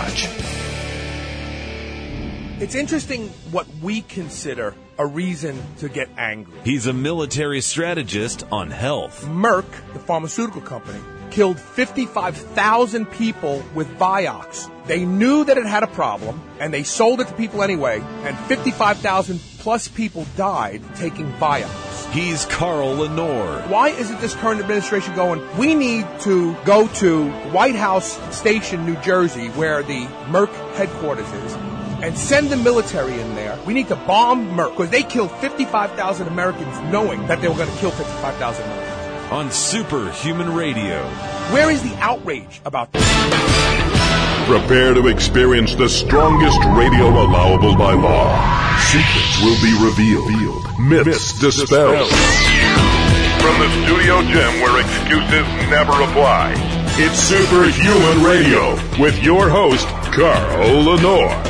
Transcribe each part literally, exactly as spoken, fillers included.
much. It's interesting what we consider a reason to get angry. He's a military strategist on health. Merck, the pharmaceutical company, killed fifty-five thousand people with Vioxx. They knew that it had a problem, and they sold it to people anyway, and fifty-five thousand plus people died taking Vioxx. He's Carl Lenore. Why isn't this current administration going, we need to go to White House Station, New Jersey, where the Merck headquarters is, and send the military in there. We need to bomb Merck, because they killed fifty-five thousand Americans knowing that they were going to kill fifty-five thousand Americans. On Superhuman Radio. Where is the outrage about this? Prepare to experience the strongest radio allowable by law. Secrets will be revealed. Myths, Myths dispelled. From the studio gym where excuses never apply, it's Superhuman Radio with your host, Carl Lenore.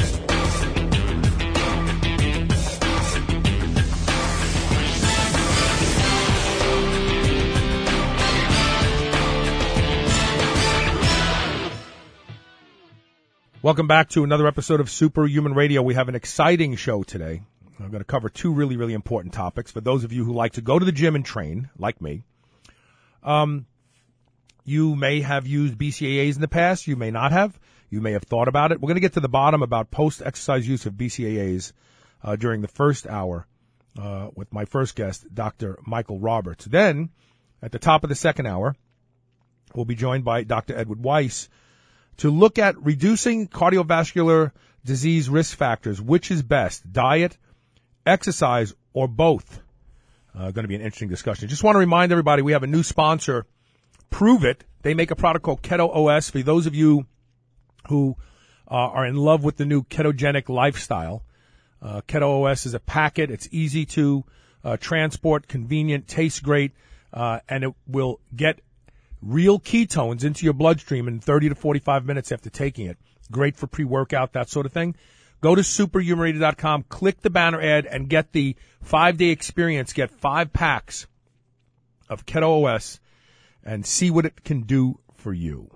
Welcome back to another episode of Superhuman Radio. We have an exciting show today. I'm going to cover two really, really important topics. For those of you who like to go to the gym and train, like me, um, you may have used B C A As in the past. You may not have. You may have thought about it. We're going to get to the bottom about post-exercise use of B C A As uh, during the first hour uh, with my first guest, Doctor Michael Roberts. Then, at the top of the second hour, we'll be joined by Doctor Edward Weiss to look at reducing cardiovascular disease risk factors. Which is best, diet, exercise, or both? Uh, going to be an interesting discussion. Just want to remind everybody we have a new sponsor, Prove It. They make a product called Keto O S. For those of you who uh, are in love with the new ketogenic lifestyle, uh, Keto O S is a packet. It's easy to uh, transport, convenient, tastes great, uh, and it will get real ketones into your bloodstream in thirty to forty-five minutes after taking it. Great for pre-workout, that sort of thing. Go to superhuman radio dot com, click the banner ad, and get the five-day experience. Get five packs of Keto O S and see what it can do for you.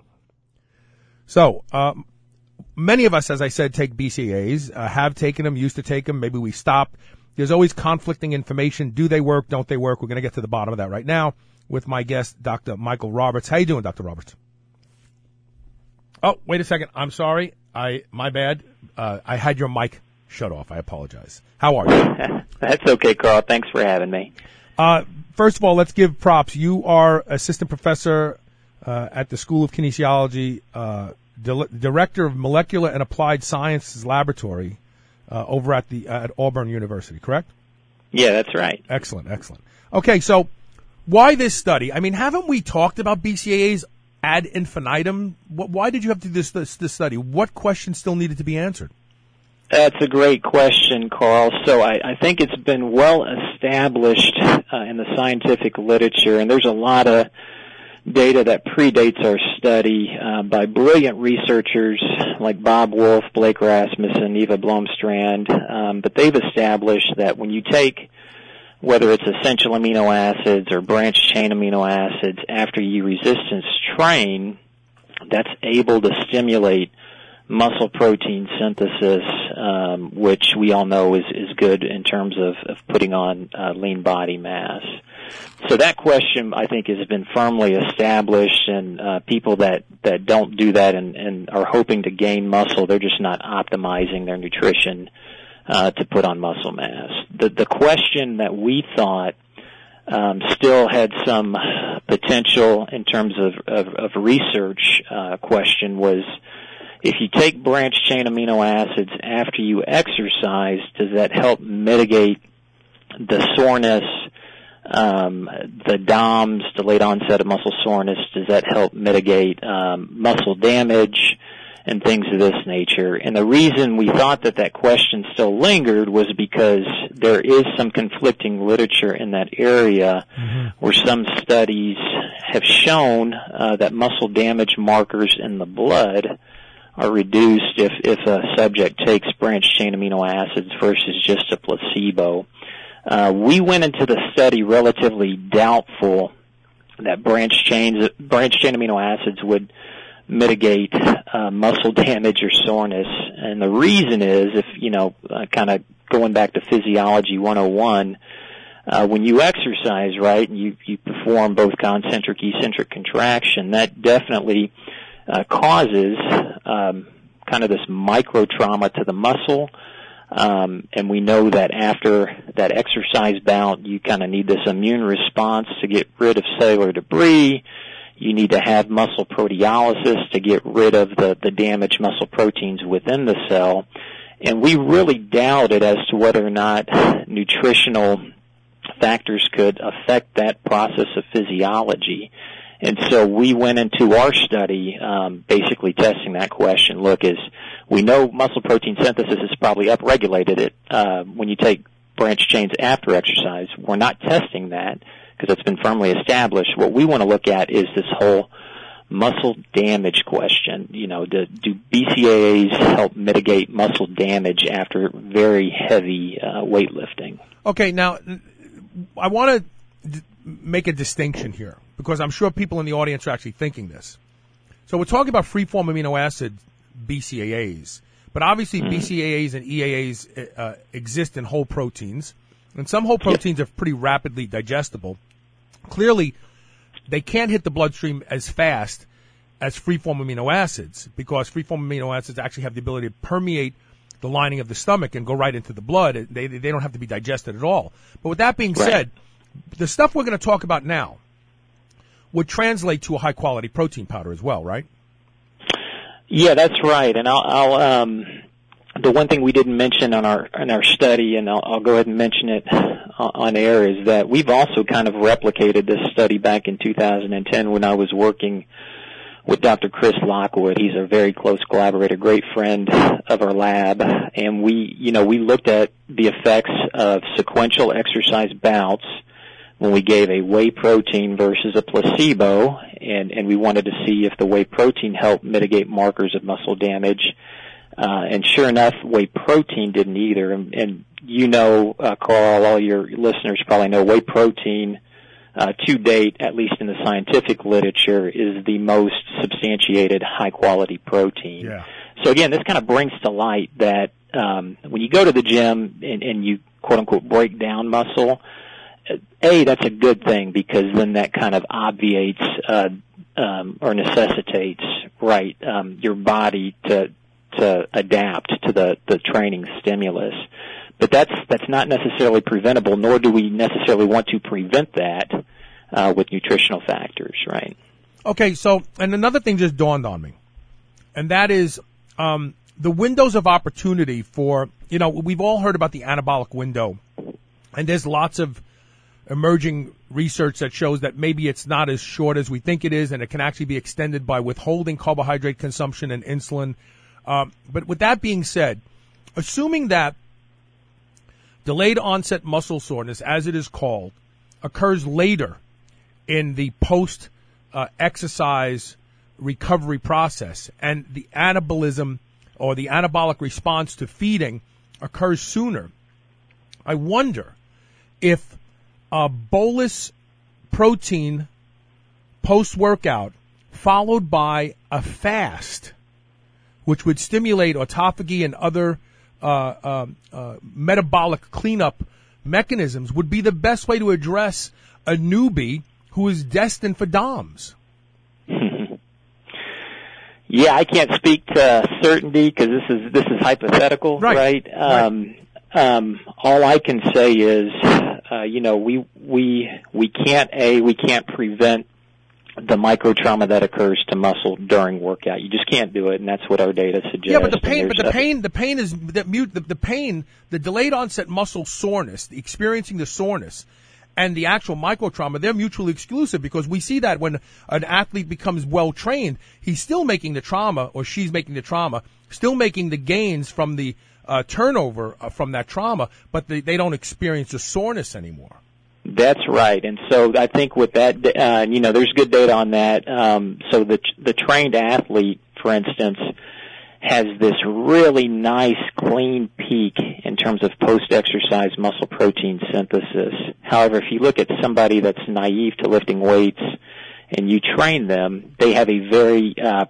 So, um, many of us, as I said, take B C A As, uh, have taken them, used to take them. Maybe we stopped. There's always conflicting information. Do they work? Don't they work? We're going to get to the bottom of that right now with my guest, Doctor Michael Roberts. How you doing, Doctor Roberts? Oh, wait a second. I'm sorry. I my bad. Uh, I had your mic shut off. I apologize. How are you? That's okay, Carl. Thanks for having me. Uh, first of all, let's give props. You are assistant professor uh, at the School of Kinesiology, uh, di- director of Molecular and Applied Sciences Laboratory uh, over at the uh, at Auburn University, correct? Yeah, that's right. Excellent, excellent. Okay, so why this study? I mean, haven't we talked about B C A As ad infinitum? Why did you have to do this, this, this study? What questions still needed to be answered? That's a great question, Carl. So I, I think it's been well established uh, in the scientific literature, and there's a lot of data that predates our study uh, by brilliant researchers like Bob Wolf, Blake Rasmussen, Eva Blomstrand, um, but they've established that when you take whether it's essential amino acids or branched-chain amino acids after you resistance train, that's able to stimulate muscle protein synthesis, um, which we all know is, is good in terms of, of putting on uh, lean body mass. So that question, I think, has been firmly established, and uh, people that, that don't do that and, and are hoping to gain muscle, they're just not optimizing their nutrition Uh, to put on muscle mass. The the question that we thought um, still had some potential in terms of, of, of research uh, question was, if you take branched chain amino acids after you exercise, does that help mitigate the soreness, um, the D O M S, delayed onset of muscle soreness? Does that help mitigate um, muscle damage and things of this nature? And the reason we thought that that question still lingered was because there is some conflicting literature in that area, mm-hmm. where some studies have shown uh, that muscle damage markers in the blood are reduced if, if a subject takes branched-chain amino acids versus just a placebo. Uh, we went into the study relatively doubtful that branched chains, branched-chain amino acids would mitigate uh, muscle damage or soreness. And the reason is, if, you know, uh, kind of going back to Physiology one oh one, uh, when you exercise, right, and you, you perform both concentric, eccentric contraction, that definitely uh, causes um, kind of this micro trauma to the muscle. Um, and we know that after that exercise bout, you kind of need this immune response to get rid of cellular debris. You need to have muscle proteolysis to get rid of the, the damaged muscle proteins within the cell. And we really doubted as to whether or not nutritional factors could affect that process of physiology. And so we went into our study um, basically testing that question. Look, is we know muscle protein synthesis is probably upregulated it, uh, when you take branch chains after exercise. We're not testing that because it's been firmly established. What we want to look at is this whole muscle damage question. You know, do, do B C A As help mitigate muscle damage after very heavy uh, weightlifting? Okay, now I want to d- make a distinction here, because I'm sure people in the audience are actually thinking this. So we're talking about free-form amino acid B C A As, but obviously mm. B C A As and E A As uh, exist in whole proteins, and some whole proteins yep. are pretty rapidly digestible. Clearly, they can't hit the bloodstream as fast as free-form amino acids, because free-form amino acids actually have the ability to permeate the lining of the stomach and go right into the blood. They, they don't have to be digested at all. But with that being right. said, the stuff we're going to talk about now would translate to a high-quality protein powder as well, right? Yeah, that's right. And I'll, I'll um, the one thing we didn't mention on our in our study, and I'll, I'll go ahead and mention it on air, is that we've also kind of replicated this study back in two thousand ten when I was working with Doctor Chris Lockwood. He's a very close collaborator, great friend of our lab, and we, you know, we looked at the effects of sequential exercise bouts when we gave a whey protein versus a placebo, and, and we wanted to see if the whey protein helped mitigate markers of muscle damage. Uh, and sure enough, whey protein didn't either. And, and you know, uh, Carl, all your listeners probably know whey protein, uh, to date, at least in the scientific literature, is the most substantiated high-quality protein. Yeah. So again, this kind of brings to light that um, when you go to the gym and, and you, quote-unquote, break down muscle, A, that's a good thing, because then that kind of obviates uh, um, or necessitates, right, um, your body to to adapt to the, the training stimulus. But that's that's not necessarily preventable, nor do we necessarily want to prevent that uh, with nutritional factors, right? Okay, so, and another thing just dawned on me, and that is um, the windows of opportunity for, you know, we've all heard about the anabolic window, and there's lots of emerging research that shows that maybe it's not as short as we think it is, and it can actually be extended by withholding carbohydrate consumption and insulin. Um, but with that being said, assuming that delayed onset muscle soreness, as it is called, occurs later in the post uh, exercise recovery process, and the anabolism or the anabolic response to feeding occurs sooner, I wonder if a bolus protein post-workout followed by a fast, which would stimulate autophagy and other uh, uh, uh, metabolic cleanup mechanisms, would be the best way to address a newbie who is destined for D O M S. Yeah, I can't speak to certainty because this is this is hypothetical, right? right? Um, right. Um, all I can say is, uh, you know, we we we can't a we can't prevent the micro trauma that occurs to muscle during workout. You just can't do it, and that's what our data suggests. Yeah, but the pain, but the a, pain, the pain is the mute. The, the pain, the delayed onset muscle soreness, the experiencing the soreness, and the actual micro trauma, they're mutually exclusive, because we see that when an athlete becomes well trained, he's still making the trauma, or she's making the trauma, still making the gains from the uh, turnover uh, from that trauma, but they, they don't experience the soreness anymore. That's right, and so I think with that, uh, you know, there's good data on that. Um, so the the trained athlete, for instance, has this really nice, clean peak in terms of post-exercise muscle protein synthesis. However, if you look at somebody that's naive to lifting weights and you train them, they have a very uh,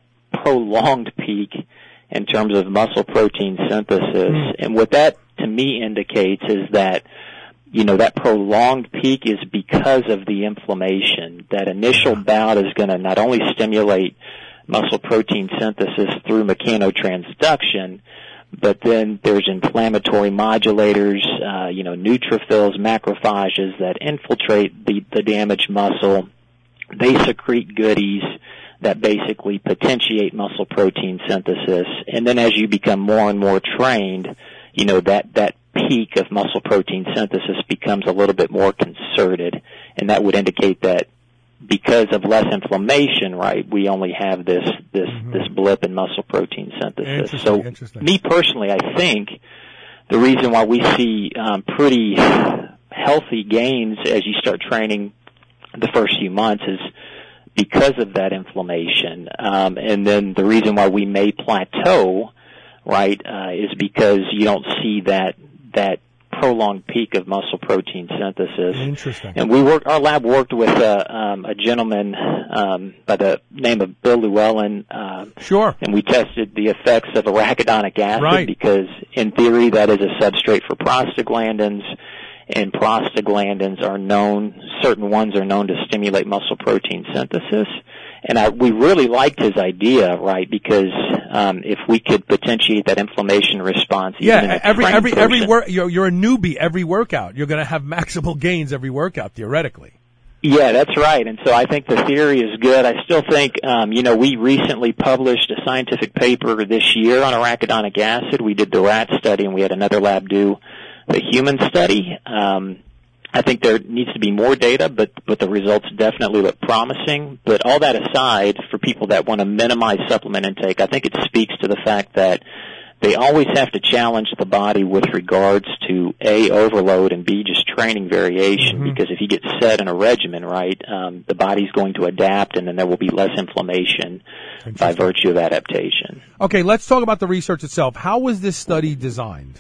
prolonged peak in terms of muscle protein synthesis. Mm. And what that, to me, indicates is that, you know, that prolonged peak is because of the inflammation. That initial bout is going to not only stimulate muscle protein synthesis through mechanotransduction, but then there's inflammatory modulators, uh, you know, neutrophils, macrophages that infiltrate the, the damaged muscle. They secrete goodies that basically potentiate muscle protein synthesis. And then as you become more and more trained, you know, that, that peak of muscle protein synthesis becomes a little bit more concerted. And that would indicate that because of less inflammation, right, we only have this, this, mm-hmm. this blip in muscle protein synthesis. Interesting, so interesting. Me personally, I think the reason why we see um, pretty healthy gains as you start training the first few months is because of that inflammation. Um, and then the reason why we may plateau, right, uh, is because you don't see that, that prolonged peak of muscle protein synthesis. Interesting. And we worked, our lab worked with a, um, a gentleman, um, by the name of Bill Llewellyn. Uh, sure. And we tested the effects of arachidonic acid right. because in theory that is a substrate for prostaglandins. And prostaglandins are known, certain ones are known to stimulate muscle protein synthesis. And I, we really liked his idea, right, because um, if we could potentiate that inflammation response. Yeah, even in a every trained every person, every work you're, you're a newbie every workout. You're going to have maximal gains every workout theoretically. Yeah, that's right. And so I think the theory is good. I still think, um, you know, we recently published a scientific paper this year on arachidonic acid. We did the rat study, and we had another lab do the human study. Um, I think there needs to be more data, but, but the results definitely look promising. But all that aside, for people that want to minimize supplement intake, I think it speaks to the fact that they always have to challenge the body with regards to A, overload, and B, just training variation, mm-hmm. because if you get set in a regimen, right, um, the body's going to adapt, and then there will be less inflammation by virtue of adaptation. Okay, let's talk about the research itself. How was this study designed?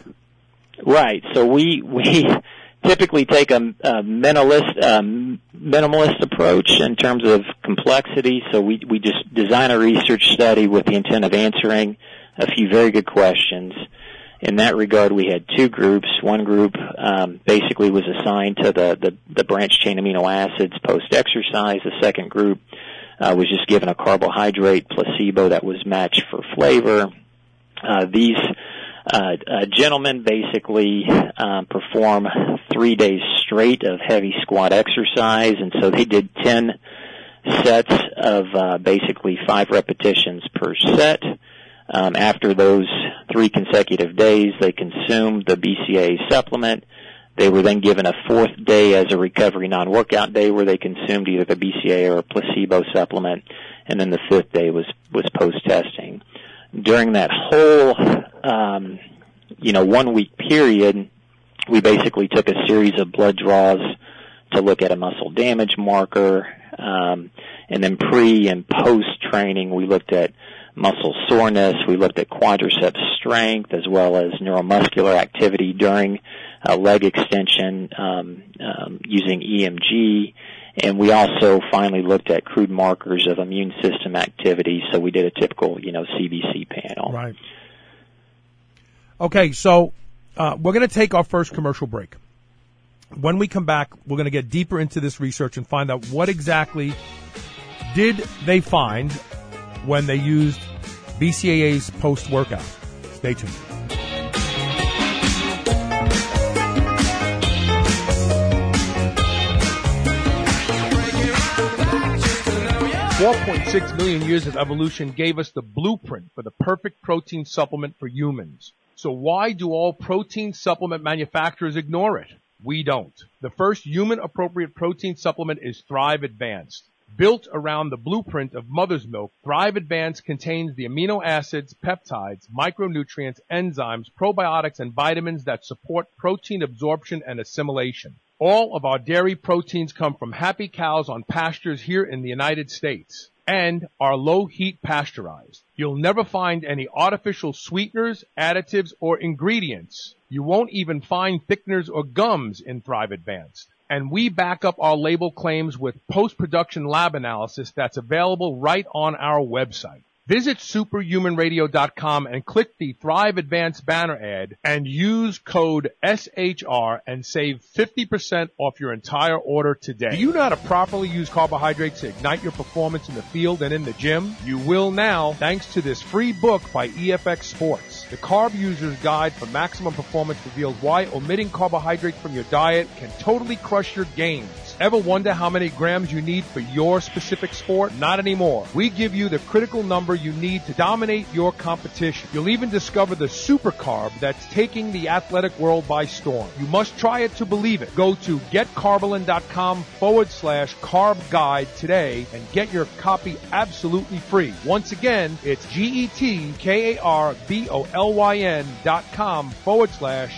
Right. So we we typically take a, a minimalist um, minimalist approach in terms of complexity. So we we just design a research study with the intent of answering a few very good questions. In that regard, we had two groups. One group um, basically was assigned to the, the, the branched-chain amino acids post-exercise. The second group uh, was just given a carbohydrate placebo that was matched for flavor. Uh, these uh, uh, gentlemen basically um, perform three days straight of heavy squat exercise, and so they did ten sets of uh, basically five repetitions per set. Um, after those three consecutive days, they consumed the B C A A supplement. They were then given a fourth day as a recovery non-workout day where they consumed either the B C A A or a placebo supplement, and then the fifth day was, was post-testing. During that whole, um, you know, one-week period, we basically took a series of blood draws to look at a muscle damage marker, um, and then pre- and post-training, we looked at muscle soreness, we looked at quadriceps strength, as well as neuromuscular activity during uh, leg extension um, um, using E M G, and we also finally looked at crude markers of immune system activity, so we did a typical, you know, C B C panel. Right. Okay, so uh, we're going to take our first commercial break. When we come back, we're going to get deeper into this research and find out what exactly did they find when they used B C A A's post-workout. Stay tuned. four point six million years of evolution gave us the blueprint for the perfect protein supplement for humans. So why do all protein supplement manufacturers ignore it? We don't. The first human-appropriate protein supplement is Thrive Advanced. Built around the blueprint of mother's milk, Thrive Advanced contains the amino acids, peptides, micronutrients, enzymes, probiotics, and vitamins that support protein absorption and assimilation. All of our dairy proteins come from happy cows on pastures here in the United States and are low-heat pasteurized. You'll never find any artificial sweeteners, additives, or ingredients. You won't even find thickeners or gums in Thrive Advanced. And we back up our label claims with post-production lab analysis that's available right on our website. Visit superhuman radio dot com and click the Thrive Advanced banner ad and use code S H R and save fifty percent off your entire order today. Do you know how to properly use carbohydrates to ignite your performance in the field and in the gym? You will now, thanks to this free book by E F X Sports. The Carb User's Guide for Maximum Performance reveals why omitting carbohydrates from your diet can totally crush your gains. Ever wonder how many grams you need for your specific sport? Not anymore. We give you the critical number you need to dominate your competition. You'll even discover the super carb that's taking the athletic world by storm. You must try it to believe it. Go to getcarbolin.com forward slash carb guide today and get your copy absolutely free. Once again, it's G-E-T-K-A-R-B-O-L-Y-N dot com forward slash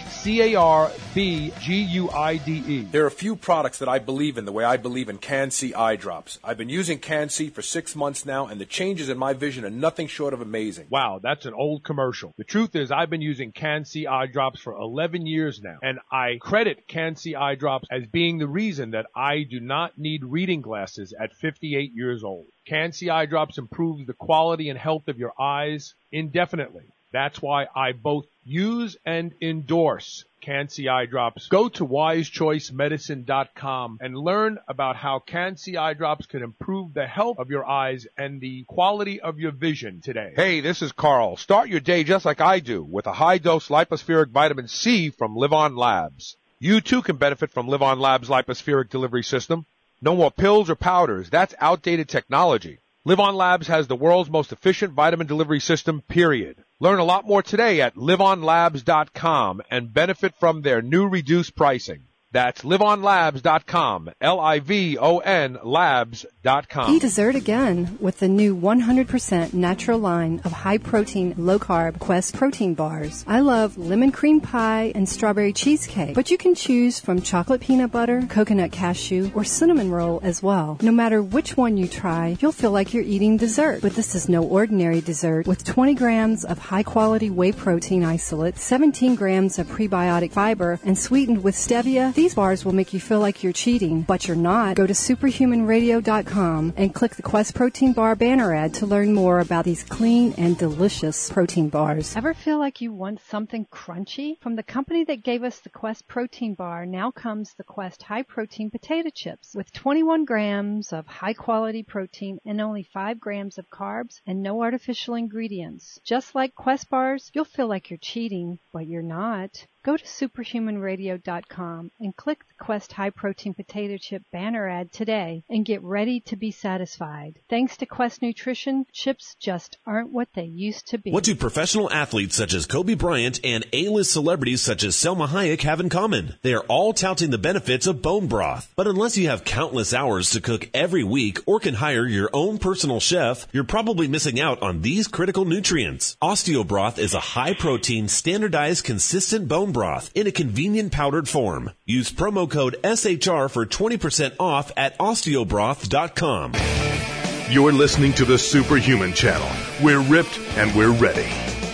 C-A-R-B-G-U-I-D-E. There are a few products that I believe in the way I believe in Can-C eye drops. I've been using Can-C for six months now, and the changes in my vision are nothing short of amazing. Wow, that's an old commercial. The truth is, I've been using Can-C eye drops for eleven years now, and I credit Can-C eye drops as being the reason that I do not need reading glasses at fifty-eight years old. Can-C eye drops improves the quality and health of your eyes indefinitely. That's why I both use and endorse Can-C eye drops. Go to wise choice medicine dot com and learn about how Can-C eye drops can improve the health of your eyes and the quality of your vision today. Hey, this is Carl. Start your day just like I do with a high-dose lipospheric vitamin C from Live On Labs. You too can benefit from Live On Labs' lipospheric delivery system. No more pills or powders. That's outdated technology. Live On Labs has the world's most efficient vitamin delivery system, period. Learn a lot more today at live on labs dot com and benefit from their new reduced pricing. That's live on labs dot com, L I V O N labs dot com. Eat dessert again with the new one hundred percent natural line of high-protein, low-carb Quest protein bars. I love lemon cream pie and strawberry cheesecake, but you can choose from chocolate peanut butter, coconut cashew, or cinnamon roll as well. No matter which one you try, you'll feel like you're eating dessert. But this is no ordinary dessert. With twenty grams of high-quality whey protein isolate, seventeen grams of prebiotic fiber, and sweetened with stevia, these bars will make you feel like you're cheating, but you're not. Go to superhuman radio dot com and click the Quest Protein Bar banner ad to learn more about these clean and delicious protein bars. Ever feel like you want something crunchy? From the company that gave us the Quest Protein Bar, now comes the Quest High Protein Potato Chips with twenty-one grams of high-quality protein and only five grams of carbs and no artificial ingredients. Just like Quest bars, you'll feel like you're cheating, but you're not. Go to superhuman radio dot com and click the Quest High Protein Potato Chip banner ad today and get ready to be satisfied. Thanks to Quest Nutrition, chips just aren't what they used to be. What do professional athletes such as Kobe Bryant and A-list celebrities such as Selma Hayek have in common? They are all touting the benefits of bone broth. But unless you have countless hours to cook every week or can hire your own personal chef, you're probably missing out on these critical nutrients. OsteoBroth is a high-protein, standardized, consistent bone broth in a convenient powdered form. Use promo code S H R for twenty percent off at osteobroth dot com. You're listening to the Superhuman Channel. We're ripped and we're ready.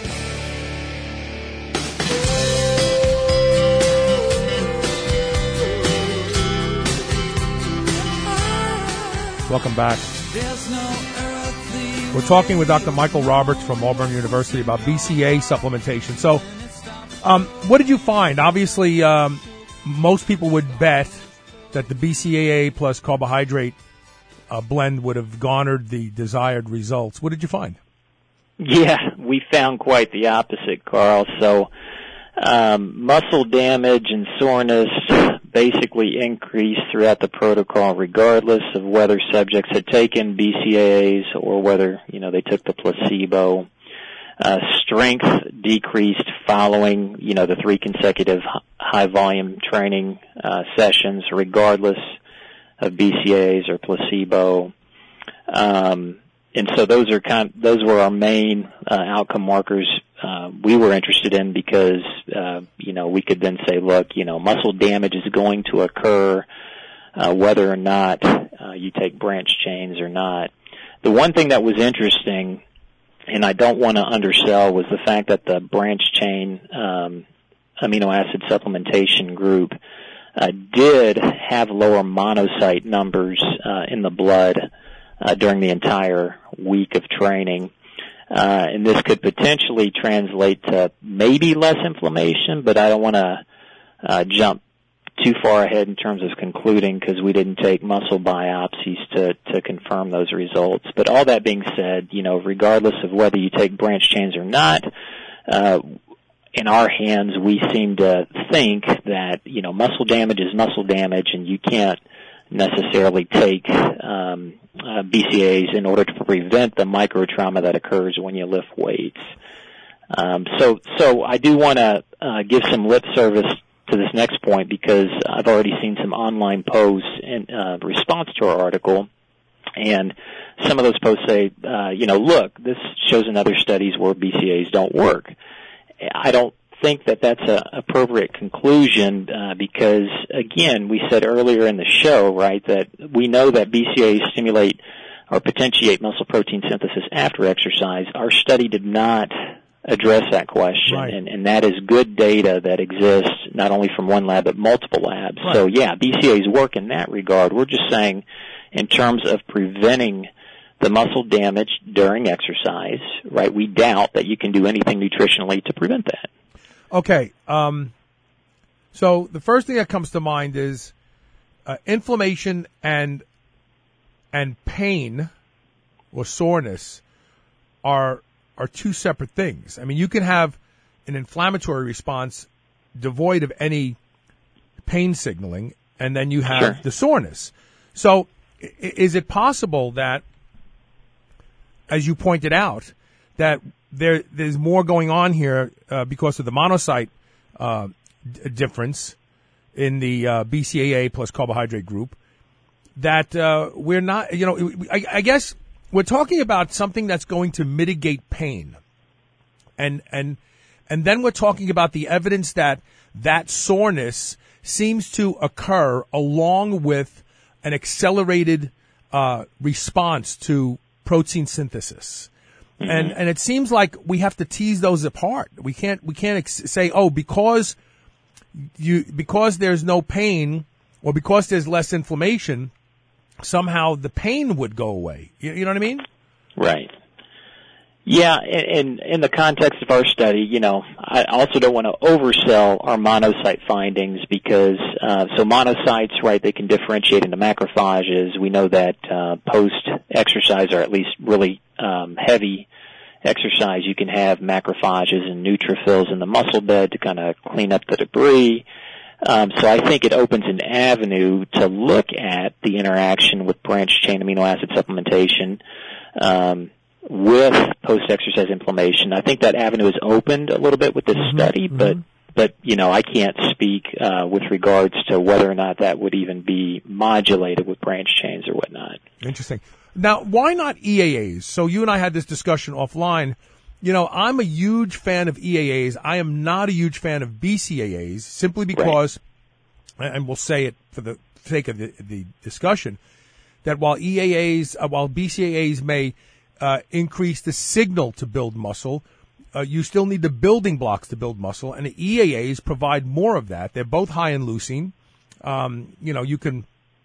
Welcome back. We're talking with Doctor Michael Roberts from Auburn University about B C A A supplementation. So, um, what did you find? Obviously, um, most people would bet that the B C A A plus carbohydrate uh, blend would have garnered the desired results. What did you find? Yeah, we found quite the opposite, Carl. So, um, muscle damage and soreness basically increased throughout the protocol regardless of whether subjects had taken B C A As or whether, you know, they took the placebo. Uh, strength decreased following, you know, the three consecutive high volume training uh, sessions regardless of B C A As or placebo. Um, and so those are kind of, those were our main uh, outcome markers uh, we were interested in because, uh, you know, we could then say, look, you know, muscle damage is going to occur uh, whether or not uh, you take branch chains or not. The one thing that was interesting, and I don't want to undersell, was the fact that the branch chain um, amino acid supplementation group uh, did have lower monocyte numbers uh, in the blood uh, during the entire week of training. uh, and this could potentially translate to maybe less inflammation, but I don't want to uh, jump too far ahead in terms of concluding because we didn't take muscle biopsies to, to confirm those results. But all that being said, you know, regardless of whether you take branch chains or not, uh, in our hands, we seem to think that, you know, muscle damage is muscle damage, and you can't necessarily take um, uh, B C A As in order to prevent the micro trauma that occurs when you lift weights. Um, so, so I do want to uh, give some lip service to this next point because I've already seen some online posts in uh, response to our article, and some of those posts say, uh, you know, look, this shows in other studies where B C A As don't work. I don't think that that's an appropriate conclusion uh, because, again, we said earlier in the show, right, that we know that B C A As stimulate or potentiate muscle protein synthesis after exercise. Our study did not address that question, right. and, and that is good data that exists not only from one lab but multiple labs. Right. So, yeah, B C A As work in that regard. We're just saying in terms of preventing the muscle damage during exercise, right, we doubt that you can do anything nutritionally to prevent that. Okay. Um, so the first thing that comes to mind is uh, inflammation and and pain or soreness are are two separate things. I mean, you can have an inflammatory response devoid of any pain signaling, and then you have Sure. the soreness. So i- is it possible that, as you pointed out, that there there's more going on here uh, because of the monocyte uh, d- difference in the uh, B C A A plus carbohydrate group, that uh, we're not, you know, I, I guess we're talking about something that's going to mitigate pain. And, and, and then we're talking about the evidence that that soreness seems to occur along with an accelerated uh, response to protein synthesis. Mm-hmm. And, and it seems like we have to tease those apart. We can't, we can't ex- say, oh, because you, because there's no pain or because there's less inflammation, somehow the pain would go away. You, you know what I mean? Right. Yeah, in in the context of our study, you know, I also don't want to oversell our monocyte findings because, uh, so monocytes, right, they can differentiate into macrophages. We know that uh, post-exercise, or at least really um, heavy exercise, you can have macrophages and neutrophils in the muscle bed to kind of clean up the debris. Um, so I think it opens an avenue to look at the interaction with branched-chain amino acid supplementation um, with post-exercise inflammation. I think that avenue is opened a little bit with this mm-hmm, study, mm-hmm. but but you know I can't speak uh, with regards to whether or not that would even be modulated with branch chains or whatnot. Interesting. Now, why not E A As? So you and I had this discussion offline. You know, I'm a huge fan of E A As. I am not a huge fan of B C A As simply because, right. and we'll say it for the sake of the, the discussion, that while E A As, uh, while B C A As may uh, increase the signal to build muscle, uh, you still need the building blocks to build muscle, and the E A As provide more of that. They're both high in leucine. Um, you know, you can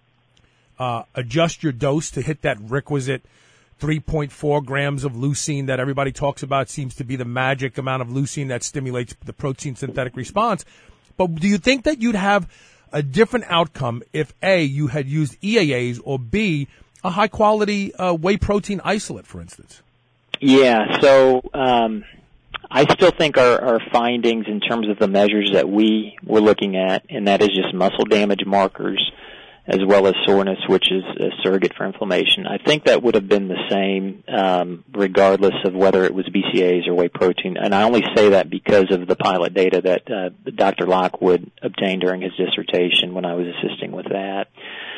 uh, adjust your dose to hit that requisite three point four grams of leucine that everybody talks about. Seems to be the magic amount of leucine that stimulates the protein synthetic response. But do you think that you'd have a different outcome if A, you had used E A As, or B, a high quality uh, whey protein isolate, for instance? Yeah, so um, I still think our, our findings in terms of the measures that we were looking at, and that is just muscle damage markers, as well as soreness, which is a surrogate for inflammation. I think that would have been the same um, regardless of whether it was B C A As or whey protein. And I only say that because of the pilot data that uh, Doctor Lockwood obtained during his dissertation when I was assisting with that.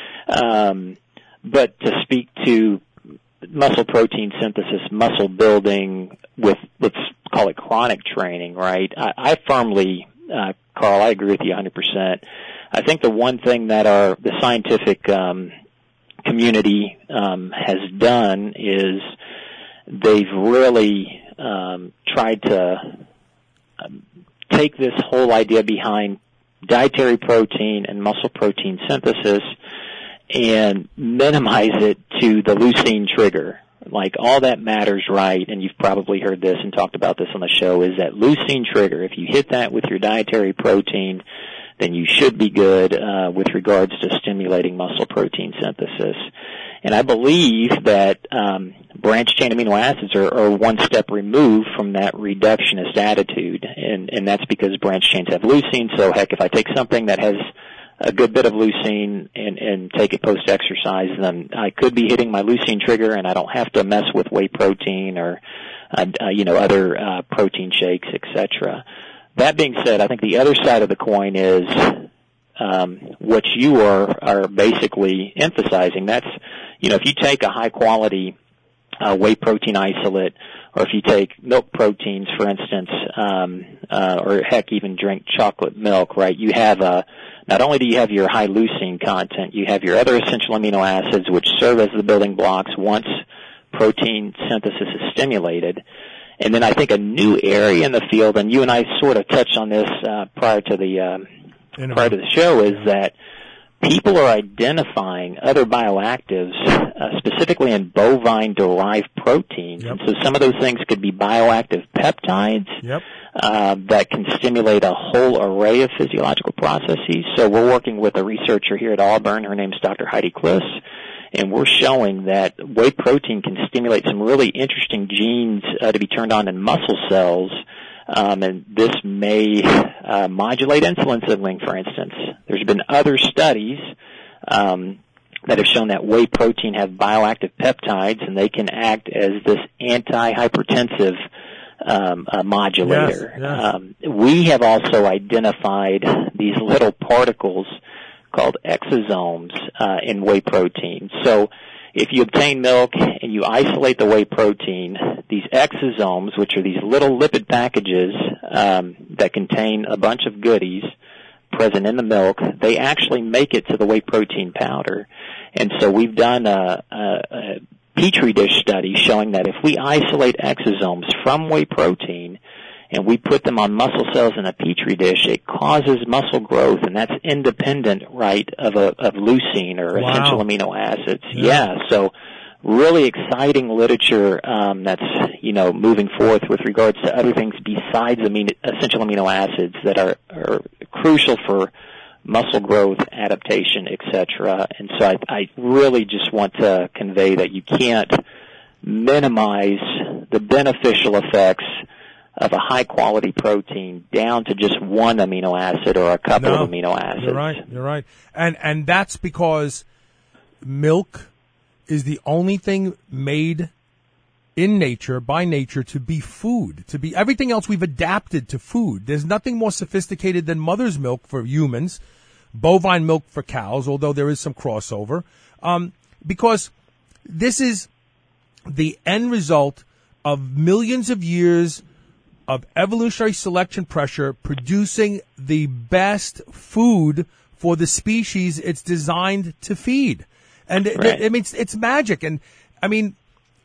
Um, but to speak to muscle protein synthesis, muscle building with, let's call it chronic training, right? I, I firmly, uh, Carl, I agree with you one hundred percent. I think the one thing that our the scientific um, community um, has done is they've really um, tried to um, take this whole idea behind dietary protein and muscle protein synthesis and minimize it to the leucine trigger, like all that matters, right, and you've probably heard this and talked about this on the show, is that leucine trigger. If you hit that with your dietary protein, then you should be good uh, with regards to stimulating muscle protein synthesis. And I believe that um, branched-chain amino acids are, are one step removed from that reductionist attitude, and, and that's because branched chains have leucine. So, heck, if I take something that has a good bit of leucine and, and take it post-exercise, then I could be hitting my leucine trigger, and I don't have to mess with whey protein or, uh, uh, you know, other uh, protein shakes, et cetera. That being said, I think the other side of the coin is um, what you are, are basically emphasizing. That's, you know, if you take a high-quality uh, whey protein isolate, or if you take milk proteins, for instance, um, uh, or heck, even drink chocolate milk, right, you have a, not only do you have your high leucine content, you have your other essential amino acids which serve as the building blocks once protein synthesis is stimulated. And then I think a new area in the field, and you and I sort of touched on this uh, prior to the um, prior to the show, is that people are identifying other bioactives, uh, specifically in bovine-derived proteins. Yep. And so some of those things could be bioactive peptides Yep. uh, that can stimulate a whole array of physiological processes. So we're working with a researcher here at Auburn. Her name's Doctor Heidi Kliss. And we're showing that whey protein can stimulate some really interesting genes uh, to be turned on in muscle cells, um, and this may uh, modulate insulin signaling, for instance. There's been other studies um, that have shown that whey protein have bioactive peptides, and they can act as this anti-hypertensive um, uh, modulator. Yes, yes. Um, we have also identified these little particles called exosomes uh, in whey protein. So if you obtain milk and you isolate the whey protein, these exosomes, which are these little lipid packages um, that contain a bunch of goodies present in the milk, they actually make it to the whey protein powder. And so we've done a, a, a Petri dish study showing that if we isolate exosomes from whey protein and we put them on muscle cells in a Petri dish, it causes muscle growth, and that's independent, right, of a, of leucine or Wow. essential amino acids. Yeah. Yeah, so really exciting literature um, that's, you know, moving forth with regards to other things besides amino, essential amino acids that are, are crucial for muscle growth, adaptation, et cetera. And so I, I really just want to convey that you can't minimize the beneficial effects of a high-quality protein down to just one amino acid or a couple No, of amino acids. You're right. You're right. And and that's because milk is the only thing made in nature, by nature, to be food. To be everything else we've adapted to food. There's nothing more sophisticated than mother's milk for humans, bovine milk for cows, although there is some crossover. Um, because this is the end result of millions of years of evolutionary selection pressure producing the best food for the species it's designed to feed. And Right. it, I mean, it's, it's magic. And I mean,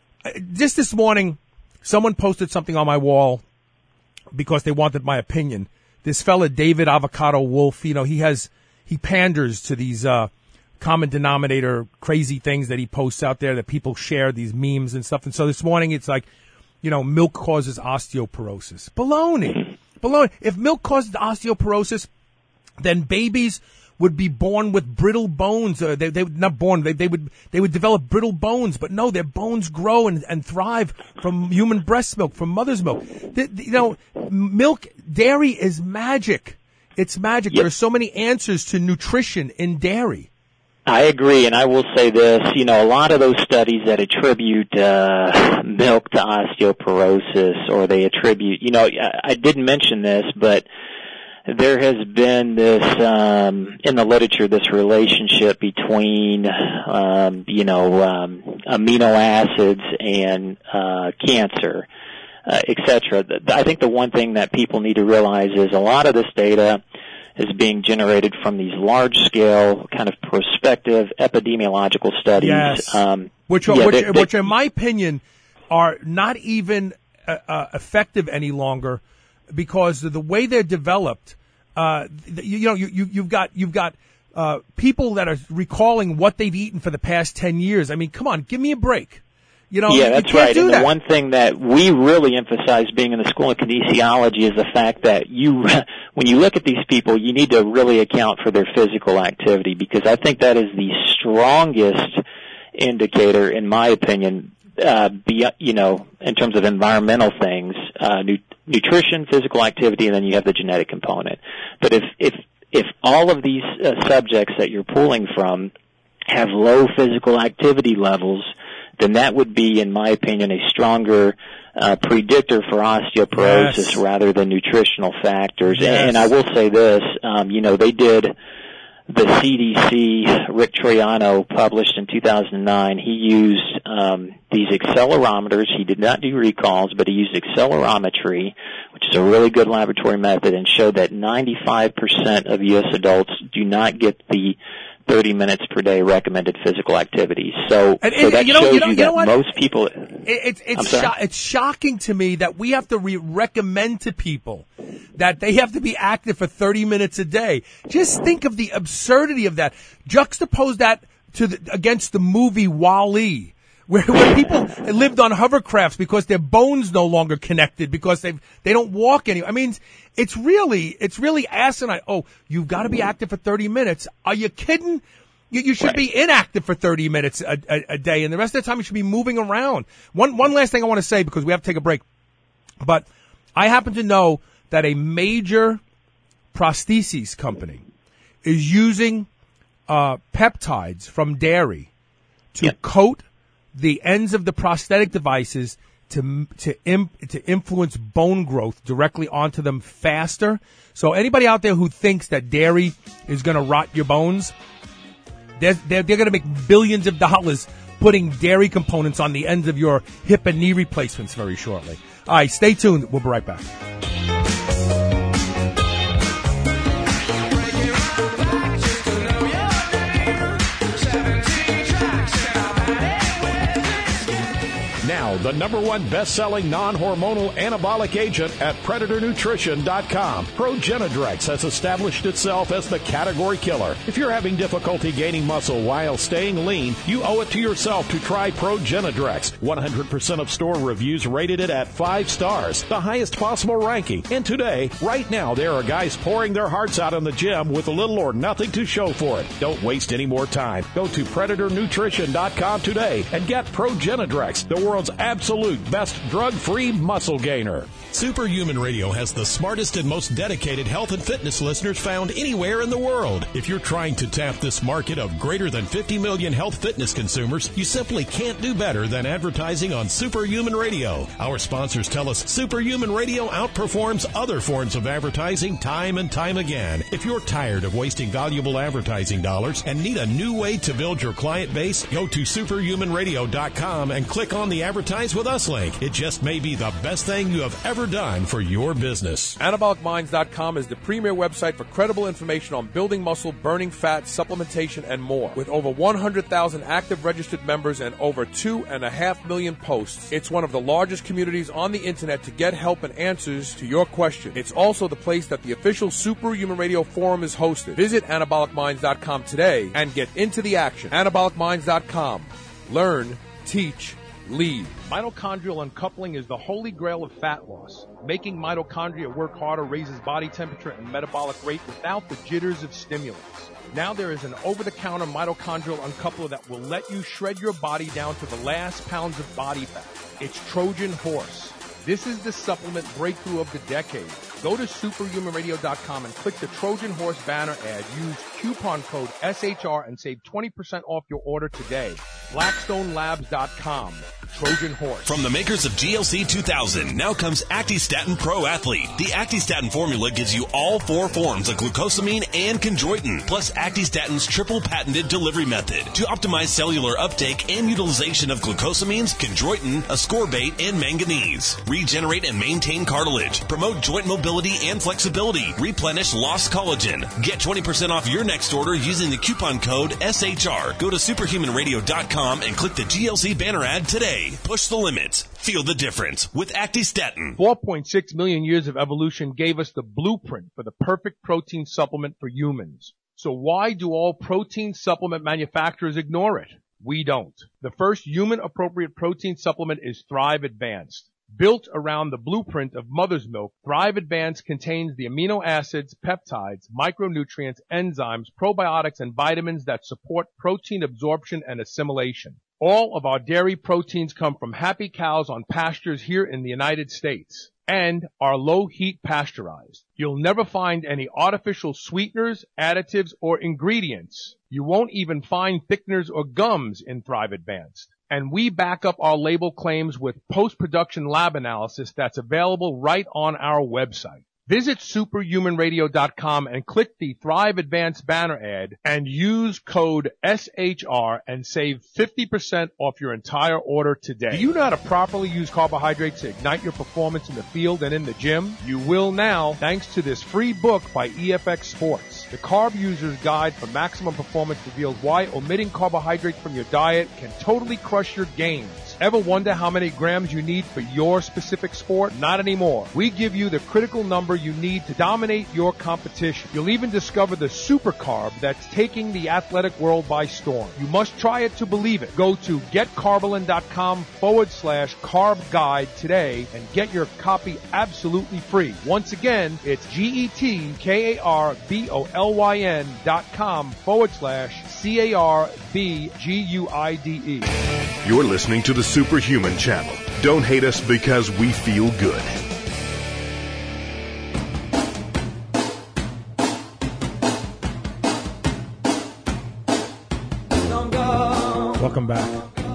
just this morning, someone posted something on my wall because they wanted my opinion. This fella, David Avocado Wolf, you know, he has, he panders to these, uh, common denominator crazy things that he posts out there that people share, these memes and stuff. And so this morning it's like, you know, milk causes osteoporosis. Baloney. Baloney. If milk causes osteoporosis, then babies would be born with brittle bones. Uh, they, they would not born. They, they would they would develop brittle bones. But no, their bones grow and, and thrive from human breast milk, from mother's milk. The, the, you know, milk, dairy is magic. It's magic. Yep. There are so many answers to nutrition in dairy. I agree, and I will say this, you know, a lot of those studies that attribute uh, milk to osteoporosis, or they attribute, you know, I, I didn't mention this, but there has been this, um, in the literature, this relationship between, um, you know, um, amino acids and uh, cancer, uh, et cetera. I think the one thing that people need to realize is a lot of this data is being generated from these large-scale, kind of prospective epidemiological studies. Yes. Um, which, are, yeah, which, they, they, which, in my opinion, are not even uh, uh, effective any longer because of the way they're developed. Uh, you, you know, you, you, you've got you've got uh, people that are recalling what they've eaten for the past ten years. I mean, come on, give me a break. You know, yeah, you that's can't right. do and that. the one thing that we really emphasize being in the School of Kinesiology is the fact that you, when you look at these people, you need to really account for their physical activity, because I think that is the strongest indicator, in my opinion, uh, be, you know, in terms of environmental things, uh, nu- nutrition, physical activity, and then you have the genetic component. But if, if, if all of these uh, subjects that you're pulling from have low physical activity levels, then that would be, in my opinion, a stronger uh, predictor for osteoporosis Yes. rather than nutritional factors. Yes. And, and I will say this, um, you know, they did, the C D C, Rick Troiano, published in two thousand nine, he used um, these accelerometers. He did not do recalls, but he used accelerometry, which is a really good laboratory method, and showed that ninety-five percent of U S adults do not get the thirty minutes per day recommended physical activity. So, And- so and that you know- shows you know- you you know that what? most people... It, it's I'm it's sorry? sho- it's shocking to me that we have to re- recommend to people that they have to be active for thirty minutes a day. Just think of the absurdity of that. Juxtapose that to the, against the movie WALL-E, where, where people lived on hovercrafts because their bones no longer connected because they they don't walk anymore. I mean, it's really it's really asinine. Oh, you've got to be active for thirty minutes. Are you kidding? You, you should Right. be inactive for thirty minutes a, a, a day, and the rest of the time you should be moving around. One one last thing I want to say, because we have to take a break. But I happen to know that a major prostheses company is using uh, peptides from dairy to Yep. coat the ends of the prosthetic devices to to imp, to influence bone growth directly onto them faster. So anybody out there who thinks that dairy is going to rot your bones, they're, they're, they're going to make billions of dollars putting dairy components on the ends of your hip and knee replacements very shortly. All right, stay tuned. We'll be right back. Now, the number one best-selling non-hormonal anabolic agent at Predator Nutrition dot com. Progenadrex has established itself as the category killer. If you're having difficulty gaining muscle while staying lean, you owe it to yourself to try Progenadrex. one hundred percent of store reviews rated it at five stars, the highest possible ranking. And today, right now, there are guys pouring their hearts out in the gym with little or nothing to show for it. Don't waste any more time. Go to Predator Nutrition dot com today and get Progenadrex, the world's absolute best drug-free muscle gainer. Superhuman Radio has the smartest and most dedicated health and fitness listeners found anywhere in the world. If you're trying to tap this market of greater than fifty million health fitness consumers, you simply can't do better than advertising on Superhuman Radio. Our sponsors tell us Superhuman Radio outperforms other forms of advertising time and time again. If you're tired of wasting valuable advertising dollars and need a new way to build your client base, go to Superhuman Radio dot com and click on the Advertise With Us link. It just may be the best thing you have ever done for your business. Anabolic Minds dot com is the premier website for credible information on building muscle, burning fat, supplementation, and more. With over one hundred thousand active registered members and over two and a half million posts, it's one of the largest communities on the internet to get help and answers to your questions. It's also the place that the official Superhuman Radio Forum is hosted. Visit Anabolic Minds dot com today and get into the action. Anabolic Minds dot com. Learn, teach, lead. Mitochondrial uncoupling is the holy grail of fat loss. Making mitochondria work harder raises body temperature and metabolic rate without the jitters of stimulants. Now there is an over-the-counter mitochondrial uncoupler that will let you shred your body down to the last pounds of body fat. It's Trojan Horse. This is the supplement breakthrough of the decade. Go to Superhuman Radio dot com and click the Trojan Horse banner ad. Use coupon code S H R and save twenty percent off your order today. Blackstone Labs dot com. Trojan Horse. From the makers of G L C two thousand, now comes Actistatin Pro Athlete. The Actistatin formula gives you all four forms of glucosamine and chondroitin, plus Actistatin's triple patented delivery method to optimize cellular uptake and utilization of glucosamines, chondroitin, ascorbate, and manganese. Regenerate and maintain cartilage, promote joint mobility and flexibility, replenish lost collagen. Get twenty percent off your next order using the coupon code S H R. Go to Superhuman Radio dot com and click the G L C banner ad today. Push the limits. Feel the difference with Actistatin. four point six million years of evolution gave us the blueprint for the perfect protein supplement for humans. So why do all protein supplement manufacturers ignore it? We don't. The first human-appropriate protein supplement is Thrive Advanced. Built around the blueprint of mother's milk, Thrive Advanced contains the amino acids, peptides, micronutrients, enzymes, probiotics, and vitamins that support protein absorption and assimilation. All of our dairy proteins come from happy cows on pastures here in the United States and are low-heat pasteurized. You'll never find any artificial sweeteners, additives, or ingredients. You won't even find thickeners or gums in Thrive Advanced. And we back up our label claims with post-production lab analysis that's available right on our website. Visit superhuman radio dot com and click the Thrive Advanced banner ad and use code S H R and save fifty percent off your entire order today. Do you know how to properly use carbohydrates to ignite your performance in the field and in the gym? You will now, thanks to this free book by E F X Sports. The Carb User's Guide for Maximum Performance reveals why omitting carbohydrates from your diet can totally crush your gains. Ever wonder how many grams you need for your specific sport? Not anymore. We give you the critical number you need to dominate your competition. You'll even discover the super carb that's taking the athletic world by storm. You must try it to believe it. Go to getcarbolin.com forward slash carb guide today and get your copy absolutely free. Once again, it's G-E-T-K-A-R-B-O-L-Y-N dot com forward slash C-A-R-B-G-U-I-D-E. You're listening to the Superhuman Channel. Don't hate us because we feel good. Welcome back.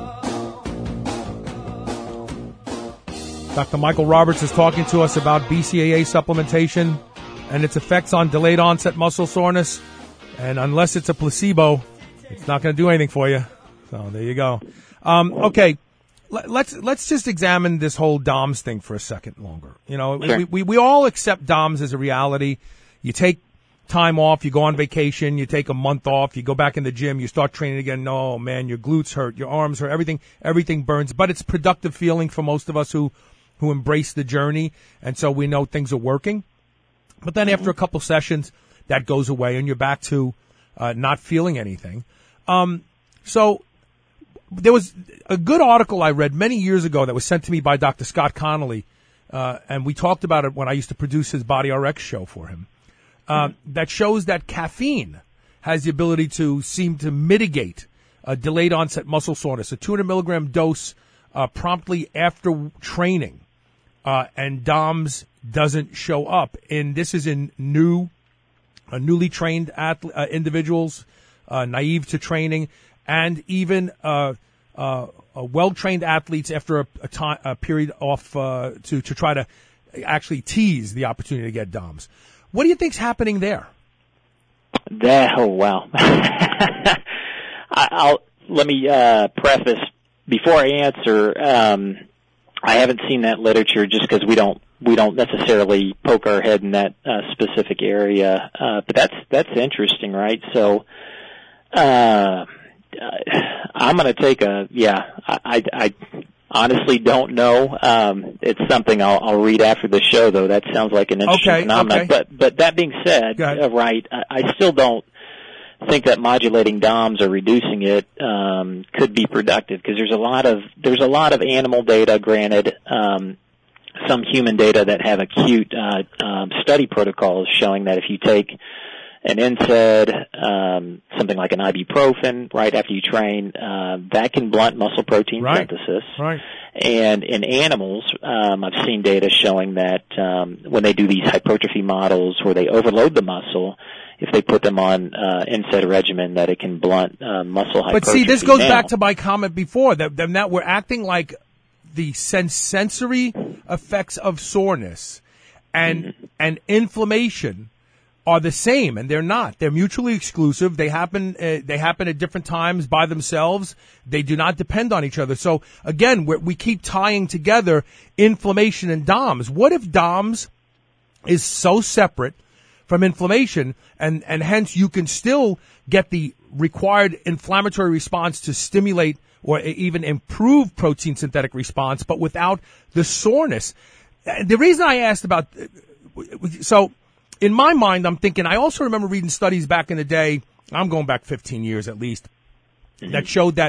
Doctor Michael Roberts is talking to us about B C A A supplementation and its effects on delayed onset muscle soreness. And unless it's a placebo, it's not going to do anything for you. So there you go. Um, okay, let's let's just examine this whole D O M S thing for a second longer. You know, sure. we, we we all accept D O M S as a reality. You take time off, you go on vacation, you take a month off, you go back in the gym, you start training again. No, man, your glutes hurt, your arms hurt, everything everything burns. But it's productive feeling for most of us who who embrace the journey, and so we know things are working. But then after a couple sessions, that goes away, and you're back to uh, not feeling anything. Um, so. There was a good article I read many years ago that was sent to me by Doctor Scott Connolly, uh, and we talked about it when I used to produce his Body R X show for him, uh, mm-hmm. that shows that caffeine has the ability to seem to mitigate uh, delayed onset muscle soreness. A two hundred milligram dose uh, promptly after training, uh, and D O M S doesn't show up. And this is in new, uh, newly trained athlete, uh, individuals, uh, naive to training, and even uh, uh, uh, well-trained athletes after a, a, time, a period off uh, to to try to actually tease the opportunity to get D O M S. What do you think's happening there? That, oh wow! I, I'll let me uh, preface before I answer. Um, I haven't seen that literature just because we don't we don't necessarily poke our head in that uh, specific area. Uh, but that's that's interesting, right? So. Uh, I'm going to take a, yeah, I, I, I honestly don't know. Um, it's something I'll, I'll read after the show, though. That sounds like an interesting okay, phenomenon. Okay. But, but that being said, uh, right, I, I still don't think that modulating D O M S or reducing it um, could be productive because there's a lot of, there's a lot of animal data, granted, um, some human data that have acute uh, um, study protocols showing that if you take an N SAID, um, something like an ibuprofen, right after you train, uh, that can blunt muscle protein right. synthesis. Right. And in animals, um, I've seen data showing that um, when they do these hypertrophy models where they overload the muscle, if they put them on uh, N SAID regimen, that it can blunt uh, muscle hypertrophy. But see, this goes now, back to my comment before that, that that we're acting like the sens- sensory effects of soreness and mm-hmm. and inflammation are the same, and they're not. They're mutually exclusive. They happen. Uh, they happen at different times by themselves. They do not depend on each other. So again, we're, we keep tying together inflammation and D O M S. What if D O M S is so separate from inflammation, and and hence you can still get the required inflammatory response to stimulate or even improve protein synthetic response, but without the soreness? The reason I asked about so. In my mind, I'm thinking, I also remember reading studies back in the day, I'm going back fifteen years at least, mm-hmm. that showed that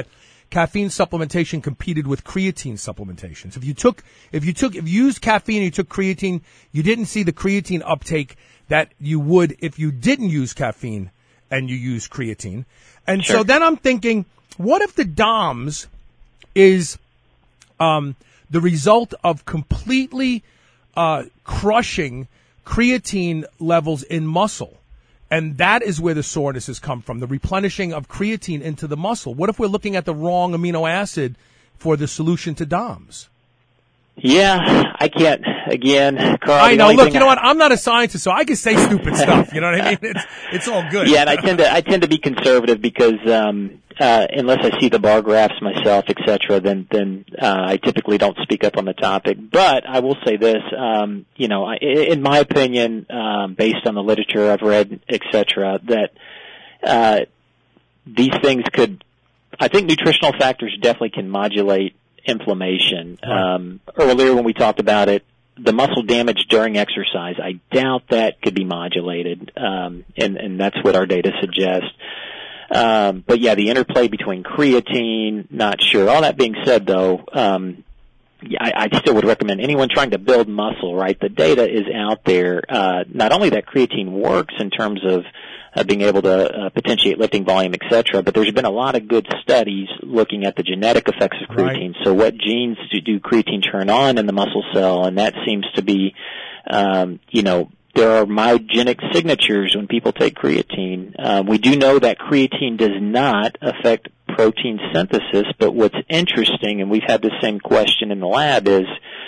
caffeine supplementation competed with creatine supplementation. So if you took, if you took, if you used caffeine and you took creatine, you didn't see the creatine uptake that you would if you didn't use caffeine and you use creatine. And Sure. so then I'm thinking, what if the D O M S is um, the result of completely uh, crushing creatine levels in muscle? And that is where the soreness has come from, the replenishing of creatine into the muscle. What if we're looking at the wrong amino acid for the solution to D O M S? Yeah, I can't, again, Carl. I the know. only Look, thing you know I- what? I'm not a scientist, so I can say stupid stuff. You know what I mean? It's, it's all good. Yeah, and I tend to I tend to be conservative because um, uh, unless I see the bar graphs myself, et cetera, then then uh, I typically don't speak up on the topic. But I will say this, um, you know, I, in my opinion, um, based on the literature I've read, et cetera, that uh, these things could, I think nutritional factors definitely can modulate inflammation. Right. Um, earlier when we talked about it, the muscle damage during exercise, I doubt that could be modulated, um, and, and that's what our data suggests. Um, but yeah, the interplay between creatine, not sure. All that being said, though, um, yeah, I, I still would recommend anyone trying to build muscle, right? The data is out there. Uh, not only that creatine works in terms of uh, being able to uh, potentiate lifting volume, et cetera, but there's been a lot of good studies looking at the genetic effects of creatine. Right. So what genes do, do creatine turn on in the muscle cell? And that seems to be, um, you know, there are myogenic signatures when people take creatine. Um, we do know that creatine does not affect protein synthesis, but what's interesting, and we've had the same question in the lab, is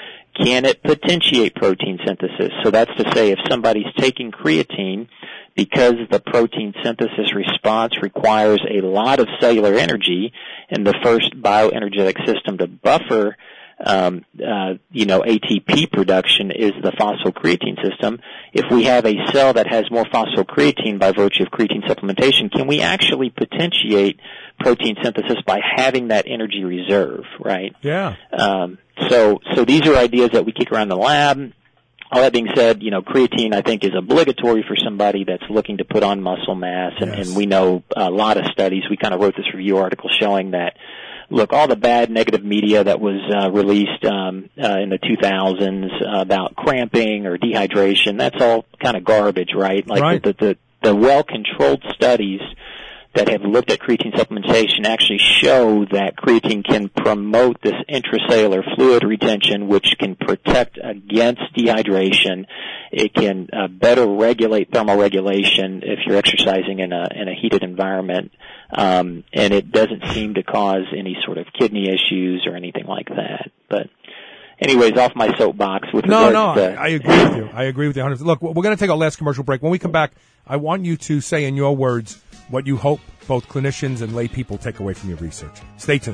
can it potentiate protein synthesis? So that's to say if somebody's taking creatine, because the protein synthesis response requires a lot of cellular energy, and the first bioenergetic system to buffer Um, uh, you know, A T P production is the phosphocreatine system. If we have a cell that has more phosphocreatine by virtue of creatine supplementation, can we actually potentiate protein synthesis by having that energy reserve, right? Yeah. Um, so, so these are ideas that we kick around the lab. All that being said, you know, creatine I think is obligatory for somebody that's looking to put on muscle mass, and, Yes. and we know a lot of studies. We kind of wrote this review article showing that, look, all the bad negative media that was uh, released um, uh, in the two thousands uh, about cramping or dehydration, that's all kind of garbage, right? Like Right. the, the, the well-controlled studies that have looked at creatine supplementation actually show that creatine can promote this intracellular fluid retention, which can protect against dehydration. It can uh, better regulate thermal regulation if you're exercising in a in a heated environment, um, and it doesn't seem to cause any sort of kidney issues or anything like that. But anyways, off my soapbox with No, regards no, to I, I agree with you. I agree with you one hundred percent. Look, we're going to take our last commercial break. When we come back, I want you to say in your words what you hope both clinicians and lay people take away from your research. Stay tuned.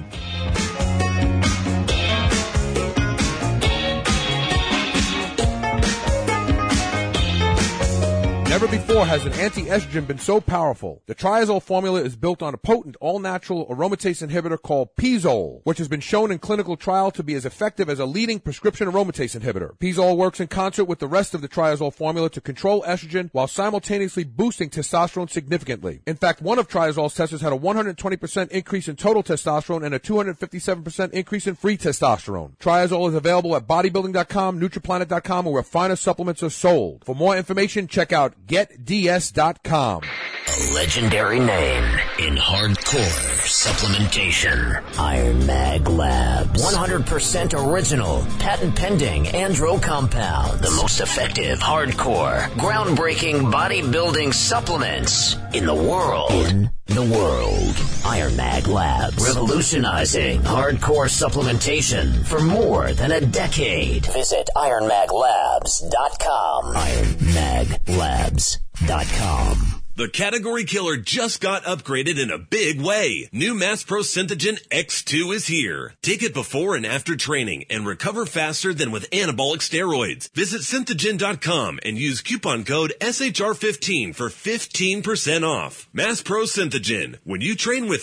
Never before has an anti-estrogen been so powerful. The Triazole formula is built on a potent, all-natural aromatase inhibitor called Pizole, which has been shown in clinical trial to be as effective as a leading prescription aromatase inhibitor. Pizole works in concert with the rest of the Triazole formula to control estrogen while simultaneously boosting testosterone significantly. In fact, one of Triazole's testers had a one hundred twenty percent increase in total testosterone and a two hundred fifty-seven percent increase in free testosterone. Triazole is available at bodybuilding dot com, Nutriplanet dot com, or where finer supplements are sold. For more information, check out get d s dot com. A legendary name in hardcore supplementation. Iron Mag Labs. one hundred percent original, patent pending andro compounds. The most effective hardcore, groundbreaking bodybuilding supplements in the world. In the world. Iron Mag Labs. Revolutionizing hardcore supplementation for more than a decade. Visit iron mag labs dot com. iron mag labs dot com. The category killer just got upgraded in a big way. New Mass Pro Synthogen X two is here. Take it before and after training and recover faster than with anabolic steroids. Visit synthogen dot com and use coupon code S H R fifteen for fifteen percent off. Mass Pro Synthogen. When you train with it,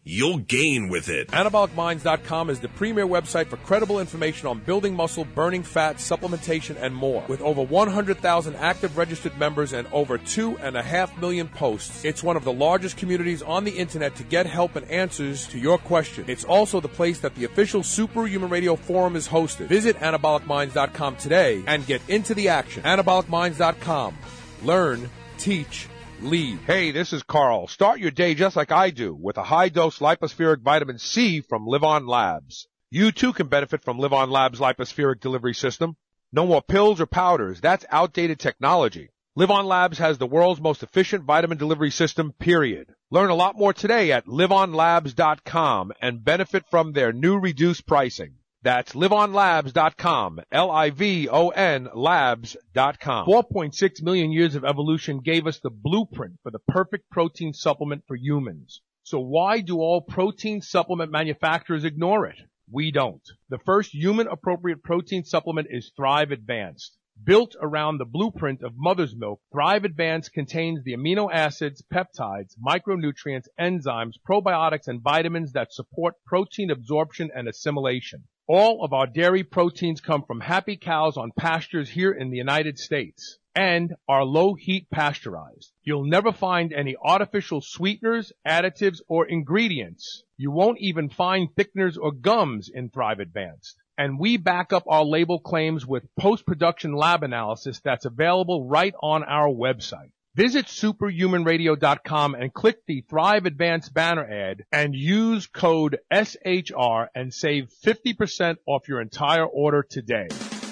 you'll gain with it. Anabolic Minds dot com is the premier website for credible information on building muscle, burning fat, supplementation, and more. With over one hundred thousand active registered members and over two and a half million posts, it's one of the largest communities on the internet to get help and answers to your questions. It's also the place that the official Superhuman Radio Forum is hosted. Visit Anabolic Minds dot com today and get into the action. Anabolic Minds dot com. Learn, teach, lead. Hey, this is Carl. Start your day just like I do with a high-dose lipospheric vitamin C from Live On Labs. You too can benefit from Live On Labs' lipospheric delivery system. No more pills or powders. That's outdated technology. Live On Labs has the world's most efficient vitamin delivery system, period. Learn a lot more today at live on labs dot com and benefit from their new reduced pricing. That's live on labs dot com, L I V O N labs dot com. four point six million years of evolution gave us the blueprint for the perfect protein supplement for humans. So why do all protein supplement manufacturers ignore it? We don't. The first human-appropriate protein supplement is Thrive Advanced. Built around the blueprint of mother's milk, Thrive Advanced contains the amino acids, peptides, micronutrients, enzymes, probiotics, and vitamins that support protein absorption and assimilation. All of our dairy proteins come from happy cows on pastures here in the United States and are low-heat pasteurized. You'll never find any artificial sweeteners, additives, or ingredients. You won't even find thickeners or gums in Thrive Advanced. And we back up our label claims with post-production lab analysis that's available right on our website. Visit superhuman radio dot com and click the Thrive Advanced banner ad and use code S H R and save fifty percent off your entire order today.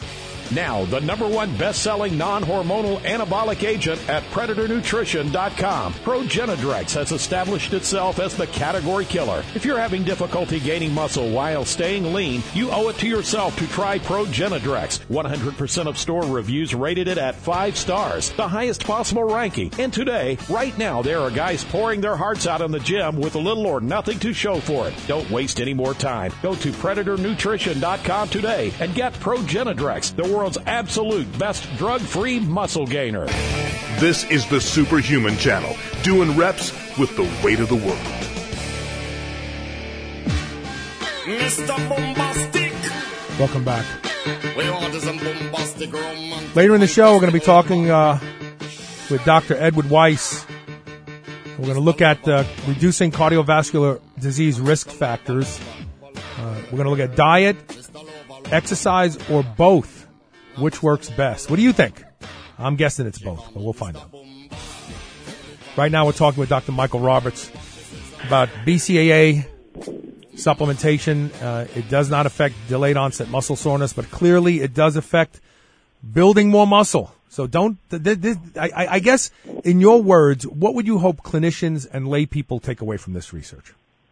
Now, the number one best-selling non-hormonal anabolic agent at Predator Nutrition dot com. Progenadrex has established itself as the category killer. If you're having difficulty gaining muscle while staying lean, you owe it to yourself to try Progenadrex. one hundred percent of store reviews rated it at five stars, the highest possible ranking. And today, right now, there are guys pouring their hearts out in the gym with little or nothing to show for it. Don't waste any more time. Go to Predator Nutrition dot com today and get Progenadrex, the world's absolute best drug-free muscle gainer. This is the Superhuman Channel, doing reps with the weight of the world. Mister Bombastic. Welcome back. We want some bombastic romance. Later in the show, we're going to be talking uh, with Doctor Edward Weiss. We're going to look at uh, reducing cardiovascular disease risk factors. Uh, we're going to look at diet, exercise, or both. Which works best? What do you think? I'm guessing it's both, but we'll find out. Right now we're talking with Doctor Michael Roberts about B C A A supplementation. Uh, it does not affect delayed onset muscle soreness, but clearly it does affect building more muscle. So don't, th- th- I, I guess in your words, what would you hope clinicians and lay people take away from this research?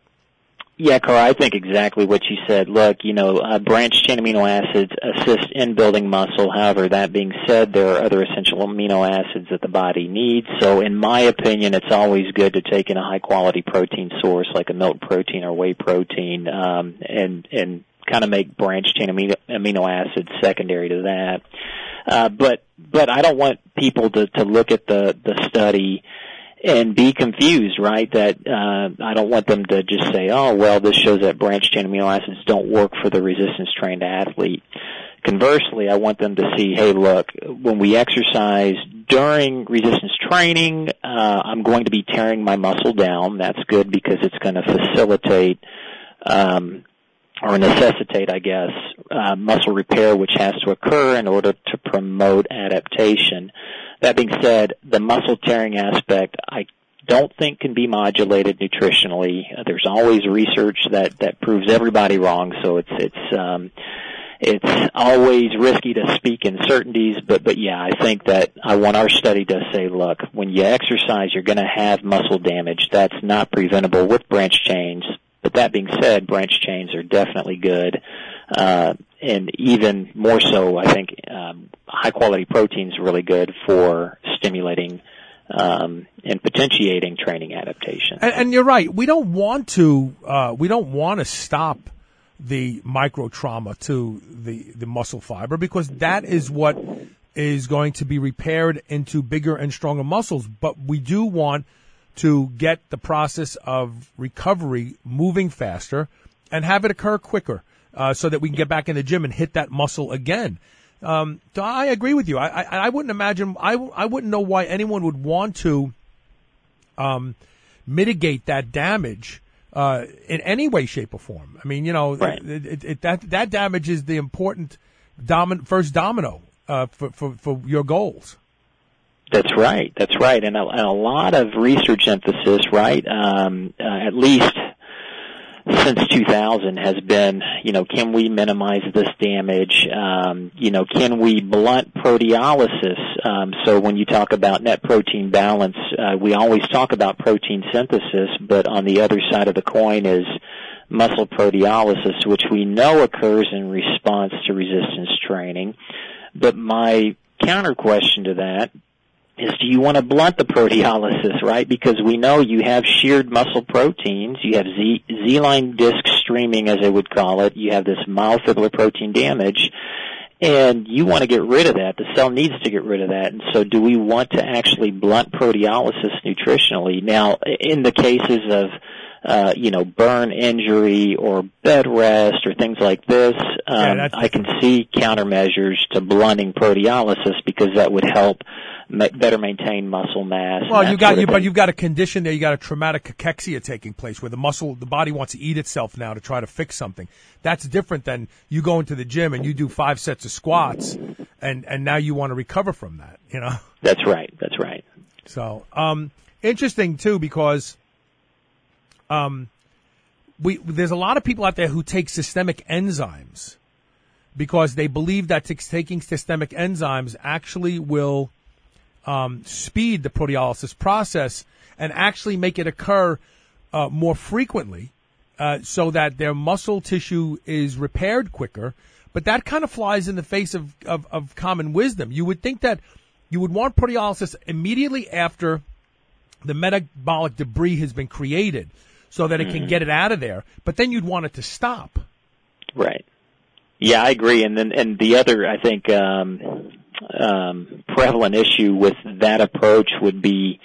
Yeah, Carl, I think exactly what you said. Look, you know, uh, branched-chain amino acids assist in building muscle. However, that being said, there are other essential amino acids that the body needs. So in my opinion, it's always good to take in a high-quality protein source like a milk protein or whey protein um, and, and kind of make branched-chain amino, amino acids secondary to that. Uh, but but I don't want people to, to look at the, the study and be confused, right? That uh, I don't want them to just say, oh, well, this shows that branched-chain amino acids don't work for the resistance-trained athlete. Conversely, I want them to see, hey, look, when we exercise during resistance training, uh, I'm going to be tearing my muscle down. That's good because it's going to facilitate um, or necessitate, I guess, uh, muscle repair, which has to occur in order to promote adaptation. That being said, the muscle tearing aspect I don't think can be modulated nutritionally. Uh, there's always research that, that proves everybody wrong, so it's it's um, it's always risky to speak in certainties. But but yeah, I think that I want our study to say, look, when you exercise, you're going to have muscle damage. That's not preventable with branch chains. But that being said, branch chains are definitely good. Uh, and even more so, I think um, high-quality protein is really good for stimulating um, and potentiating training adaptation. And, and you're right. We don't want to. Uh, we don't want to stop the micro trauma to the the muscle fiber because that is what is going to be repaired into bigger and stronger muscles. But we do want to get the process of recovery moving faster and have it occur quicker, uh, so that we can get back in the gym and hit that muscle again. Um, so I agree with you. I, I, I wouldn't imagine, I, I wouldn't know why anyone would want to, um, mitigate that damage, uh, in any way, shape, or form. I mean, you know, right. it, it, it, that, that damage is the important domin- first domino, uh, for, for, for your goals. That's right. That's right. And a, and a lot of research emphasis, right, um, uh, at least since two thousand has been, you know, can we minimize this damage? Um, you know, can we blunt proteolysis? Um, so when you talk about net protein balance, uh, we always talk about protein synthesis, but on the other side of the coin is muscle proteolysis, which we know occurs in response to resistance training. But my counter question to that is, do you want to blunt the proteolysis, right? Because we know you have sheared muscle proteins, you have Z, Z-line disc streaming, as they would call it, you have this myofibrillar protein damage, and you want to get rid of that. The cell needs to get rid of that. And so do we want to actually blunt proteolysis nutritionally? Now, in the cases of Uh, you know, burn injury or bed rest or things like this, um, yeah, I can see countermeasures to blunting proteolysis because that would help ma- better maintain muscle mass. Well, you got you, but you've got a condition there. You got a traumatic cachexia taking place where the muscle, the body wants to eat itself now to try to fix something. That's different than you go into the gym and you do five sets of squats, and and now you want to recover from that. You know. That's right. That's right. So, um, interesting too because. Um, we, there's a lot of people out there who take systemic enzymes because they believe that t- taking systemic enzymes actually will, um, speed the proteolysis process and actually make it occur, uh, more frequently, uh, so that their muscle tissue is repaired quicker. But that kind of flies in the face of, of, of common wisdom. You would think that you would want proteolysis immediately after the metabolic debris has been created, so that it can get it out of there, but then you'd want it to stop. Right. Yeah, I agree. And then, and the other, I think, um, um, prevalent issue with that approach would be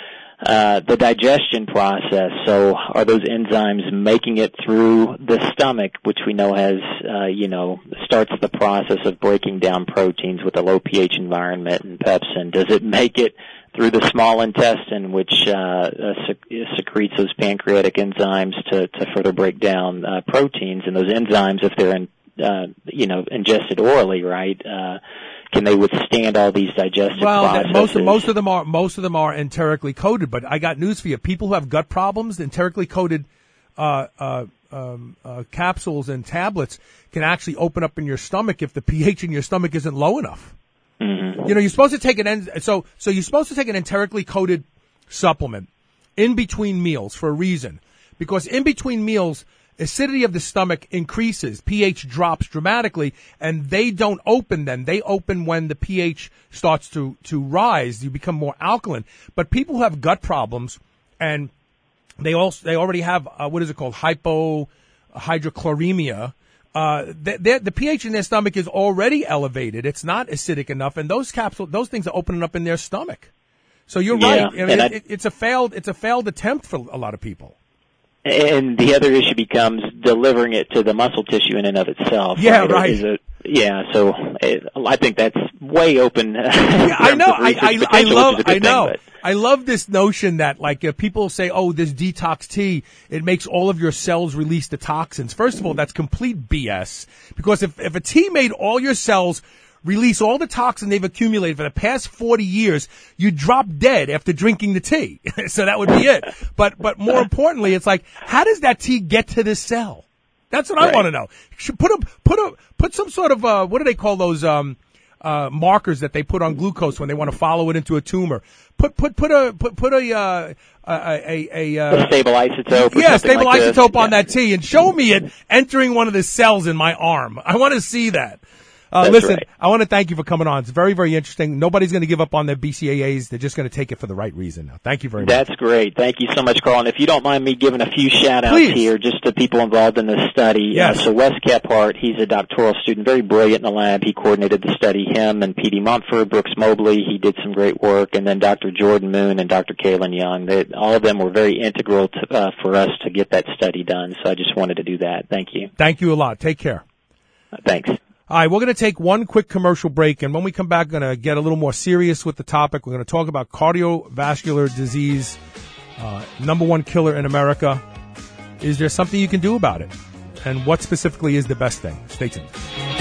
uh, the digestion process. So, are those enzymes making it through the stomach, which we know has, uh, you know, starts the process of breaking down proteins with a low pH environment and pepsin? Does it make it through the small intestine, which uh, uh, sec- secretes those pancreatic enzymes to, to further break down uh, proteins? And those enzymes, if they're in, uh, you know, ingested orally, right, uh, can they withstand all these digestive well, processes? Well, most of, most of them are most of them are enterically coated. But I got news for you: people who have gut problems, enterically coated uh, uh, um, uh, capsules and tablets can actually open up in your stomach if the pH in your stomach isn't low enough. Mm-hmm. You know, you're supposed to take an en- so so you're supposed to take an enterically coated supplement in between meals for a reason, because in between meals, acidity of the stomach increases, pH drops dramatically, and they don't open then. They open when the pH starts to to rise. You become more alkaline. But people who have gut problems and they also they already have uh, what is it called, hypohydrochloremia. Uh, the, the pH in their stomach is already elevated. It's not acidic enough, and those capsules, those things are opening up in their stomach. So you're yeah, right. I mean, it, I, it, it's a failed, it's a failed attempt for a lot of people. And the other issue becomes delivering it to the muscle tissue in and of itself. Yeah, right. right. Is it, yeah, so it, I think that's way open. Yeah, I know. I, I, I love. I know. Thing, I love this notion that, like, uh, people say, "Oh, this detox tea, it makes all of your cells release the toxins." First of all, that's complete B S. Because if if a tea made all your cells release all the toxin they've accumulated for the past forty years, you drop dead after drinking the tea. So that would be it. But but more importantly, it's like, how does that tea get to the cell? That's what right. I want to know. Should put a put a put some sort of uh what do they call those um uh markers that they put on glucose when they want to follow it into a tumor? Put put put a put put a uh a a, a, uh, a stable isotope. Or yeah, stable like isotope this. on yeah. that tea, and show me it entering one of the cells in my arm. I want to see that. Uh, That's listen, right. I want to thank you for coming on. It's very, very interesting. Nobody's going to give up on their B C A As. They're just going to take it for the right reason. Now, thank you very much. That's great. Thank you so much, Carl. And if you don't mind me giving a few shout-outs Please. here, just to people involved in this study. Yes. Uh, so Wes Kephart, he's a doctoral student, very brilliant in the lab. He coordinated the study. Him and P D Mumford, Brooks Mobley, he did some great work. And then Doctor Jordan Moon and Doctor Kaylin Young. They, all of them were very integral to, uh, for us to get that study done. So I just wanted to do that. Thank you. Thank you a lot. Take care. Uh, thanks. All right, we're going to take one quick commercial break, and when we come back, we're going to get a little more serious with the topic. We're going to talk about cardiovascular disease, uh, number one killer in America. Is there something you can do about it? And what specifically is the best thing? Stay tuned.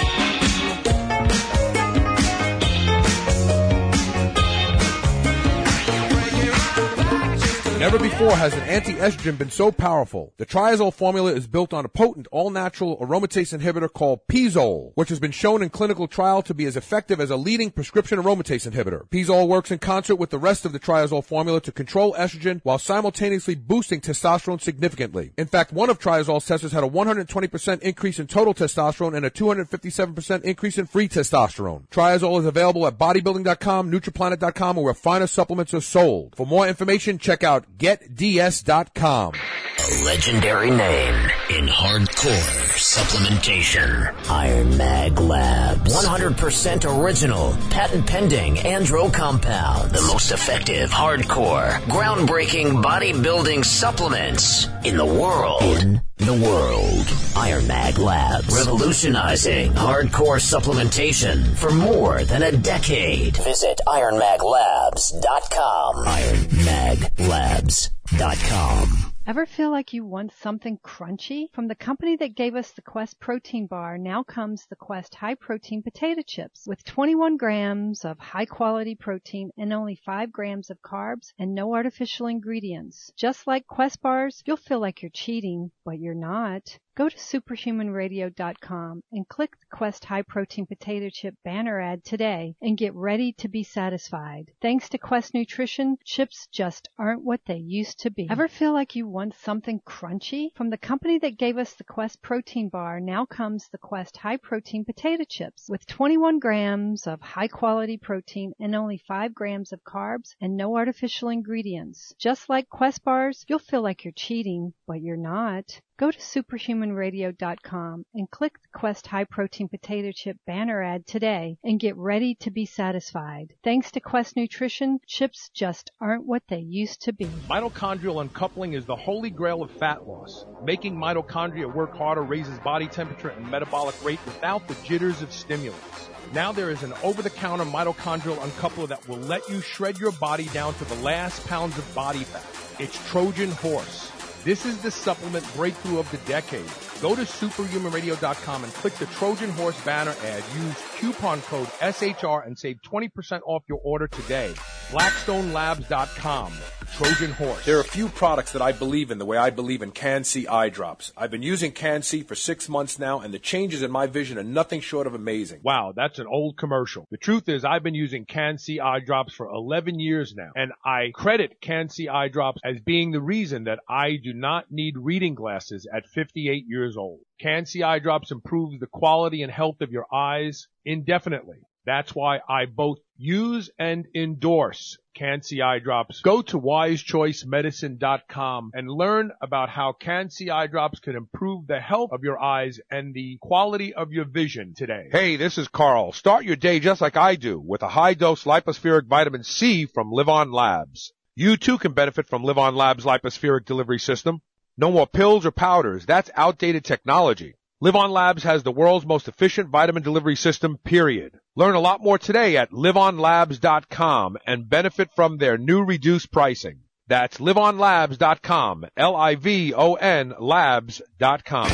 Never before has an anti-estrogen been so powerful. The triazole formula is built on a potent, all-natural aromatase inhibitor called Pizole, which has been shown in clinical trial to be as effective as a leading prescription aromatase inhibitor. Pizole works in concert with the rest of the triazole formula to control estrogen while simultaneously boosting testosterone significantly. In fact, one of triazole's testers had a one hundred twenty percent increase in total testosterone and a two hundred fifty-seven percent increase in free testosterone. Triazole is available at bodybuilding dot com, Nutriplanet dot com, or where finer supplements are sold. For more information, check out get d s dot com. A legendary name in hardcore supplementation. Iron Mag Labs. one hundred percent original, patent pending andro compounds. The most effective hardcore, groundbreaking bodybuilding supplements in the world. In the world. Iron Mag Labs. Revolutionizing hardcore supplementation for more than a decade. Visit iron mag labs dot com. iron mag labs dot com. Ever feel like you want something crunchy? From the company that gave us the Quest protein bar, now comes the Quest high protein potato chips with twenty-one grams of high quality protein and only five grams of carbs and no artificial ingredients. Just like Quest bars, you'll feel like you're cheating, but you're not. Go to superhuman radio dot com and click the Quest High Protein Potato Chip banner ad today and get ready to be satisfied. Thanks to Quest Nutrition, chips just aren't what they used to be. Ever feel like you want something crunchy? From the company that gave us the Quest protein bar, now comes the Quest High Protein Potato Chips with twenty-one grams of high quality protein and only five grams of carbs and no artificial ingredients. Just like Quest bars, you'll feel like you're cheating, but you're not. Go to superhuman radio dot com and click the Quest High Protein Potato Chip banner ad today and get ready to be satisfied. Thanks to Quest Nutrition, chips just aren't what they used to be. Mitochondrial uncoupling is the holy grail of fat loss. Making mitochondria work harder raises body temperature and metabolic rate without the jitters of stimulants. Now there is an over-the-counter mitochondrial uncoupler that will let you shred your body down to the last pounds of body fat. It's Trojan Horse. This is the supplement breakthrough of the decade. Go to superhuman radio dot com and click the Trojan Horse banner ad. Use coupon code S H R and save twenty percent off your order today. blackstone labs dot com. Trojan Horse. There are a few products that I believe in the way I believe in Can-C eye drops. I've been using Can-C for six months now, and the changes in my vision are nothing short of amazing. Wow, that's an old commercial. The truth is I've been using Can-C eye drops for eleven years now, and I credit Can-C eye drops as being the reason that I do not need reading glasses at fifty-eight years old. Can-C eye drops improves the quality and health of your eyes indefinitely. That's why I both use and endorse Can-C eye drops. Go to wise choice medicine dot com and learn about how Can-C eye drops can improve the health of your eyes and the quality of your vision today. Hey, this is Carl. Start your day just like I do with a high-dose lipospheric vitamin C from Live On Labs. You too can benefit from Live On Labs' lipospheric delivery system. No more pills or powders. That's outdated technology. Live On Labs has the world's most efficient vitamin delivery system, period. Learn a lot more today at live on labs dot com and benefit from their new reduced pricing. That's live on labs dot com, L I V O N labs dot com.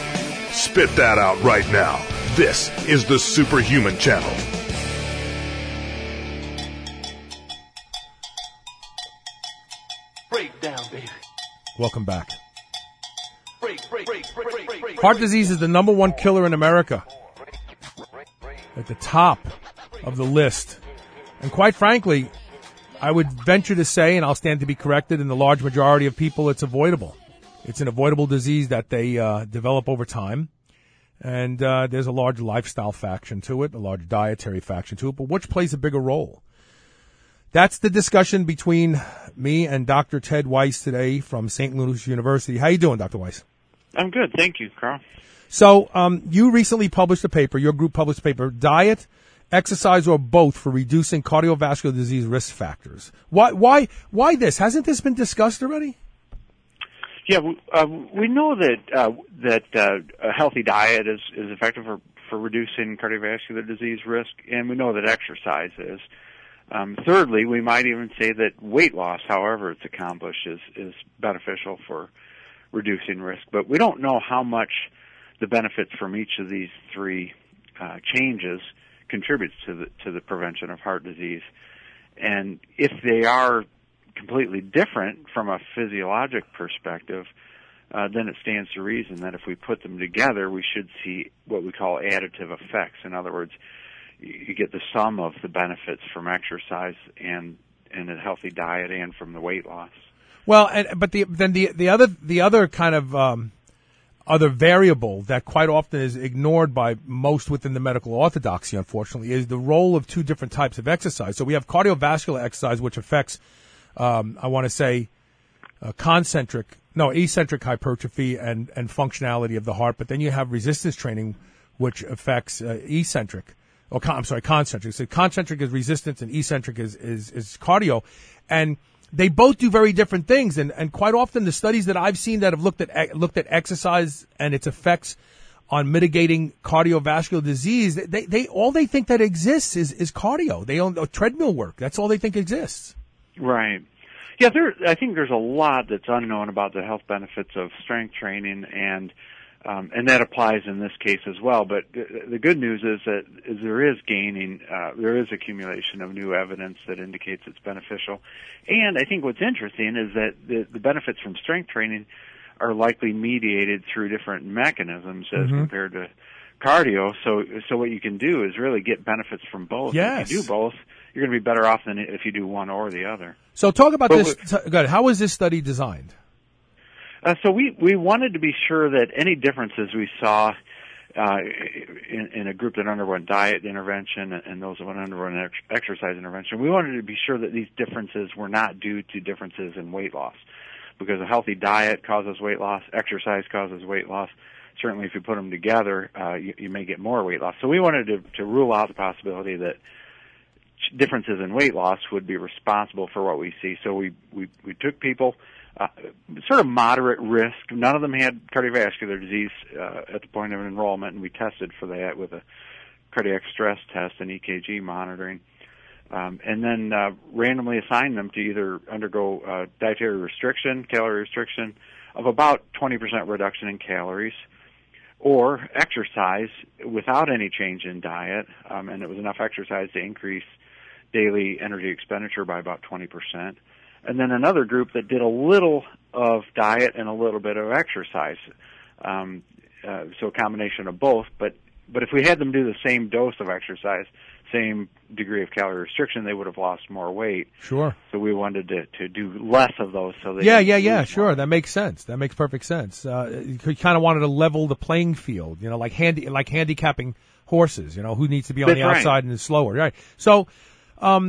Spit that out right now. This is the Superhuman Channel. Break down, baby. Welcome back. Break, break, break, break, break, break, break. Heart disease is the number one killer in America. At the top of the list. And quite frankly, I would venture to say, and I'll stand to be corrected, in the large majority of people, it's avoidable. It's an avoidable disease that they uh, develop over time. And uh, there's a large lifestyle faction to it, a large dietary faction to it, but which plays a bigger role? That's the discussion between me and Doctor Ted Weiss today from Saint Louis University. How you doing, Doctor Weiss? I'm good. Thank you, Carl. So um, you recently published a paper, your group published a paper, Diet, Exercise, or Both for Reducing Cardiovascular Disease Risk Factors. Why, why, why this? Hasn't this been discussed already? Yeah, uh, we know that uh, that uh, a healthy diet is, is effective for, for reducing cardiovascular disease risk, and we know that exercise is. Um, thirdly, we might even say that weight loss, however it's accomplished, is, is beneficial for reducing risk. But we don't know how much the benefits from each of these three uh, changes contributes to the to the prevention of heart disease. And if they are completely different from a physiologic perspective, uh, then it stands to reason that if we put them together, we should see what we call additive effects. In other words, you get the sum of the benefits from exercise and and a healthy diet and from the weight loss. Well, and, but the, then the the other the other kind of um, other variable that quite often is ignored by most within the medical orthodoxy, unfortunately, is the role of two different types of exercise. So we have cardiovascular exercise, which affects, um, I want to say, uh, concentric, no, eccentric hypertrophy and and functionality of the heart. But then you have resistance training, which affects uh, eccentric. Or con, I'm sorry, concentric. So concentric is resistance and eccentric is, is, is cardio. And they both do very different things. And, and quite often the studies that I've seen that have looked at, looked at exercise and its effects on mitigating cardiovascular disease, they, they, all they think that exists is, is cardio. They own treadmill work. That's all they think exists. Right. Yeah, there, I think there's a lot that's unknown about the health benefits of strength training, and Um, and that applies in this case as well. But the good news is that is there is gaining, uh, there is accumulation of new evidence that indicates it's beneficial. And I think what's interesting is that the, the benefits from strength training are likely mediated through different mechanisms as Mm-hmm. compared to cardio. So, so what you can do is really get benefits from both. Yes. If you do both, you're going to be better off than if you do one or the other. So talk about But this. T- go ahead. How was this study designed? Uh, so we, we wanted to be sure that any differences we saw uh, in, in a group that underwent diet intervention and those that underwent ex- exercise intervention, we wanted to be sure that these differences were not due to differences in weight loss. Because a healthy diet causes weight loss, exercise causes weight loss. Certainly if you put them together, uh, you, you may get more weight loss. So we wanted to, to rule out the possibility that differences in weight loss would be responsible for what we see. So we, we, we took people Uh, sort of moderate risk. None of them had cardiovascular disease uh, at the point of enrollment, and we tested for that with a cardiac stress test and E K G monitoring. Um, and then uh, randomly assigned them to either undergo uh, dietary restriction, calorie restriction of about twenty percent reduction in calories, or exercise without any change in diet, um, and it was enough exercise to increase daily energy expenditure by about twenty percent. And then another group that did a little of diet and a little bit of exercise. Um, uh, so a combination of both. But, but if we had them do the same dose of exercise, same degree of calorie restriction, they would have lost more weight. Sure. So we wanted to, to do less of those. So they Yeah, yeah, yeah, sure. That makes sense. That makes perfect sense. Uh, you kind of wanted to level the playing field, you know, like handy, like handicapping horses, you know, who needs to be on That's the outside right. and is slower. Right. So, um,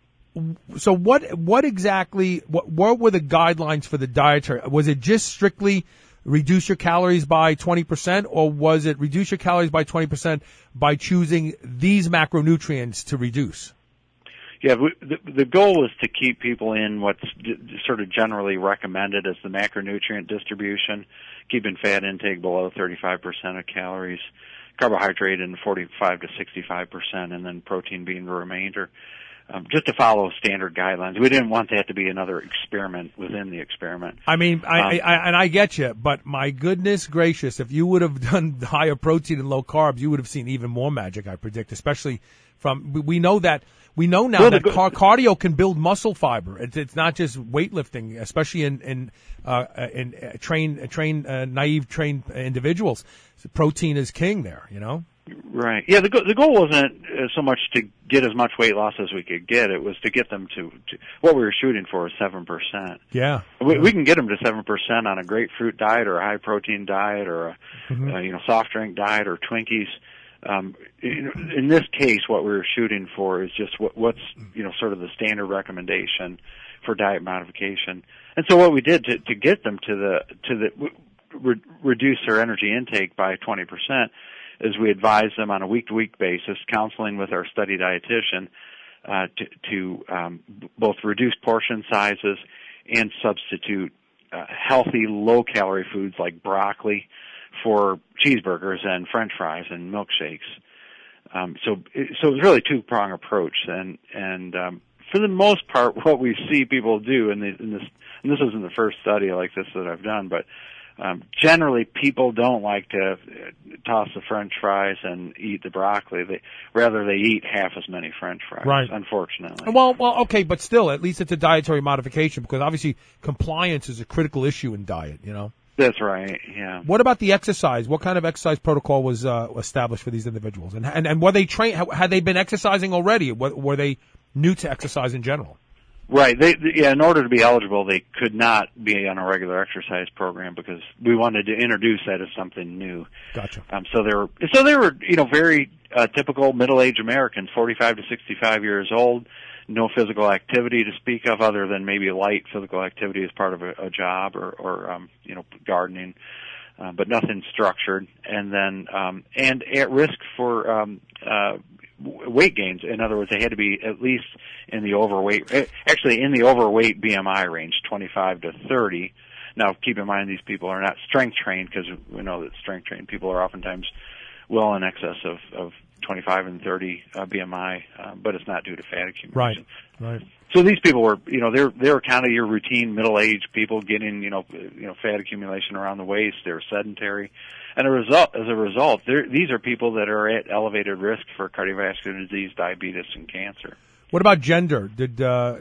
So what what exactly what what were the guidelines for the dietary? Was it just strictly reduce your calories by twenty percent, or was it reduce your calories by twenty percent by choosing these macronutrients to reduce? Yeah, we, the, the goal is to keep people in what's d- sort of generally recommended as the macronutrient distribution, keeping fat intake below thirty-five percent of calories, carbohydrate in forty-five to sixty-five percent, and then protein being the remainder. Um, just to follow standard guidelines. We didn't want that to be another experiment within the experiment. I mean, I, um, I, I and I get you, but my goodness gracious, if you would have done higher protein and low carbs, you would have seen even more magic, I predict, especially from, we know that, we know now well, that the, car, cardio can build muscle fiber. It's, it's not just weightlifting, especially in, in, uh, in uh, train, train, uh, naive trained individuals. Protein is king there, you know? Right. Yeah, the go- the goal wasn't uh, so much to get as much weight loss as we could get. It was to get them to, to what we were shooting for is seven percent. Yeah. We, yeah. we can get them to seven percent on a grapefruit diet or a high protein diet or a mm-hmm. uh, you know soft drink diet or Twinkies. Um, in, in this case, what we were shooting for is just what, what's you know sort of the standard recommendation for diet modification. And so what we did to, to get them to the to the re- reduce their energy intake by twenty percent is we advised them on a week-to-week basis, counseling with our study dietitian, uh, to, to um, both reduce portion sizes and substitute uh, healthy, low-calorie foods like broccoli for cheeseburgers and French fries and milkshakes. Um, so, so it was really a two-prong approach, and and um, for the most part, what we see people do, in, the, in this, and this isn't the first study like this that I've done, but Um, generally, people don't like to toss the French fries and eat the broccoli. They, rather, they eat half as many French fries, right. unfortunately. Well, well, okay, but still, at least it's a dietary modification because obviously compliance is a critical issue in diet, you know? That's right, yeah. What about the exercise? What kind of exercise protocol was uh, established for these individuals? And, and, and were they trained, had they been exercising already? Were, were they new to exercise in general? Right. They, yeah, in order to be eligible, they could not be on a regular exercise program because we wanted to introduce that as something new. Gotcha. Um, so they were, so they were, you know, very uh, typical middle-aged Americans, forty-five to sixty-five years old, no physical activity to speak of other than maybe light physical activity as part of a, a job or, or um, you know, gardening, uh, but nothing structured. And then, um, and at risk for um, uh, weight gains. In other words, they had to be at least in the overweight, actually in the overweight B M I range, twenty-five to thirty. Now, keep in mind these people are not strength trained because we know that strength trained people are oftentimes well in excess of, of twenty-five and thirty uh, B M I, uh, but it's not due to fat accumulation. Right, right. So these people were, you know, they're they're kind of your routine middle-aged people getting, you know, you know, fat accumulation around the waist. They're sedentary, and a result as a result, these are people that are at elevated risk for cardiovascular disease, diabetes, and cancer. What about gender? Did uh, uh,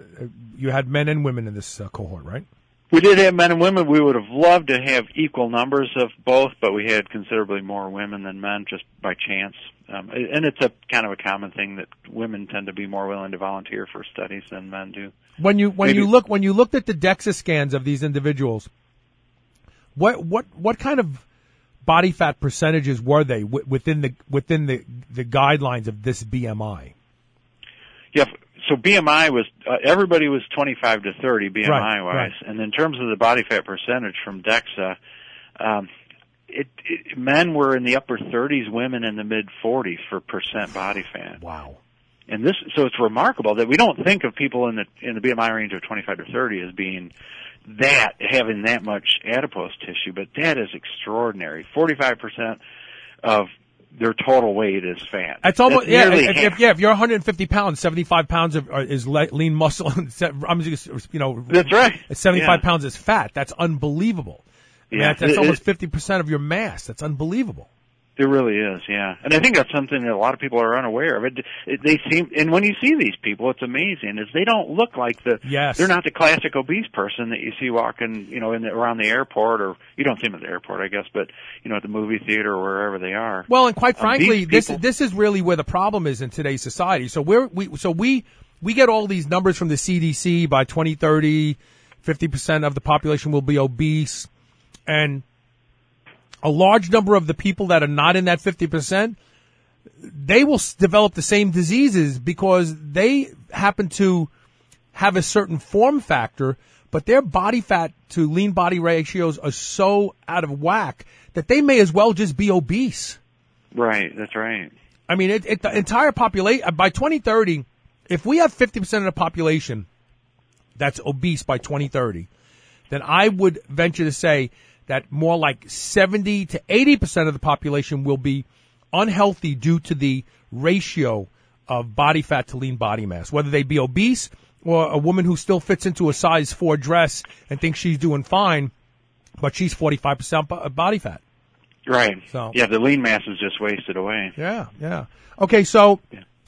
you had men and women in this uh, cohort, right? We did have men and women. We would have loved to have equal numbers of both, but we had considerably more women than men just by chance. Um, and it's a kind of a common thing that women tend to be more willing to volunteer for studies than men do. When you when Maybe. you look when you looked at the DEXA scans of these individuals, what what what kind of body fat percentages were they w- within the within the the guidelines of this B M I? Yeah. So B M I was, uh, everybody was twenty-five to thirty B M I wise. Right. And in terms of the body fat percentage from DEXA, um, it, it, men were in the upper thirties, women in the mid forties for percent body fat. Wow. And this, so it's remarkable that we don't think of people in the, in the B M I range of twenty-five to thirty as being that, having that much adipose tissue, but that is extraordinary. forty-five percent of their total weight is fat. It's almost, That's yeah, nearly if, half. if, yeah, if you're one hundred fifty pounds, seventy-five pounds of, uh, is le- lean muscle, and se- I'm just, you know. That's right. seventy-five Yeah. pounds is fat. That's unbelievable. I mean, Yeah. that's, that's It- almost it- fifty percent of your mass. That's unbelievable. It really is, yeah. And I think that's something that a lot of people are unaware of. It, it they seem, and when you see these people, it's amazing, is they don't look like the, Yes. they're not the classic obese person that you see walking, you know, in the, around the airport, or you don't see them at the airport, I guess, but, you know, at the movie theater or wherever they are. Well, and quite Um, frankly, these this people- this is really where the problem is in today's society. So we're we so we we get all these numbers from the C D C. By twenty thirty, fifty percent of the population will be obese, and a large number of the people that are not in that fifty percent, they will s- develop the same diseases because they happen to have a certain form factor, but their body fat to lean body ratios are so out of whack that they may as well just be obese. Right, that's right. I mean, it, it, the entire population, by twenty thirty, if we have fifty percent of the population that's obese by twenty thirty, then I would venture to say that more like seventy to eighty percent of the population will be unhealthy due to the ratio of body fat to lean body mass, whether they be obese or a woman who still fits into a size four dress and thinks she's doing fine, but she's forty-five percent body fat. Right. So, yeah, the lean mass is just wasted away. Yeah, yeah. Okay, so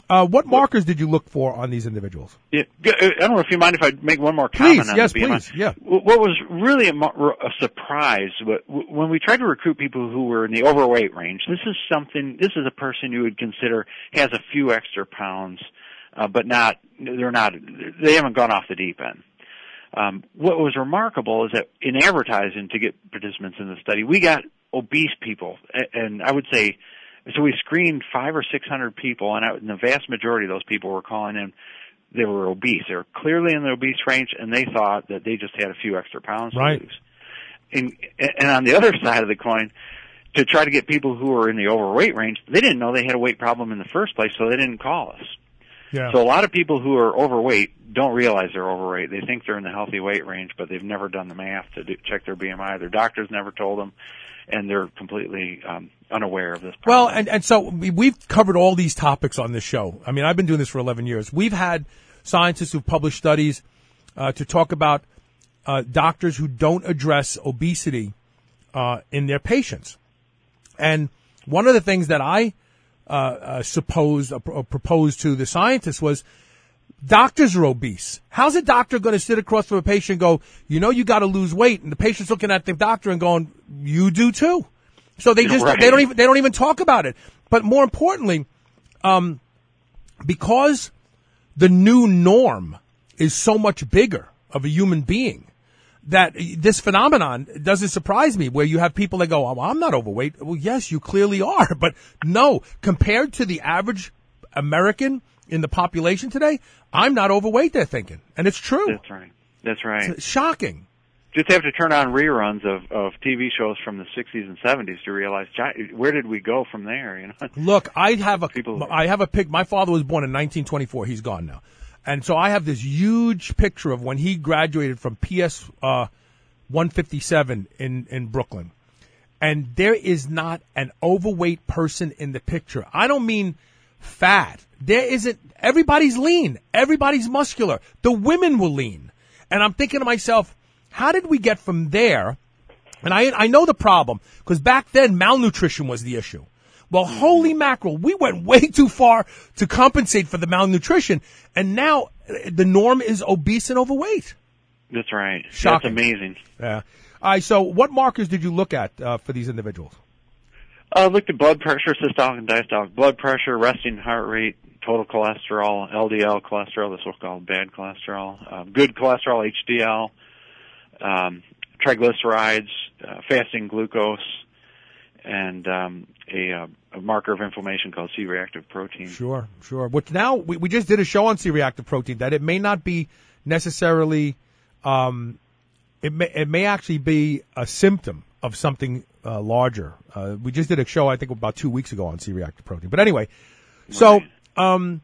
Uh, what markers did you look for on these individuals? Yeah, I don't know if you mind if I make one more comment Please, on yes, the B M I. please, yeah. What was really a, a surprise, when we tried to recruit people who were in the overweight range, this is something, this is a person you would consider has a few extra pounds, uh, but not, they're not, they haven't gone off the deep end. Um, what was remarkable is that in advertising to get participants in the study, we got obese people, and I would say, so we screened five or six hundred people, and, I, and the vast majority of those people were calling in, they were obese. They were clearly in the obese range, and they thought that they just had a few extra pounds right. to lose. And, and on the other side of the coin, to try to get people who were in the overweight range, they didn't know they had a weight problem in the first place, so they didn't call us. Yeah. So a lot of people who are overweight don't realize they're overweight. They think they're in the healthy weight range, but they've never done the math to do, check their B M I. Their doctors never told them, and they're completely um, unaware of this problem. Well, and, and so we, we've covered all these topics on this show. I mean, I've been doing this for eleven years. We've had scientists who've published studies uh, to talk about uh, doctors who don't address obesity uh, in their patients. And one of the things that I uh, uh, supposed uh, proposed to the scientists was doctors are obese. How's a doctor going to sit across from a patient and go, you know, you got to lose weight, and the patient's looking at the doctor and going, you do too. So they just right. they don't even they don't even talk about it. But more importantly, um, because the new norm is so much bigger of a human being, that this phenomenon doesn't surprise me, where you have people that go, oh, I'm not overweight. Well, yes, you clearly are. But no, compared to the average American in the population today, I'm not overweight, they're thinking. And it's true. That's right. That's right. It's shocking. Just have to turn on reruns of, of T V shows from the sixties and seventies to realize, where did we go from there? You know. Look, I have a, people, I have a pic. My father was born in nineteen twenty-four. He's gone now. And so I have this huge picture of when he graduated from P S uh, one fifty-seven in, in Brooklyn. And there is not an overweight person in the picture. I don't mean fat. There isn't. Everybody's lean. Everybody's muscular. The women were lean. And I'm thinking to myself, how did we get from there? And I I know the problem, because back then malnutrition was the issue. Well, holy mackerel, we went way too far to compensate for the malnutrition, and now the norm is obese and overweight. That's right. Shocking. That's amazing. Yeah. All right, so what markers did you look at uh, for these individuals? I uh, looked at blood pressure, systolic and diastolic blood pressure, resting heart rate, total cholesterol, L D L cholesterol, the so-called bad cholesterol, uh, good cholesterol, H D L, um, triglycerides, uh, fasting glucose, and um, a, uh, a marker of inflammation called C-reactive protein. Sure, sure. Which now, we, we just did a show on C-reactive protein, that it may not be necessarily, um, it may, it may actually be a symptom of something uh, larger. Uh, we just did a show, I think, about two weeks ago on C-reactive protein. But anyway, so um,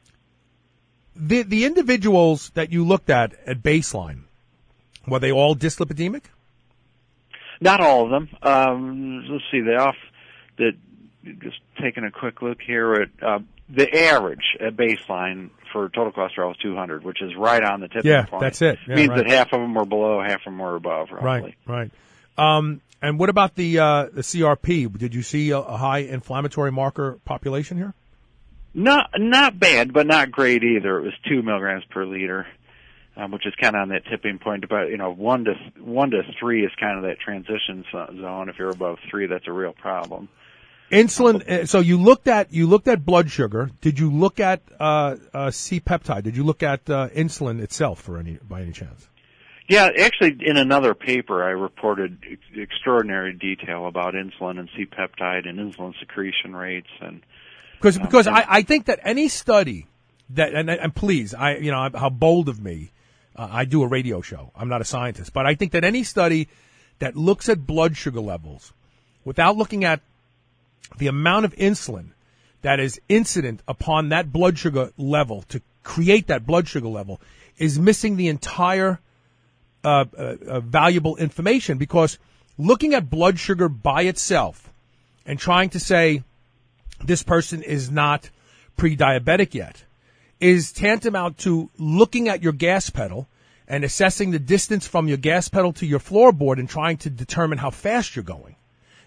the the individuals that you looked at at baseline, were they all dyslipidemic? Not all of them. Um, let's see. They off. The, just taking a quick look here at uh, the average at baseline for total cholesterol is two hundred, which is right on the tipping yeah, point. Yeah, that's it. Yeah, means right. that half of them were below, half of them were above, roughly. Right, right. Um, and what about the uh, the C R P? Did you see a, a high inflammatory marker population here? Not not bad, but not great either. It was two milligrams per liter, um, which is kind of on that tipping point. About you know one to one to three is kind of that transition zone. If you're above three, that's a real problem. Insulin. So you looked at you looked at blood sugar. Did you look at uh, uh, C-peptide? Did you look at uh, insulin itself for any by any chance? Yeah, actually, in another paper, I reported ex- extraordinary detail about insulin and C-peptide and insulin secretion rates, and because um, because and, I, I think that any study that and, and please, I you know how bold of me, uh, I do a radio show. I'm not a scientist, but I think that any study that looks at blood sugar levels without looking at the amount of insulin that is incident upon that blood sugar level to create that blood sugar level is missing the entire uh, uh, uh, valuable information, because looking at blood sugar by itself and trying to say this person is not pre-diabetic yet is tantamount to looking at your gas pedal and assessing the distance from your gas pedal to your floorboard and trying to determine how fast you're going.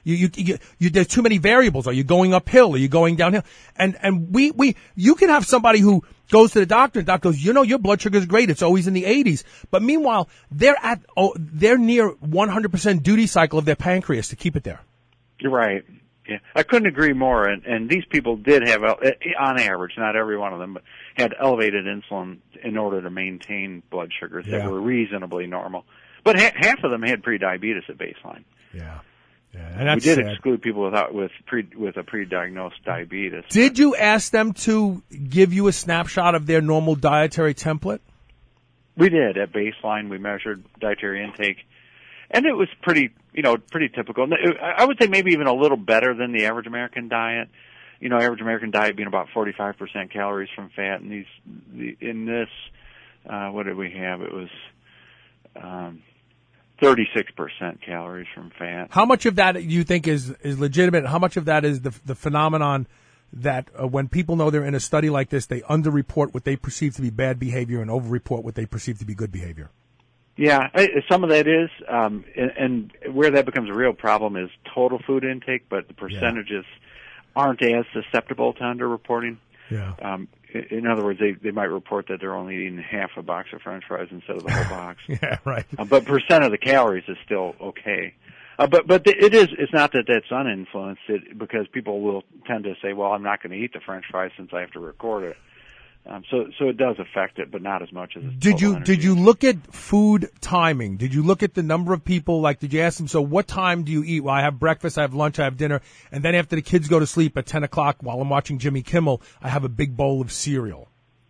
You, you, you, you, there's too many variables. Are you going uphill? Are you going downhill? And, and we, we, you can have somebody who goes to the doctor and the doctor goes, you know, your blood sugar is great. It's always in the eighties. But meanwhile, they're at, oh, they're near one hundred percent duty cycle of their pancreas to keep it there. You're right. Yeah, I couldn't agree more. And, and these people did have, on average, not every one of them, but had elevated insulin in order to maintain blood sugars Yeah. that were reasonably normal. But ha- half of them had prediabetes at baseline. Yeah, yeah, and that's we did sad. exclude people without with pre, with a pre-diagnosed diabetes. Did you ask them to give you a snapshot of their normal dietary template? We did at baseline. We measured dietary intake, and it was pretty, you know, pretty typical. I would say maybe even a little better than the average American diet. You know, average American diet being about forty-five percent calories from fat, and these the, in this, uh, what did we have? It was um, thirty-six percent calories from fat. How much of that you think is is legitimate? How much of that is the the phenomenon that uh, when people know they're in a study like this, they underreport what they perceive to be bad behavior and overreport what they perceive to be good behavior? Yeah, some of that is, um, and, and where that becomes a real problem is total food intake, but the percentages yeah. aren't as susceptible to underreporting. Yeah. Um, in other words, they, they might report that they're only eating half a box of French fries instead of the whole box. Yeah, right. Uh, but percent of the calories is still okay. Uh, but but it is. It's not that that's uninfluenced, it, because people will tend to say, "Well, I'm not going to eat the French fries since I have to record it." Um, so so it does affect it, but not as much as. Its did you energy. did you look at food timing? Did you look at the number of people? Like, did you ask them? So, what time do you eat? Well, I have breakfast, I have lunch, I have dinner, and then after the kids go to sleep at ten o'clock, while I'm watching Jimmy Kimmel, I have a big bowl of cereal.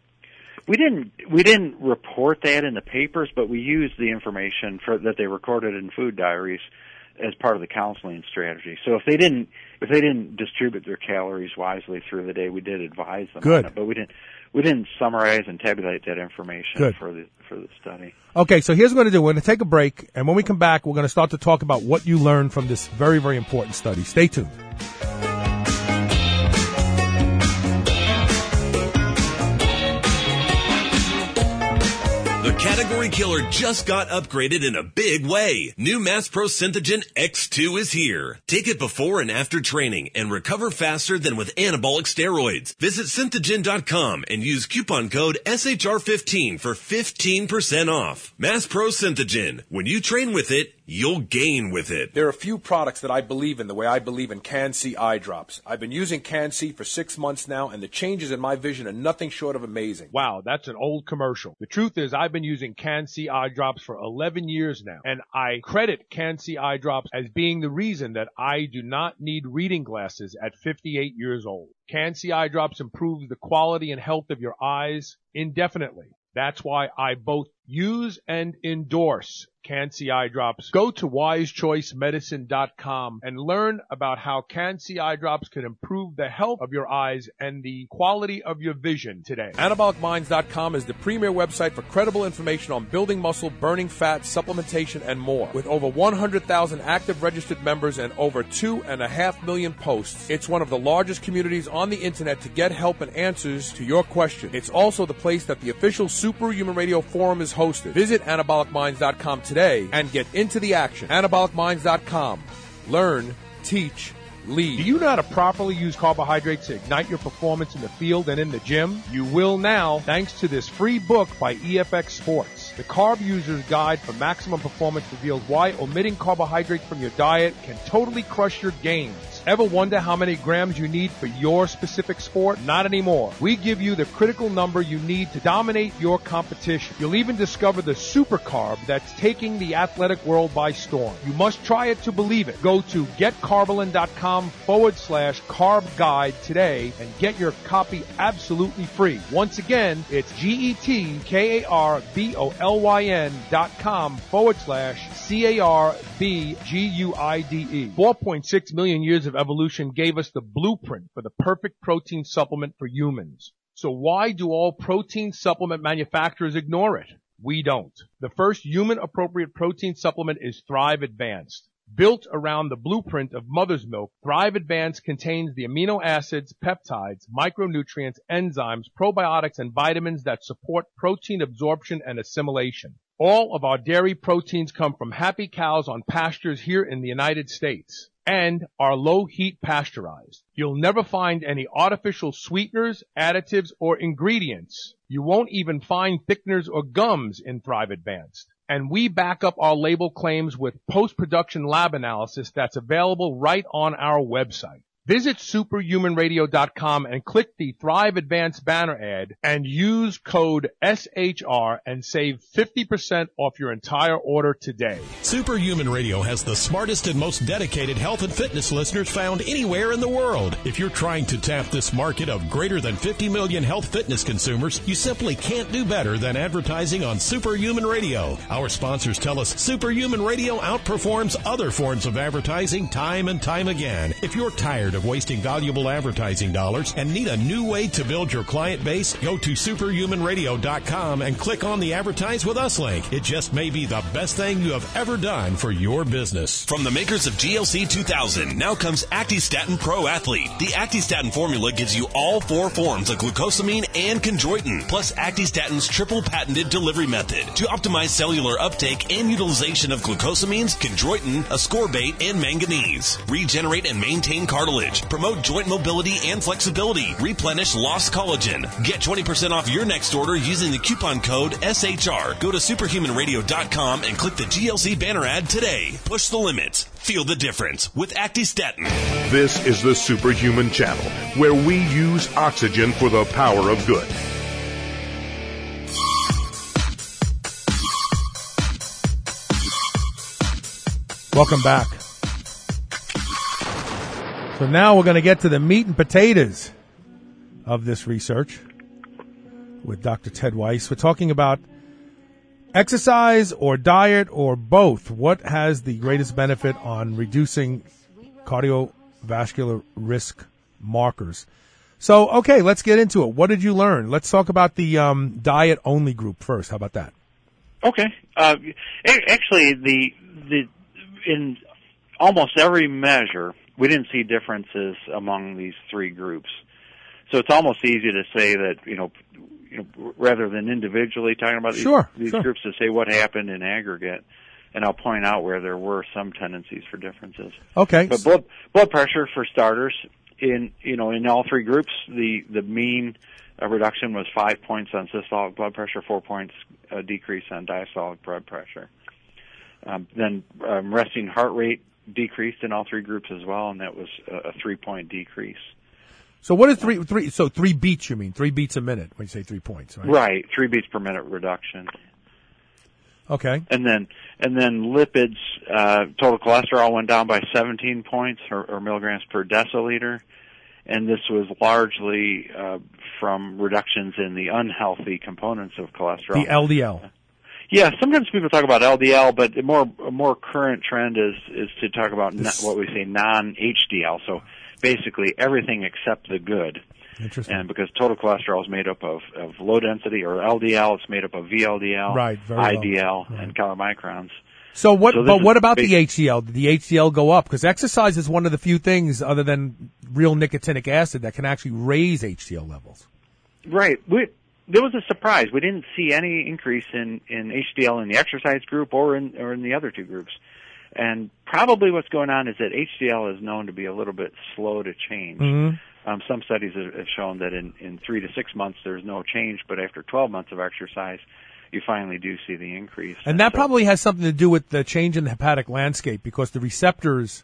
We didn't we didn't report that in the papers, but we used the information for, that they recorded in food diaries as part of the counseling strategy. So if they didn't if they didn't distribute their calories wisely through the day, we did advise them Good. on it, but we didn't we didn't summarize and tabulate that information Good. for the for the study. Okay, so here's what we're going to do. We're going to take a break, and when we come back, we're going to start to talk about what you learned from this very, very important study. Stay tuned. The category killer just got upgraded in a big way. New Mass Pro Synthogen X two is here. Take it before and after training and recover faster than with anabolic steroids. Visit synthogen dot com and use coupon code S H R fifteen for fifteen percent off. Mass Pro Synthogen. When you train with it, you'll gain with it. There are a few products that I believe in the way I believe in Can-C eye drops. I've been using Can-C for six months now, and the changes in my vision are nothing short of amazing. Wow, that's an old commercial. The truth is, I've been using Can-C eye drops for eleven years now, and I credit Can-C eye drops as being the reason that I do not need reading glasses at fifty-eight years old. Can-C eye drops improves the quality and health of your eyes indefinitely. That's why I both use and endorse Can-C eye drops. Go to wise choice medicine dot com and learn about how Can-C eye drops can improve the health of your eyes and the quality of your vision today. anabolic minds dot com is the premier website for credible information on building muscle, burning fat, supplementation, and more. With over one hundred thousand active registered members and over two and a half million posts, it's one of the largest communities on the internet to get help and answers to your questions. It's also the place that the official Superhuman Radio Forum is hosted. Visit anabolic minds dot com today and get into the action. anabolic minds dot com. Learn, teach, lead. Do you know how to properly use carbohydrates to ignite your performance in the field and in the gym? You will now, thanks to this free book by E F X Sports. The Carb User's Guide for Maximum Performance reveals why omitting carbohydrates from your diet can totally crush your gains. Ever wonder how many grams you need for your specific sport? Not anymore. We give you the critical number you need to dominate your competition. You'll even discover the super carb that's taking the athletic world by storm. You must try it to believe it. Go to getcarbolin.com forward slash carb guide today and get your copy absolutely free. Once again, it's G-E-T-K-A-R-B-O-L-Y-N dot com forward slash C-A-R-B-G-U-I-D-E. four point six million years of evolution gave us the blueprint for the perfect protein supplement for humans. So why do all protein supplement manufacturers ignore it? We don't. The first human-appropriate protein supplement is Thrive Advanced. Built around the blueprint of mother's milk, Thrive Advanced contains the amino acids, peptides, micronutrients, enzymes, probiotics, and vitamins that support protein absorption and assimilation. All of our dairy proteins come from happy cows on pastures here in the United States. and are low heat pasteurized. You'll never find any artificial sweeteners, additives, or ingredients. You won't even find thickeners or gums in Thrive Advanced. And we back up our label claims with post-production lab analysis that's available right on our website. Visit superhuman radio dot com and click the Thrive Advanced banner ad and use code S H R and save fifty percent off your entire order today. Superhuman Radio has the smartest and most dedicated health and fitness listeners found anywhere in the world. If you're trying to tap this market of greater than fifty million health fitness consumers, you simply can't do better than advertising on Superhuman Radio. Our sponsors tell us Superhuman Radio outperforms other forms of advertising time and time again. If you're tired of wasting valuable advertising dollars and need a new way to build your client base, go to superhuman radio dot com and click on the Advertise With Us link. It just may be the best thing you have ever done for your business. From the makers of G L C two thousand, now comes Actistatin Pro Athlete. The Actistatin formula gives you all four forms of glucosamine and chondroitin, plus Actistatin's triple patented delivery method to optimize cellular uptake and utilization of glucosamines, chondroitin, ascorbate, and manganese. Regenerate and maintain cartilage. Promote joint mobility and flexibility. Replenish lost collagen. Get twenty percent off your next order using the coupon code S H R. Go to superhuman radio dot com and click the G L C banner ad today. Push the limits. Feel the difference with Actistatin. This is the Superhuman Channel, where we use oxygen for the power of good. Welcome back. So now we're going to get to the meat and potatoes of this research with Doctor Ted Weiss. We're talking about exercise or diet or both. What has the greatest benefit on reducing cardiovascular risk markers? So, okay, let's get into it. What did you learn? Let's talk about the um, diet-only group first. How about that? Okay. Uh, actually, the the in almost every measure, we didn't see differences among these three groups. So it's almost easy to say that, you know, you know rather than individually talking about sure, these, these sure. groups, to say what happened in aggregate. And I'll point out where there were some tendencies for differences. Okay. But blood, blood pressure, for starters, in, you know, in all three groups, the, the mean uh, reduction was five points on systolic blood pressure, four points uh, decrease on diastolic blood pressure. Um, then um, resting heart rate decreased in all three groups as well, and that was a, a three-point decrease. So what is three, three, so three beats, you mean? Three beats a minute when you say three points, right? Right, three beats per minute reduction. Okay. And then, and then lipids, uh, total cholesterol went down by seventeen points or, or milligrams per deciliter. And this was largely, uh, from reductions in the unhealthy components of cholesterol. The L D L. Yeah, sometimes people talk about L D L, but a more, a more current trend is, is to talk about This... what we say non-H D L. So basically everything except the good. Interesting. And because total cholesterol is made up of, of low density, or L D L, it's made up of V L D L, right, very I D L, right. and chylomicrons. So what? So but what about big, the H D L? Did the H D L go up? Because exercise is one of the few things, other than real nicotinic acid, that can actually raise H D L levels. Right. We, there was a surprise. We didn't see any increase in, in H D L in the exercise group or in or in the other two groups. And probably what's going on is that H D L is known to be a little bit slow to change. Mm-hmm. Um, some studies have shown that in, in three to six months there's no change, but after twelve months of exercise, you finally do see the increase. And that so, probably has something to do with the change in the hepatic landscape, because the receptors,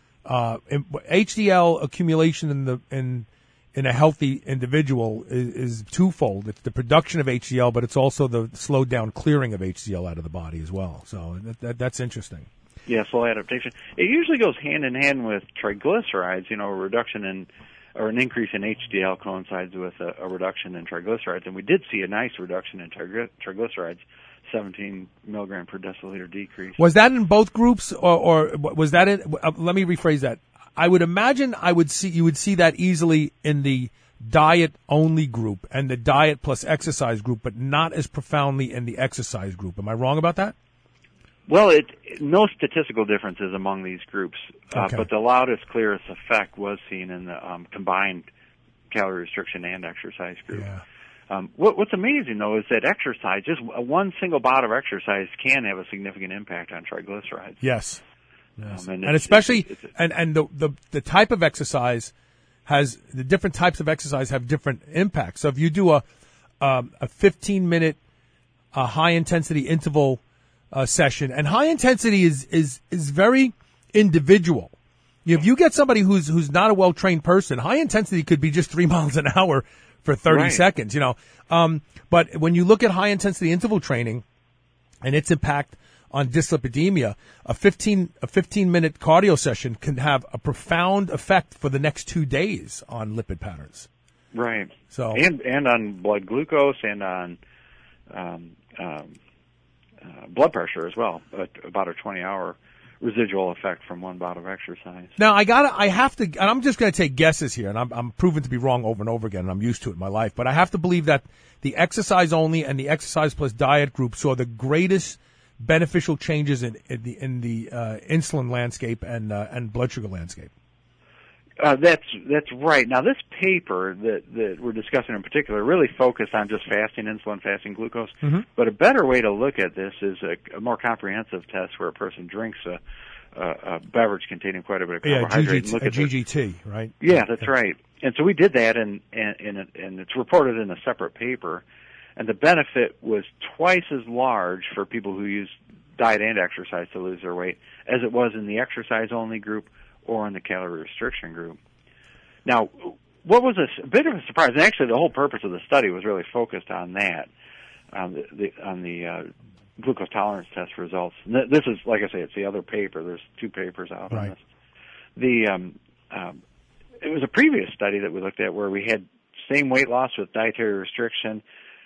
uh, H D L accumulation in the in in a healthy individual is, is twofold. It's the production of H D L, but it's also the slowed down clearing of H D L out of the body as well. So that, that, that's interesting. Yeah, slow adaptation. It usually goes hand in hand with triglycerides. You know, a reduction in or an increase in H D L coincides with a, a reduction in triglycerides, and we did see a nice reduction in trigly- triglycerides, seventeen milligram per deciliter decrease. Was that in both groups, or, or was that in? Uh, let me rephrase that. I would imagine I would see you would see that easily in the diet only group and the diet plus exercise group, but not as profoundly in the exercise group. Am I wrong about that? Well, it, no statistical differences among these groups, uh, okay. but the loudest, clearest effect was seen in the um, combined calorie restriction and exercise group. Yeah. Um, what, what's amazing, though, is that exercise, just one single bout of exercise, can have a significant impact on triglycerides. Yes. Yes. Um, and, and it's, especially, it's, it's, and, and the, the, the type of exercise has, the different types of exercise have different impacts. So if you do a, um, a fifteen minute, uh, high intensity interval, uh, session, and high intensity is, is, is very individual. If you get somebody who's, who's not a well-trained person, high intensity could be just three miles an hour for thirty right. seconds, you know. Um, but when you look at high intensity interval training and its impact on dyslipidemia, a fifteen, a fifteen minute cardio session can have a profound effect for the next two days on lipid patterns. Right. So, and, and on blood glucose and on, um, um, uh, blood pressure as well, about a twenty hour residual effect from one bout of exercise. Now I got I have to, and I'm just going to take guesses here, and I'm, I'm proven to be wrong over and over again, and I'm used to it in my life, but I have to believe that the exercise only and the exercise plus diet group saw the greatest beneficial changes in, in the, in the, uh, insulin landscape and, uh, and blood sugar landscape. Uh, that's, that's right. Now this paper that, that we're discussing in particular really focused on just fasting insulin, fasting glucose, mm-hmm. but a better way to look at this is a, a more comprehensive test where a person drinks a, a, a beverage containing quite a bit of carbohydrate. Yeah, and look a at G G T, the, right? Yeah, that's yeah. right. And so we did that, and, and, and, and it's reported in a separate paper, and the benefit was twice as large for people who use diet and exercise to lose their weight as it was in the exercise-only group or in the calorie restriction group. Now, what was a, a bit of a surprise, and actually the whole purpose of the study was really focused on that, on the, the, on the uh, glucose tolerance test results. And th- this is, like I say, it's the other paper. There's two papers out right. on this. The um, um, it was a previous study that we looked at where we had same weight loss with dietary restriction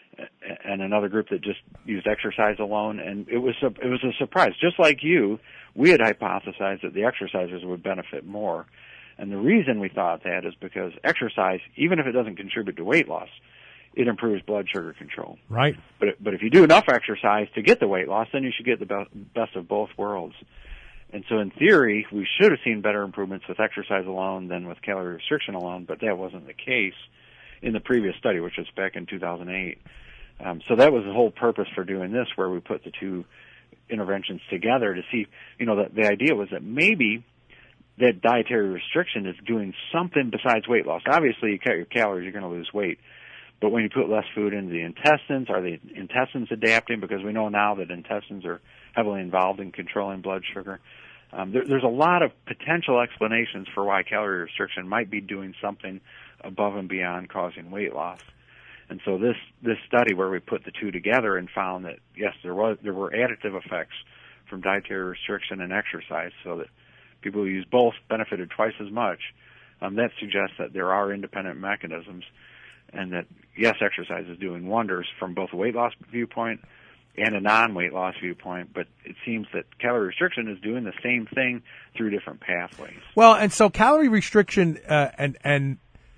and another group that just used exercise alone, and it was a, it was a surprise. Just like you, we had hypothesized that the exercisers would benefit more. And the reason we thought that is because exercise, even if it doesn't contribute to weight loss, it improves blood sugar control. Right. But but if you do enough exercise to get the weight loss, then you should get the best, best of both worlds. And so in theory, we should have seen better improvements with exercise alone than with calorie restriction alone, but that wasn't the case in the previous study, which was back in two thousand eight. Um, so that was the whole purpose for doing this, where we put the two interventions together to see, you know, the, the idea was that maybe that dietary restriction is doing something besides weight loss. Obviously, you cut your calories, you're going to lose weight. But when you put less food into the intestines, are the intestines adapting? Because we know now that intestines are heavily involved in controlling blood sugar. Um, there, there's a lot of potential explanations for why calorie restriction might be doing something above and beyond causing weight loss. And so this, this study where we put the two together and found that, yes, there was there were additive effects from dietary restriction and exercise, so that people who use both benefited twice as much. Um, that suggests that there are independent mechanisms, and that, yes, exercise is doing wonders from both a weight loss viewpoint and a non-weight loss viewpoint, but it seems that calorie restriction is doing the same thing through different pathways. Well, and so calorie restriction uh, and and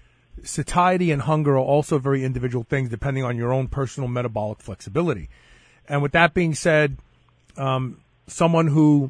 satiety and hunger are also very individual things depending on your own personal metabolic flexibility. And with that being said, um, someone who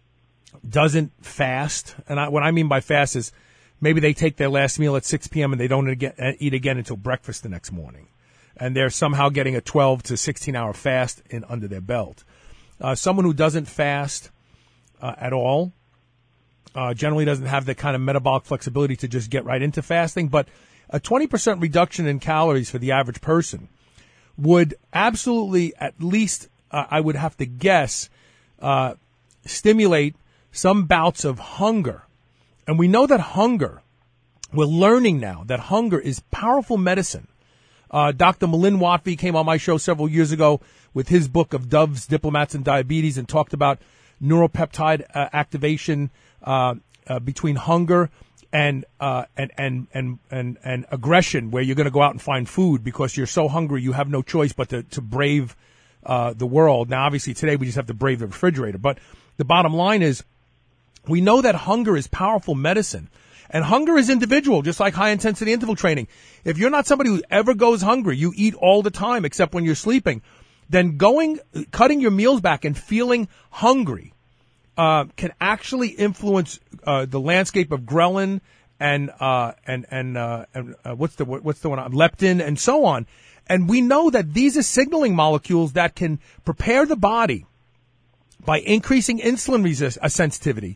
doesn't fast, and I, what I mean by fast is maybe they take their last meal at six p.m. and they don't again, eat again until breakfast the next morning. And they're somehow getting a twelve to sixteen hour fast in under their belt. Uh, someone who doesn't fast uh, at all uh, generally doesn't have the kind of metabolic flexibility to just get right into fasting. But a twenty percent reduction in calories for the average person would absolutely, at least uh, I would have to guess, uh, stimulate some bouts of hunger. And we know that hunger, we're learning now that hunger is powerful medicine. Uh, Doctor Milind Watvi came on my show several years ago with his book of Doves, Diplomats, and Diabetes, and talked about neuropeptide uh, activation uh, uh, between hunger and, uh, and, and, and, and, and aggression, where you're going to go out and find food because you're so hungry you have no choice but to, to brave uh, the world. Now, obviously, today we just have to brave the refrigerator. But the bottom line is we know that hunger is powerful medicine. And hunger is individual, just like high-intensity interval training. If you're not somebody who ever goes hungry, you eat all the time except when you're sleeping, then going, cutting your meals back and feeling hungry uh, can actually influence uh, the landscape of ghrelin and uh, and and, uh, and uh, what's the what's the one leptin and so on. And we know that these are signaling molecules that can prepare the body by increasing insulin resist uh, sensitivity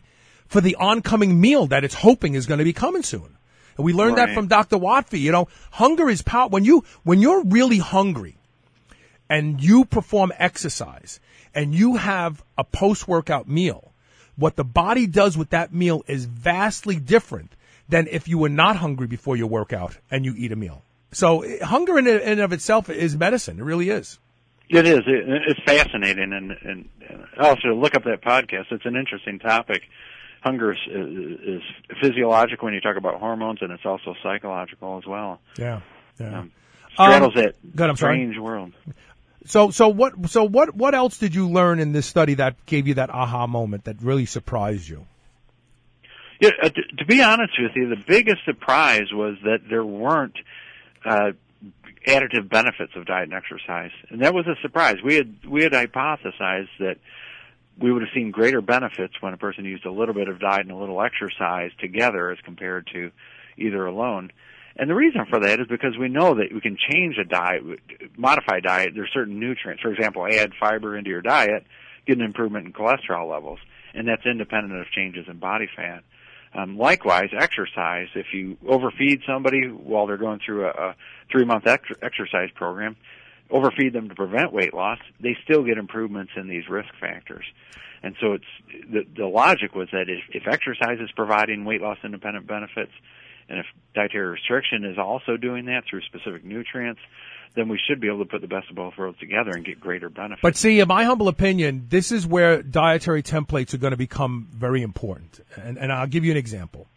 for the oncoming meal that it's hoping is going to be coming soon. And we learned Right. that from Doctor Watfee. You know, hunger is power. When you when you're really hungry and you perform exercise and you have a post-workout meal, what the body does with that meal is vastly different than if you were not hungry before your workout and you eat a meal. So eh, hunger in and of itself is medicine. It really is. It is. It, it's fascinating, and, and also look up that podcast. It's an interesting topic. Hunger is, is, is physiological when you talk about hormones, and it's also psychological as well. Yeah, yeah. Um, straddles Um, that good, I'm sorry. strange world. So, so what? So what? What else did you learn in this study that gave you that aha moment that really surprised you? Yeah, uh, to, to be honest with you, the biggest surprise was that there weren't uh, additive benefits of diet and exercise, and that was a surprise. We had we had hypothesized that we would have seen greater benefits when a person used a little bit of diet and a little exercise together as compared to either alone. And the reason for that is because we know that we can change a diet, modify diet. There's certain nutrients. For example, add fiber into your diet, get an improvement in cholesterol levels, and that's independent of changes in body fat. Um, likewise, exercise. If you overfeed somebody while they're going through a, a three-month ex- exercise program, overfeed them to prevent weight loss, they still get improvements in these risk factors. And so it's the, the logic was that if, if exercise is providing weight loss independent benefits, and if dietary restriction is also doing that through specific nutrients, then we should be able to put the best of both worlds together and get greater benefits. But see, in my humble opinion, this is where dietary templates are going to become very important. And, and I'll give you an example.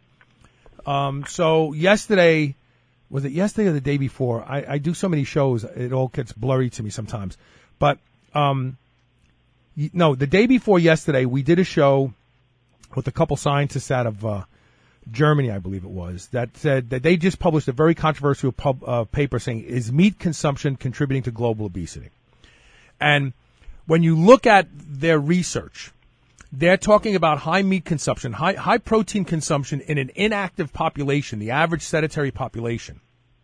Um, so yesterday, was it yesterday or the day before? I, I do so many shows, it all gets blurry to me sometimes. But, um, y- no, the day before yesterday, we did a show with a couple scientists out of, uh, Germany, I believe it was, that said that they just published a very controversial pub, uh, paper saying, is meat consumption contributing to global obesity? And when you look at their research, they're talking about high meat consumption, high, high protein consumption in an inactive population, the average sedentary population.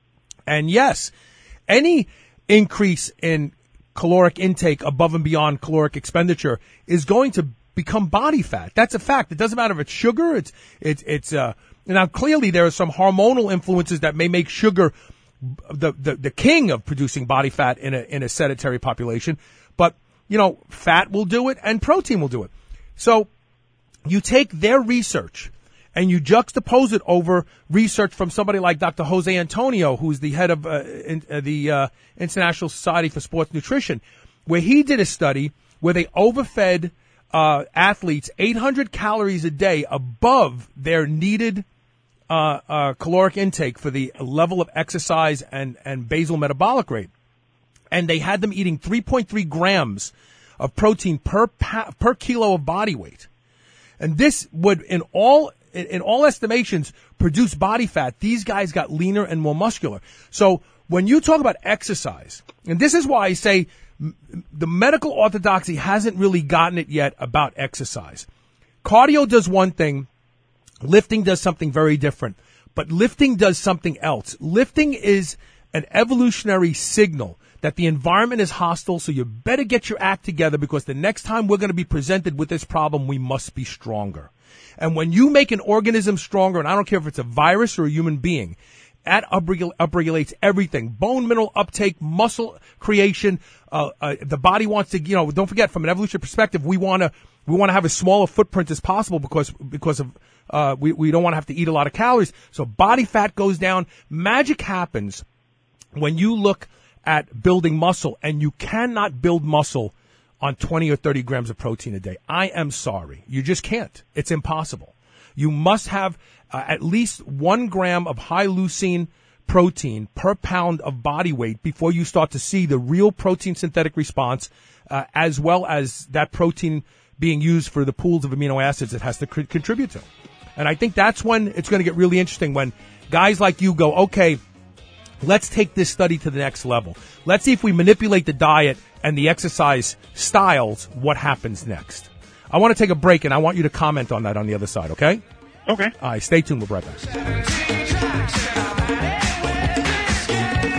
And yes, any increase in caloric intake above and beyond caloric expenditure is going to become body fat. That's a fact. It doesn't matter if it's sugar. It's it's it's uh. Now clearly there are some hormonal influences that may make sugar the the, the king of producing body fat in a in a sedentary population. But you know, fat will do it and protein will do it. So you take their research and you juxtapose it over research from somebody like Doctor Jose Antonio, who's the head of uh, in, uh, the uh, International Society for Sports Nutrition, where he did a study where they overfed Uh, athletes eight hundred calories a day above their needed uh, uh, caloric intake for the level of exercise and, and basal metabolic rate. And they had them eating three point three grams of protein per pa- per kilo of body weight. And this would, in all in, in all estimations, produce body fat. These guys got leaner and more muscular. So when you talk about exercise, and this is why I say the medical orthodoxy hasn't really gotten it yet about exercise. Cardio does one thing. Lifting does something very different. But lifting does something else. Lifting is an evolutionary signal that the environment is hostile, so you better get your act together because the next time we're going to be presented with this problem, we must be stronger. And when you make an organism stronger, and I don't care if it's a virus or a human being, that upregul- upregulates everything. Bone mineral uptake, muscle creation. Uh, uh, the body wants to, you know, don't forget, from an evolutionary perspective, we want to, we want to have as small a footprint as possible because, because of, uh, we, we don't want to have to eat a lot of calories. So body fat goes down. Magic happens when you look at building muscle, and you cannot build muscle on twenty or thirty grams of protein a day. I am sorry. You just can't. It's impossible. You must have uh, at least one gram of high leucine protein per pound of body weight before you start to see the real protein synthetic response, uh, as well as that protein being used for the pools of amino acids it has to c- contribute to. And I think that's when it's going to get really interesting, when guys like you go, okay, let's take this study to the next level. Let's see if we manipulate the diet and the exercise styles, what happens next. I want to take a break, and I want you to comment on that on the other side, okay? Okay. All right, stay tuned. We'll be right back.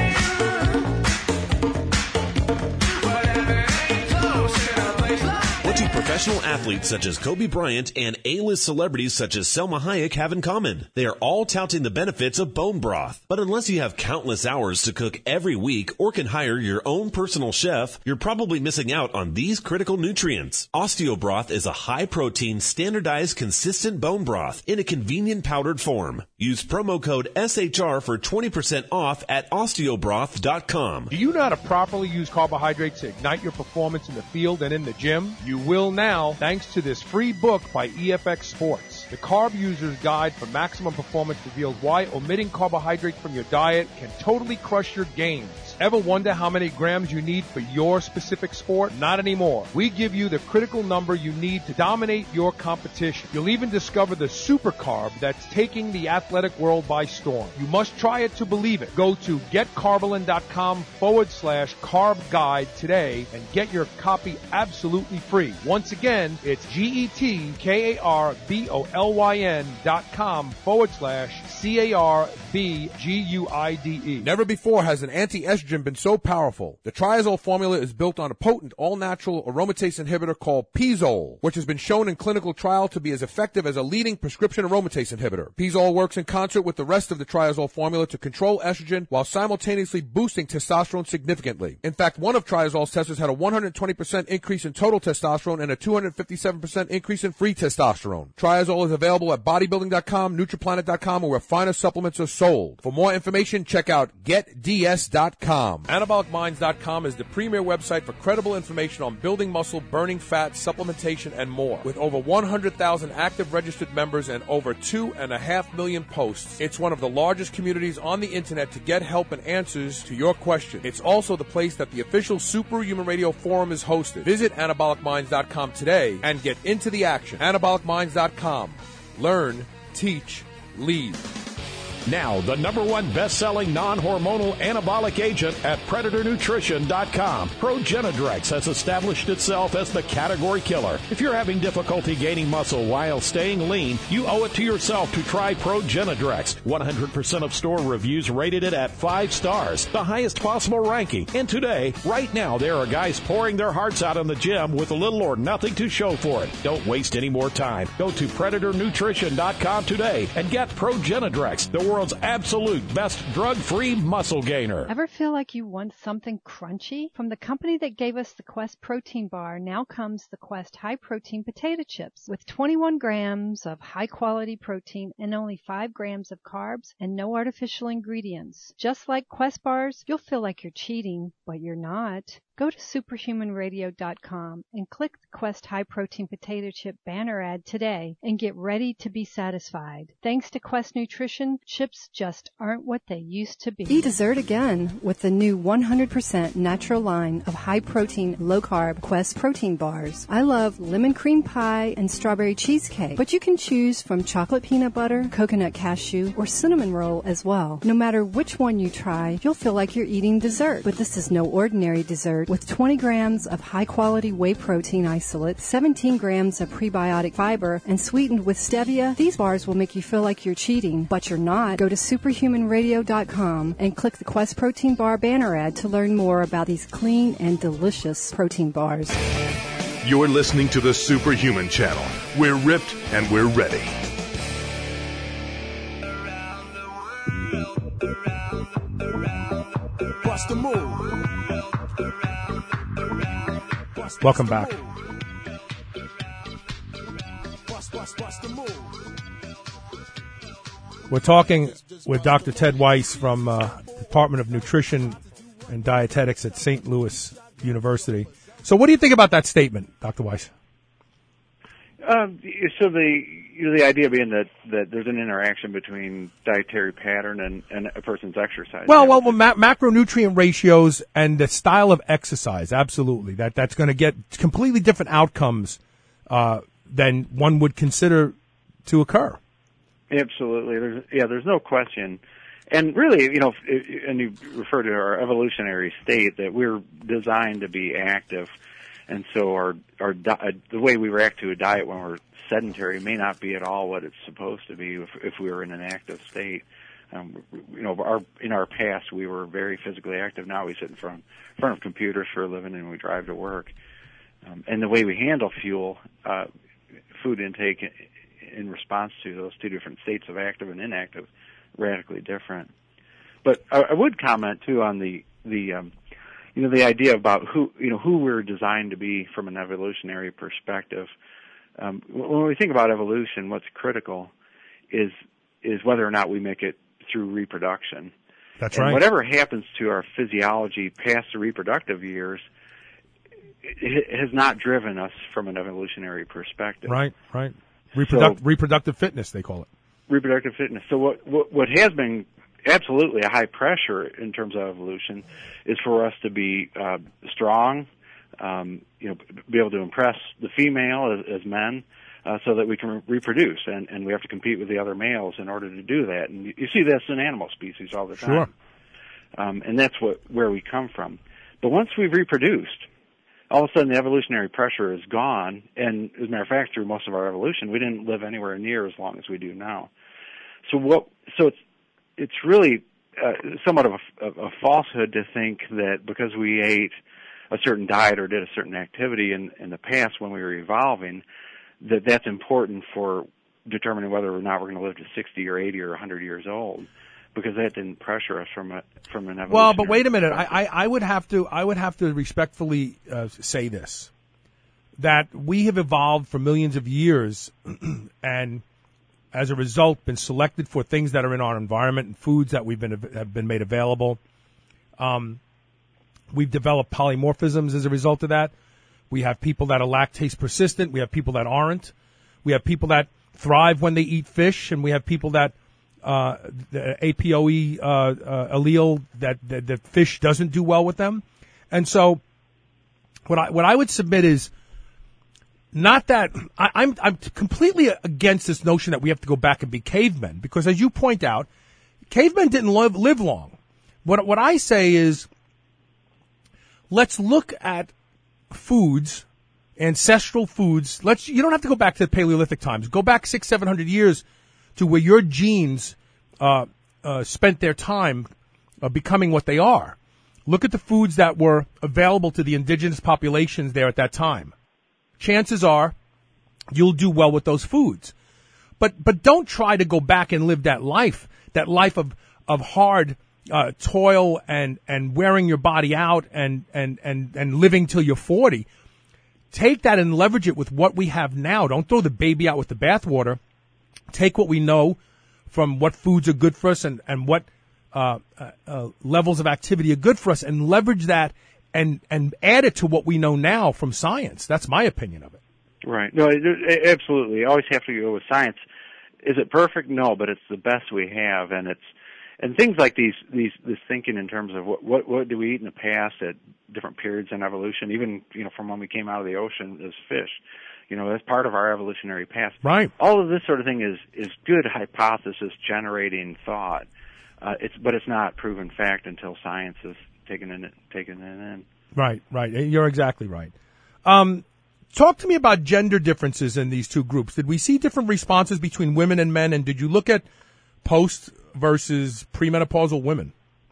With What do professional athletes such as Kobe Bryant and A-list celebrities such as Selma Hayek have in common? They are all touting the benefits of bone broth. But unless you have countless hours to cook every week or can hire your own personal chef, you're probably missing out on these critical nutrients. OsteoBroth is a high-protein, standardized, consistent bone broth in a convenient powdered form. Use promo code S H R for twenty percent off at osteobroth dot com. Do you know how to properly use carbohydrates to ignite your performance in the field and in the gym? You will now, thanks to this free book by E F X Sports. The Carb User's Guide for Maximum Performance reveals why omitting carbohydrates from your diet can totally crush your gains. Ever wonder how many grams you need for your specific sport? Not anymore. We give you the critical number you need to dominate your competition. You'll even discover the super carb that's taking the athletic world by storm. You must try it to believe it. Go to getcarbolin.com forward slash carb guide today and get your copy absolutely free. Once again, it's G-E-T-K-A-R-B-O-L-Y-N dot com forward slash C-A-R-B-G-U-I-D-E. Never before has an anti-estrogen been so powerful. The Triazole formula is built on a potent, all-natural aromatase inhibitor called Pizole, which has been shown in clinical trial to be as effective as a leading prescription aromatase inhibitor. Pizole works in concert with the rest of the Triazole formula to control estrogen while simultaneously boosting testosterone significantly. In fact, one of Triazole's testers had a one hundred twenty percent increase in total testosterone and a two hundred fifty-seven percent increase in free testosterone. Triazole is available at bodybuilding dot com, Nutriplanet dot com, or where finer supplements are sold. For more information, check out get D S dot com. Anabolic Minds dot com is the premier website for credible information on building muscle, burning fat, supplementation, and more. With over one hundred thousand active registered members and over two and a half million posts, it's one of the largest communities on the internet to get help and answers to your questions. It's also the place that the official Superhuman Radio Forum is hosted. Visit Anabolic Minds dot com today and get into the action. Anabolic Minds dot com. Learn, teach, lead. Now, the number one best-selling non-hormonal anabolic agent at Predator Nutrition dot com. Progenadrex has established itself as the category killer. If you're having difficulty gaining muscle while staying lean, you owe it to yourself to try Progenadrex. one hundred percent of store reviews rated it at five stars, the highest possible ranking. And today, right now, there are guys pouring their hearts out in the gym with little or nothing to show for it. Don't waste any more time. Go to Predator Nutrition dot com today and get Progenadrex, the world's absolute best drug-free muscle gainer. Ever feel like you want something crunchy? From the company that gave us the Quest protein bar, now comes the Quest high-protein potato chips with twenty-one grams of high-quality protein and only five grams of carbs and no artificial ingredients. Just like Quest bars, you'll feel like you're cheating, but you're not. Go to Superhuman Radio dot com and click the Quest High Protein Potato Chip banner ad today and get ready to be satisfied. Thanks to Quest Nutrition, chips just aren't what they used to be. Eat dessert again with the new one hundred percent natural line of high-protein, low-carb Quest protein bars. I love lemon cream pie and strawberry cheesecake, but you can choose from chocolate peanut butter, coconut cashew, or cinnamon roll as well. No matter which one you try, you'll feel like you're eating dessert. But this is no ordinary dessert. With twenty grams of high-quality whey protein isolate, seventeen grams of prebiotic fiber, and sweetened with stevia, these bars will make you feel like you're cheating, but you're not. Go to Superhuman Radio dot com and click the Quest Protein Bar banner ad to learn more about these clean and delicious protein bars. You're listening to the Superhuman Channel. We're ripped and we're ready. Bust the move. Welcome back. We're talking with Doctor Ted Weiss from uh, Department of Nutrition and Dietetics at Saint Louis University. So what do you think about that statement, Doctor Weiss? Um, so the you know, the idea being that, that there's an interaction between dietary pattern and, and a person's exercise. Well, well, well ma- macronutrient ratios and the style of exercise, absolutely. That that's going to get completely different outcomes uh, than one would consider to occur. Absolutely. There's, yeah, there's no question. And really, you know, and you refer to our evolutionary state that we're designed to be active. And so our our di- the way we react to a diet when we're sedentary may not be at all what it's supposed to be if, if we were in an active state. Um, you know, our in our past we were very physically active. Now we sit in front in front of computers for a living and we drive to work. Um, and the way we handle fuel, uh, food intake in response to those two different states of active and inactive, radically different. But I, I would comment too on the the um, you know the idea about who you know who we're designed to be from an evolutionary perspective. Um, when we think about evolution, what's critical is is whether or not we make it through reproduction. That's and right. Whatever happens to our physiology past the reproductive years, it has not driven us from an evolutionary perspective. Right, right. Reproduct, so, reproductive fitness, they call it. Reproductive fitness. So what, what what has been absolutely a high pressure in terms of evolution is for us to be uh, strong, um, you know, be able to impress the female as, as men, uh, so that we can re- reproduce, and, and we have to compete with the other males in order to do that. And you, you see this in animal species all the time. Sure. Um, and that's what where we come from. But once we've reproduced, all of a sudden the evolutionary pressure is gone, and as a matter of fact, through most of our evolution, we didn't live anywhere near as long as we do now. So what? So it's it's really uh, somewhat of a, a falsehood to think that because we ate a certain diet or did a certain activity in, in the past when we were evolving, that that's important for determining whether or not we're going to live to sixty or eighty or one hundred years old, because that didn't pressure us from a, from an evolutionary Well, but wait a minute. I, I, I would have to I would have to respectfully uh, say this, that we have evolved for millions of years, and as a result, been selected for things that are in our environment and foods that we've been have been made available. Um, we've developed polymorphisms as a result of that. We have people that are lactase persistent. We have people that aren't. We have people that thrive when they eat fish, and we have people that uh, the A P O E uh, uh, allele that, that that fish doesn't do well with them. And so, what I what I would submit is not that I, I'm I'm completely against this notion that we have to go back and be cavemen, because as you point out, cavemen didn't live live long. What what I say is, let's look at foods, ancestral foods. Let's you don't have to go back to the Paleolithic times. Go back six, seven hundred years to where your genes uh, uh, spent their time uh, becoming what they are. Look at the foods that were available to the indigenous populations there at that time. Chances are you'll do well with those foods. But but don't try to go back and live that life, that life of, of hard uh, toil and, and wearing your body out and, and, and, and living till you're forty. Take that and leverage it with what we have now. Don't throw the baby out with the bathwater. Take what we know from what foods are good for us and, and what uh, uh, uh, levels of activity are good for us, and leverage that and, and add it to what we know now from science. That's my opinion of it. Right. No, it, it, absolutely. You always have to go with science. Is it perfect? No, but it's the best we have, and it's and things like these these this thinking in terms of what what what do we eat in the past at different periods in evolution, even you know from when we came out of the ocean as fish. You know, that's part of our evolutionary past. Right. All of this sort of thing is is good hypothesis generating thought. Uh, it's but it's not proven fact until science has taken it taken it in. Right, right. You're exactly right. Um, talk to me about gender differences in these two groups. Did we see different responses between women and men, and did you look at post versus premenopausal women?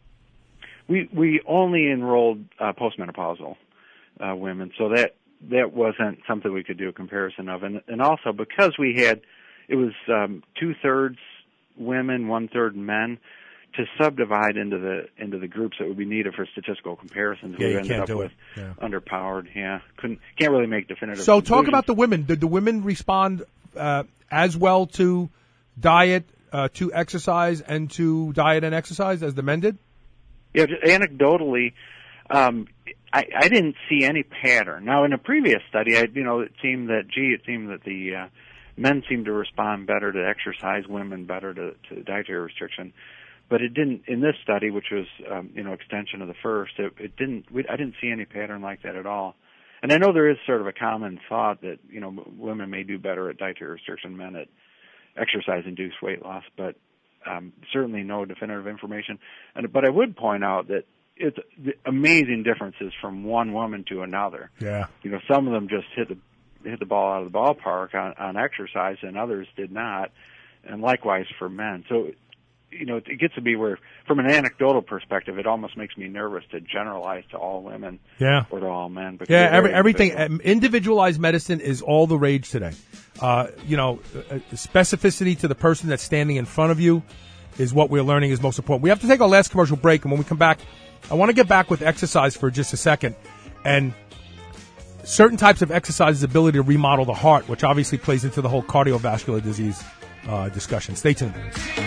We we only enrolled uh, postmenopausal uh, women, so that that wasn't something we could do a comparison of, and and also because we had it was um, two thirds women, one third men. To subdivide into the into the groups that would be needed for statistical comparisons, yeah, we you ended can't up do with it. Yeah. underpowered. Yeah, couldn't can't really make definitive. So, conclusions. talk about the women. Did the women respond uh, as well to diet, uh, to exercise, and to diet and exercise as the men did? Yeah, just anecdotally, um, I, I didn't see any pattern. Now, in a previous study, I you know it seemed that gee, it seemed that the uh, men seemed to respond better to exercise, women better to, to dietary restriction. But it didn't in this study, which was um, you know extension of the first. It, it didn't. We, I didn't see any pattern like that at all. And I know there is sort of a common thought that you know women may do better at dietary restriction, men at exercise-induced weight loss. But um, certainly no definitive information. And but I would point out that it's amazing differences from one woman to another. Yeah. You know, some of them just hit the hit the ball out of the ballpark on, on exercise, and others did not. And likewise for men. So. you know, it gets to be where, from an anecdotal perspective, it almost makes me nervous to generalize to all women yeah. or to all men. But yeah, every, everything, individualized medicine is all the rage today. Uh, you know, specificity to the person that's standing in front of you is what we're learning is most important. We have to take our last commercial break, and when we come back, I want to get back with exercise for just a second, and certain types of exercise's ability to remodel the heart, which obviously plays into the whole cardiovascular disease uh, discussion. Stay tuned.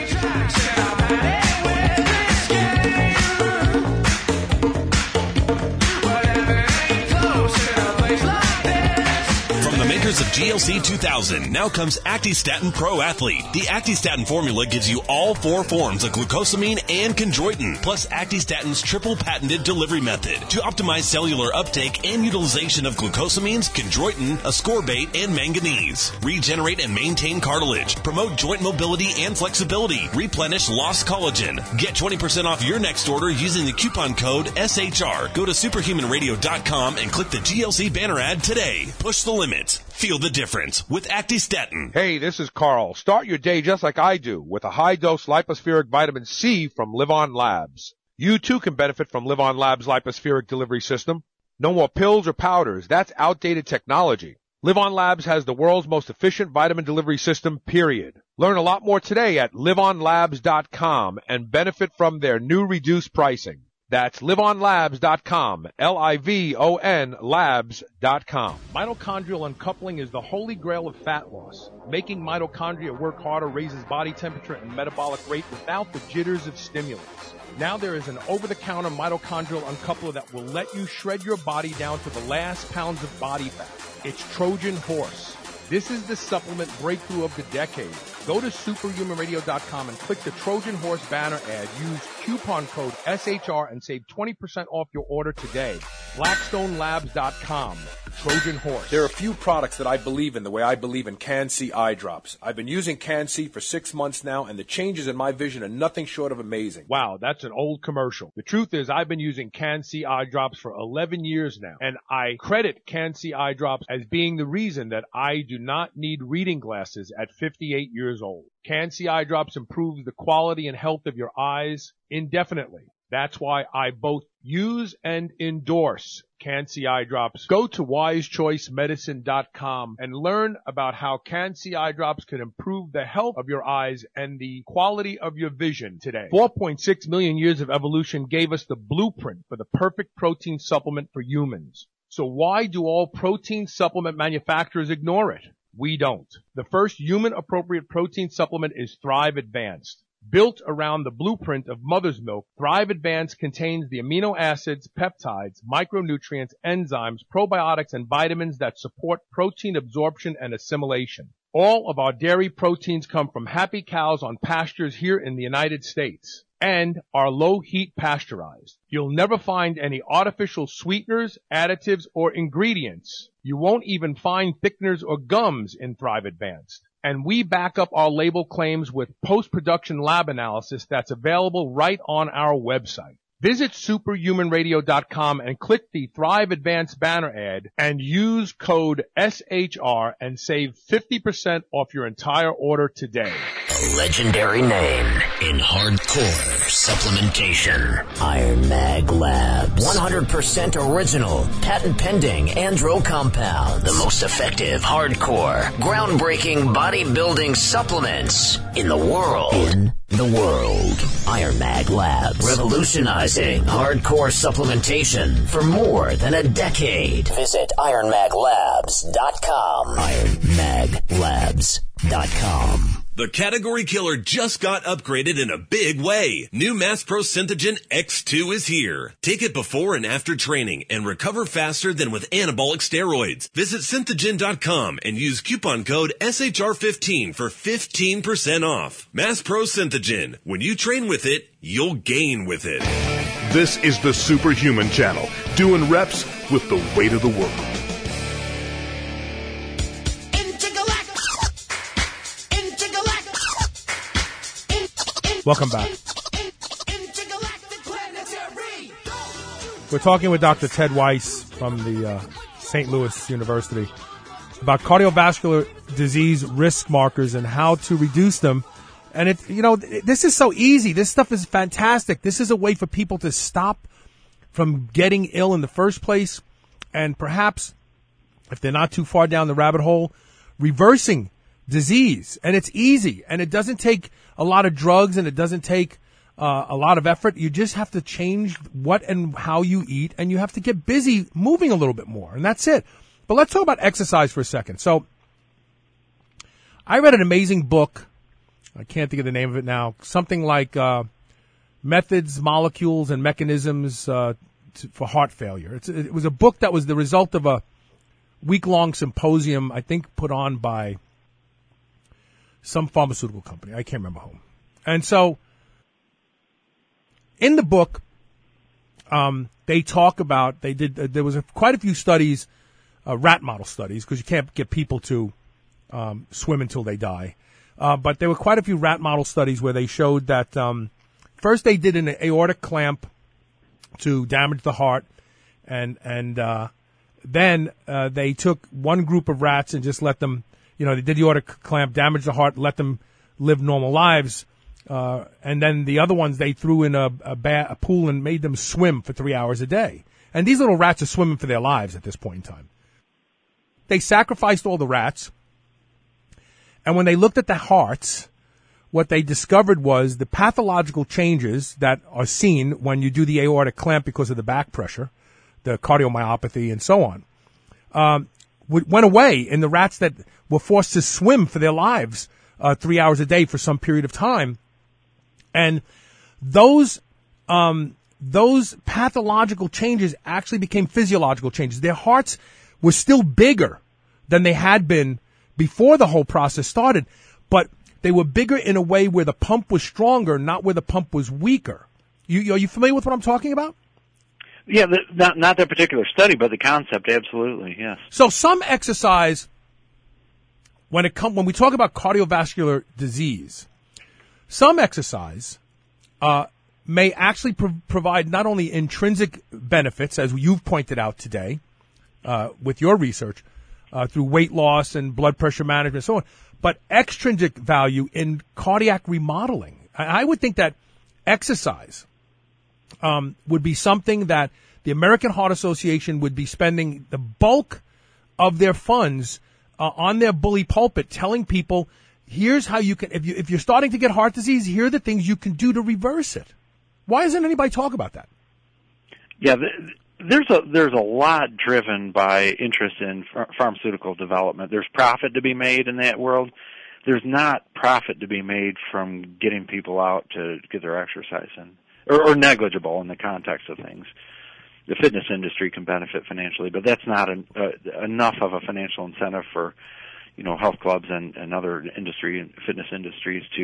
Makers of G L C two thousand, now comes Actistatin Pro Athlete. The Actistatin formula gives you all four forms of glucosamine and chondroitin, plus Actistatin's triple patented delivery method to optimize cellular uptake and utilization of glucosamines, chondroitin, ascorbate, and manganese. Regenerate and maintain cartilage, promote joint mobility and flexibility, replenish lost collagen. Get twenty percent off your next order using the coupon code S H R. Go to superhuman radio dot com and click the G L C banner ad today. Push the limits. Feel the difference with Actistatin. Hey, this is Carl. Start your day just like I do with a high-dose lipospheric vitamin C from Live On Labs. You too can benefit from Live On Labs' lipospheric delivery system. No more pills or powders. That's outdated technology. Live On Labs has the world's most efficient vitamin delivery system, period. Learn a lot more today at live on labs dot com and benefit from their new reduced pricing. That's live on labs dot com, L I V O N labs dot com. Mitochondrial uncoupling is the holy grail of fat loss. Making mitochondria work harder raises body temperature and metabolic rate without the jitters of stimulants. Now there is an over-the-counter mitochondrial uncoupler that will let you shred your body down to the last pounds of body fat. It's Trojan Horse. This is the supplement breakthrough of the decade. Go to superhuman radio dot com and click the Trojan Horse banner ad. Use coupon code S H R and save twenty percent off your order today. blackstone labs dot com. Trojan Horse. There are a few products that I believe in the way I believe in Can-C eye drops. I've been using Can-C for six months now, and the changes in my vision are nothing short of amazing. Wow, that's an old commercial. The truth is I've been using Can-C eye drops for eleven years now, and I credit Can-C eye drops as being the reason that I do not need reading glasses at fifty-eight years old. Can-C eye drops improves the quality and health of your eyes indefinitely. That's why I both use and endorse Can-C eye drops. Go to wise choice medicine dot com and learn about how Can-C eye drops can improve the health of your eyes and the quality of your vision today. four point six million years of evolution gave us the blueprint for the perfect protein supplement for humans. So why do all protein supplement manufacturers ignore it? We don't. The first human-appropriate protein supplement is Thrive Advanced. Built around the blueprint of mother's milk, Thrive Advanced contains the amino acids, peptides, micronutrients, enzymes, probiotics, and vitamins that support protein absorption and assimilation. All of our dairy proteins come from happy cows on pastures here in the United States and are low-heat pasteurized. You'll never find any artificial sweeteners, additives, or ingredients. You won't even find thickeners or gums in Thrive Advanced. And we back up our label claims with post-production lab analysis that's available right on our website. Visit superhuman radio dot com and click the Thrive Advanced banner ad and use code S H R and save fifty percent off your entire order today. A legendary name in hardcore supplementation. Iron Mag Labs. one hundred percent original, patent pending andro compound. The most effective hardcore, groundbreaking bodybuilding supplements in the world. In the world. Iron Mag Labs. Revolutionizing hardcore supplementation for more than a decade. Visit iron mag labs dot com. iron mag labs dot com. The category killer just got upgraded in a big way. New Mass Pro Synthogen X two is here. Take it before and after training and recover faster than with anabolic steroids. Visit synthogen dot com and use coupon code S H R fifteen for fifteen percent off. Mass Pro Synthogen. When you train with it, you'll gain with it. This is the Superhuman Channel, doing reps with the weight of the world. Welcome back. We're talking with Doctor Ted Weiss from the uh, Saint Louis University about cardiovascular disease risk markers and how to reduce them And it, you know, this is so easy. This stuff is fantastic. This is a way for people to stop from getting ill in the first place, and perhaps, if they're not too far down the rabbit hole, reversing disease. And it's easy, and it doesn't take a lot of drugs, and it doesn't take uh, a lot of effort. You just have to change what and how you eat, and you have to get busy moving a little bit more, and that's it. But let's talk about exercise for a second. So I read an amazing book. I can't think of the name of it now. Something like uh, Methods, Molecules, and Mechanisms uh, to, for Heart Failure. It's, it was a book that was the result of a week-long symposium, I think, put on by some pharmaceutical company. I can't remember whom. And so in the book, um, they talk about, they did, uh, there was a, quite a few studies, uh, rat model studies, because you can't get people to um, swim until they die. Uh, but there were quite a few rat model studies where they showed that um, first they did an aortic clamp to damage the heart, and and uh, then uh, they took one group of rats and just let them, you know, they did the aortic clamp, damaged the heart, let them live normal lives, uh, and then the other ones they threw in a, a, ba- a pool and made them swim for three hours a day. And these little rats are swimming for their lives at this point in time. They sacrificed all the rats. And when they looked at the hearts, what they discovered was the pathological changes that are seen when you do the aortic clamp because of the back pressure, the cardiomyopathy, and so on, um, went away in the rats that were forced to swim for their lives uh, three hours a day for some period of time. And those um, those pathological changes actually became physiological changes. Their hearts were still bigger than they had been before the whole process started, but they were bigger in a way where the pump was stronger, not where the pump was weaker. You, are you familiar with what I'm talking about? Yeah, the, not not that particular study, but the concept, absolutely, yes. So some exercise, when it come, when we talk about cardiovascular disease, some exercise uh, may actually pro- provide not only intrinsic benefits, as you've pointed out today uh, with your research, Uh, through weight loss and blood pressure management and so on, but extrinsic value in cardiac remodeling. I, I would think that exercise um, would be something that the American Heart Association would be spending the bulk of their funds uh, on their bully pulpit, telling people, here's how you can, if, you, if you're starting to get heart disease, here are the things you can do to reverse it. Why doesn't anybody talk about that? Yeah, the, There's a there's a lot driven by interest in ph- pharmaceutical development. There's profit to be made in that world. There's not profit to be made from getting people out to get their exercise in, or, or negligible in the context of things. The fitness industry can benefit financially, but that's not an, uh, enough of a financial incentive for, you know, health clubs and, and other industry and fitness industries to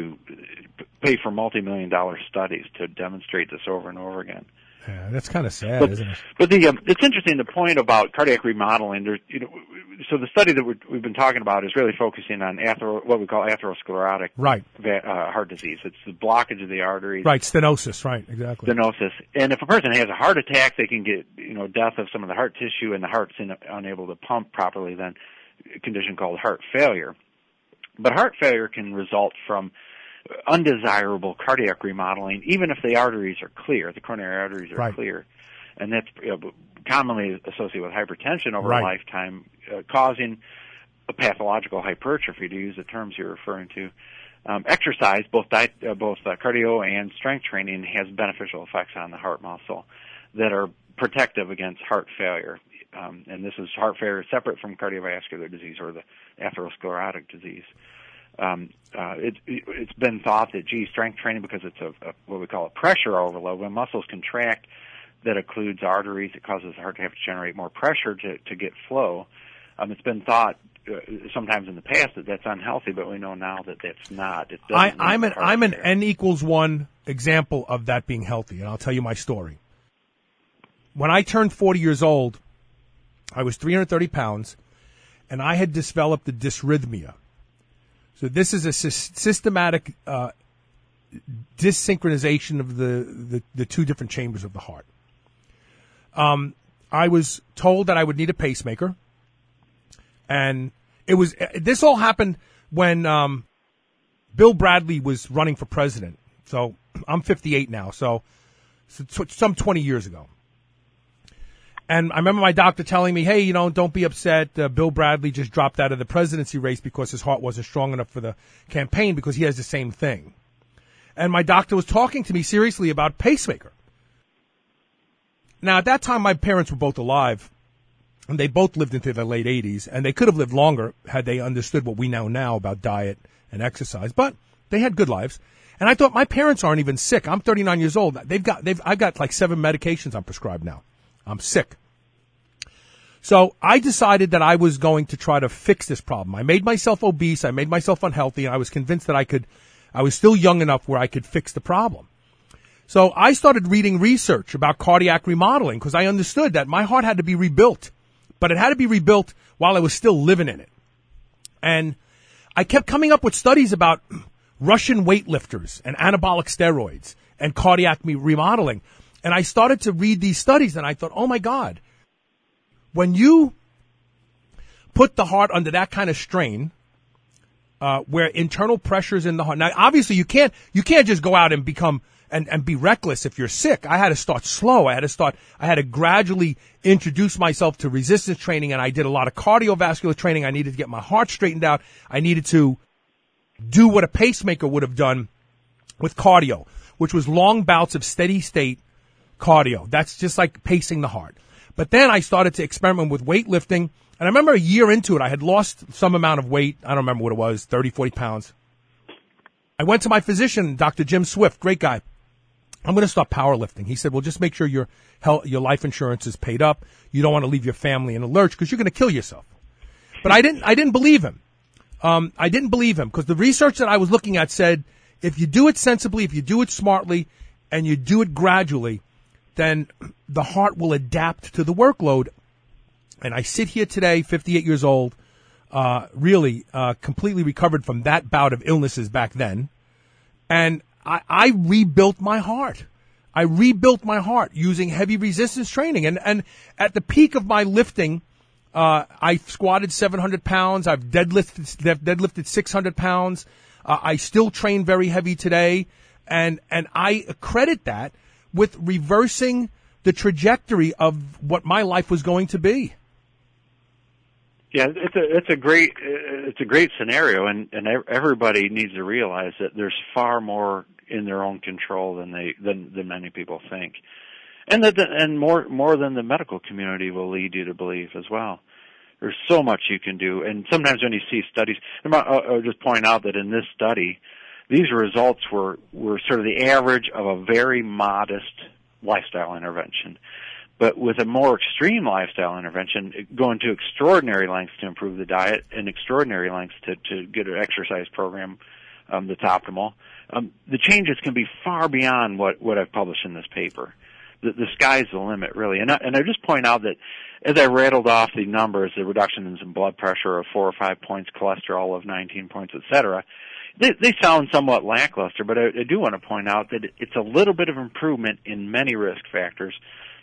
pay for multi-million dollar studies to demonstrate this over and over again. Yeah, that's kind of sad, but, isn't it? But the um, it's interesting the point about cardiac remodeling. There's, you know, so the study that we're, we've been talking about is really focusing on athero, what we call atherosclerotic right. va- uh, heart disease. It's the blockage of the arteries. Right, stenosis. Right, exactly. Stenosis, and if a person has a heart attack, they can get, you know, death of some of the heart tissue, and the heart's in, unable to pump properly. Then a condition called heart failure. But heart failure can result from undesirable cardiac remodeling, even if the arteries are clear, the coronary arteries are right. clear. And that's you know, commonly associated with hypertension over right. a lifetime, uh, causing a pathological hypertrophy, to use the terms you're referring to. Um, exercise, both diet, uh, both uh, cardio and strength training, has beneficial effects on the heart muscle that are protective against heart failure. Um, and this is heart failure separate from cardiovascular disease or the atherosclerotic disease. Um, uh, it, it's been thought that, gee, strength training, because it's a, a what we call a pressure overload, when muscles contract, that occludes arteries, it causes the heart to have to generate more pressure to, to get flow. Um, it's been thought uh, sometimes in the past that that's unhealthy, but we know now that that's not. It I, I'm an I'm an N equals one example of that being healthy, and I'll tell you my story. When I turned forty years old, I was three hundred thirty pounds, and I had developed a dysrhythmia. So this is a sy- systematic uh, dysynchronization of the, the, the two different chambers of the heart. Um, I was told that I would need a pacemaker, and it was this all happened when um, Bill Bradley was running for president. So I'm fifty-eight now, so, so t- some twenty years ago. And I remember my doctor telling me, hey, you know, don't be upset. Uh, Bill Bradley just dropped out of the presidency race because his heart wasn't strong enough for the campaign because he has the same thing. And my doctor was talking to me seriously about pacemaker. Now, at that time, my parents were both alive, and they both lived into their late eighties, and they could have lived longer had they understood what we know now about diet and exercise. But they had good lives. And I thought, my parents aren't even sick. I'm thirty-nine years old. They've got, they've, I've got like seven medications I'm prescribed now. I'm sick. So I decided that I was going to try to fix this problem. I made myself obese. I made myself unhealthy. And I was convinced that I could, I was still young enough where I could fix the problem. So I started reading research about cardiac remodeling because I understood that my heart had to be rebuilt, but it had to be rebuilt while I was still living in it. And I kept coming up with studies about Russian weightlifters and anabolic steroids and cardiac remodeling. And I started to read these studies, and I thought, oh, my God, when you put the heart under that kind of strain, uh, where internal pressures in the heart. Now, obviously, you can't you can't just go out and become and, and be reckless if you're sick. I had to start slow. I had to start. I had to gradually introduce myself to resistance training, and I did a lot of cardiovascular training. I needed to get my heart straightened out. I needed to do what a pacemaker would have done with cardio, which was long bouts of steady state cardio. That's just like pacing the heart. But then I started to experiment with weightlifting. And I remember a year into it, I had lost some amount of weight. I don't remember what it was, thirty, forty pounds. I went to my physician, Doctor Jim Swift, great guy. I'm going to start powerlifting. He said, well, just make sure your health, your life insurance is paid up. You don't want to leave your family in a lurch because you're going to kill yourself. But I didn't, I didn't believe him. Um, I didn't believe him because the research that I was looking at said, if you do it sensibly, if you do it smartly, and you do it gradually, then the heart will adapt to the workload. And I sit here today, fifty-eight years old, uh, really, uh, completely recovered from that bout of illnesses back then. And I, I rebuilt my heart. I rebuilt my heart using heavy resistance training. And, and at the peak of my lifting, uh, I squatted seven hundred pounds. I've deadlifted, deadlifted six hundred pounds. Uh, I still train very heavy today. And, and I credit that with reversing the trajectory of what my life was going to be. Yeah, it's a it's a great it's a great scenario, and and everybody needs to realize that there's far more in their own control than they than than many people think, and that the, and more more than the medical community will lead you to believe as well. There's so much you can do, and sometimes when you see studies, I'll just point out that in this study, these results were, were sort of the average of a very modest lifestyle intervention. But with a more extreme lifestyle intervention, going to extraordinary lengths to improve the diet and extraordinary lengths to, to get an exercise program um, that's optimal, um, the changes can be far beyond what, what I've published in this paper. The, the sky's the limit, really. And I, and I just point out that as I rattled off the numbers, the reductions in blood pressure of four or five points, cholesterol of nineteen points, et cetera, They, they sound somewhat lackluster, but I, I do want to point out that it's a little bit of improvement in many risk factors,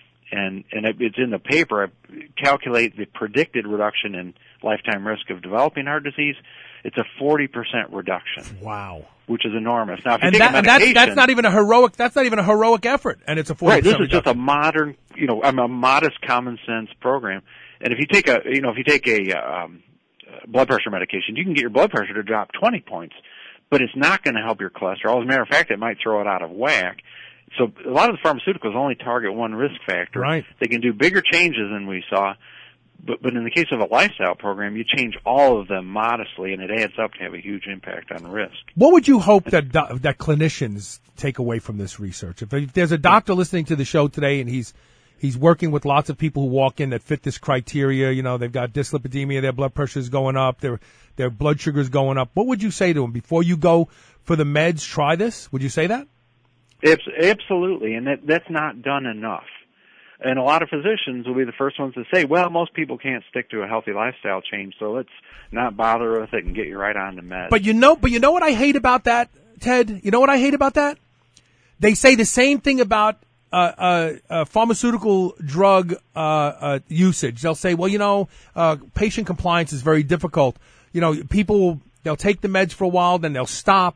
and and it's in the paper. I calculate the predicted reduction in lifetime risk of developing heart disease. It's a forty percent reduction. Wow, which is enormous. Now, if you and take that, a medication, that's, that's not even a heroic. That's not even a heroic effort, and it's a forty percent right. This is reduction. just a modern, you know, a modest common sense program. And if you take a, you know, if you take a um, blood pressure medication, you can get your blood pressure to drop twenty points. But it's not going to help your cholesterol. As a matter of fact, it might throw it out of whack. So a lot of the pharmaceuticals only target one risk factor. Right. They can do bigger changes than we saw. But, but in the case of a lifestyle program, you change all of them modestly, and it adds up to have a huge impact on risk. What would you hope that do- that clinicians take away from this research? If, if there's a doctor listening to the show today and he's he's working with lots of people who walk in that fit this criteria, you know, they've got dyslipidemia, their blood pressure is going up, their their blood sugar is going up. What would you say to them before you go for the meds? Try this. Would you say that? Absolutely, and that, that's not done enough. And a lot of physicians will be the first ones to say, well, most people can't stick to a healthy lifestyle change, so let's not bother with it and get you right on the meds. But you know, but you know what I hate about that, Ted? You know what I hate about that? They say the same thing about uh, uh, uh, pharmaceutical drug uh, uh, usage. They'll say, well, you know, uh, patient compliance is very difficult. You know, people they'll take the meds for a while, then they'll stop,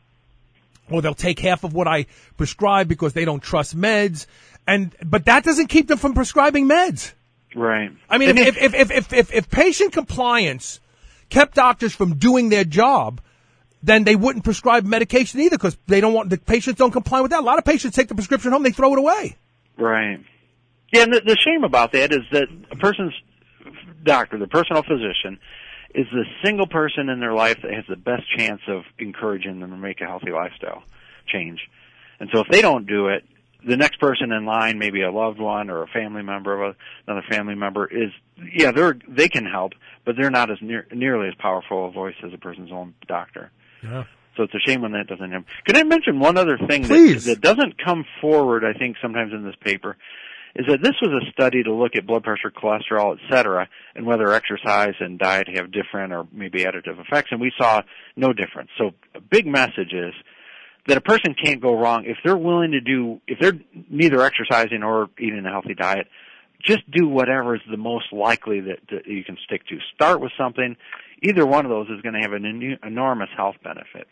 or they'll take half of what I prescribe because they don't trust meds. And but that doesn't keep them from prescribing meds. Right. I mean, if if, if if if if patient compliance kept doctors from doing their job, then they wouldn't prescribe medication either because they don't want the patients don't comply with that. A lot of patients take the prescription home, they throw it away. Right. Yeah, and the, the shame about that is that a person's doctor, the personal physician, is the single person in their life that has the best chance of encouraging them to make a healthy lifestyle change. And so if they don't do it, the next person in line, maybe a loved one or a family member of another family member, is, yeah, they're, they can help, but they're not as near, nearly as powerful a voice as a person's own doctor. Yeah. So it's a shame when that doesn't happen. Can I mention one other thing that, that doesn't come forward, I think, sometimes in this paper, is that this was a study to look at blood pressure, cholesterol, et cetera, and whether exercise and diet have different or maybe additive effects, and we saw no difference. So a big message is that a person can't go wrong if they're willing to do, if they're neither exercising or eating a healthy diet, just do whatever is the most likely that, that you can stick to. Start with something. Either one of those is going to have an en- enormous health benefit.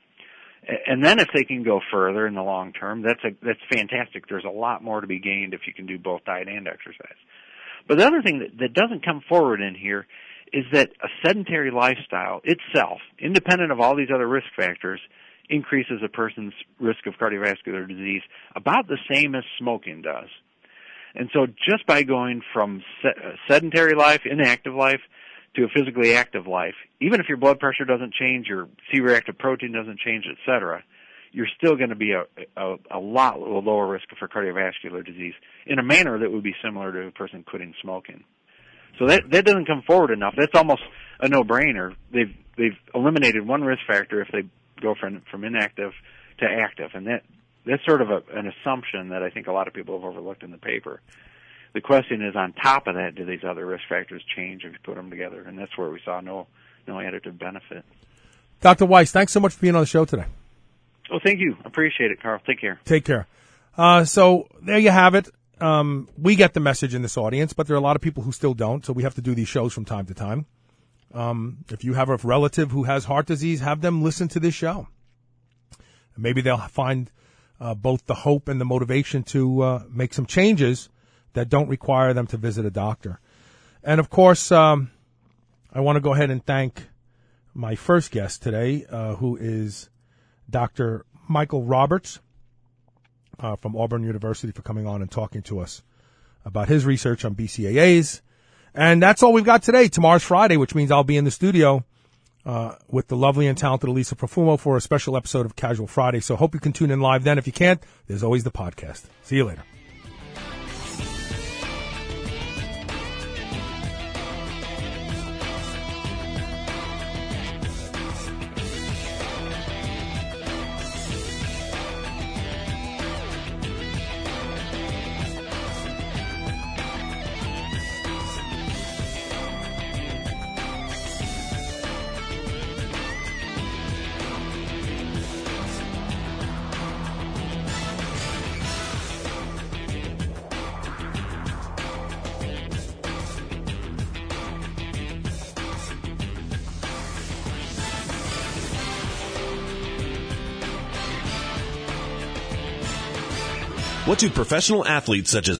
And then if they can go further in the long term, that's a, that's fantastic. There's a lot more to be gained if you can do both diet and exercise. But the other thing that, that doesn't come forward in here is that a sedentary lifestyle itself, independent of all these other risk factors, increases a person's risk of cardiovascular disease about the same as smoking does. And so just by going from sedentary life, inactive life, to a physically active life, even if your blood pressure doesn't change, your C-reactive protein doesn't change, et cetera, you're still going to be a, a, a lot lower risk for cardiovascular disease in a manner that would be similar to a person quitting smoking. So that that doesn't come forward enough. That's almost a no-brainer. They've they've eliminated one risk factor if they go from from inactive to active, and that that's sort of a, an assumption that I think a lot of people have overlooked in the paper. The question is, on top of that, do these other risk factors change if you put them together? And that's where we saw no no additive benefit. Doctor Weiss, thanks so much for being on the show today. Oh, thank you. Appreciate it, Carl. Take care. Take care. Uh, so there you have it. Um, we get the message in this audience, but there are a lot of people who still don't, so we have to do these shows from time to time. Um, if you have a relative who has heart disease, have them listen to this show. Maybe they'll find uh, both the hope and the motivation to uh, make some changes that don't require them to visit a doctor. And, of course, um, I want to go ahead and thank my first guest today, uh, who is Doctor Michael Roberts uh, from Auburn University, for coming on and talking to us about his research on B C A As. And that's all we've got today. Tomorrow's Friday, which means I'll be in the studio uh, with the lovely and talented Elisa Profumo for a special episode of Casual Friday. So hope you can tune in live then. If you can't, there's always the podcast. See you later. What do professional athletes such as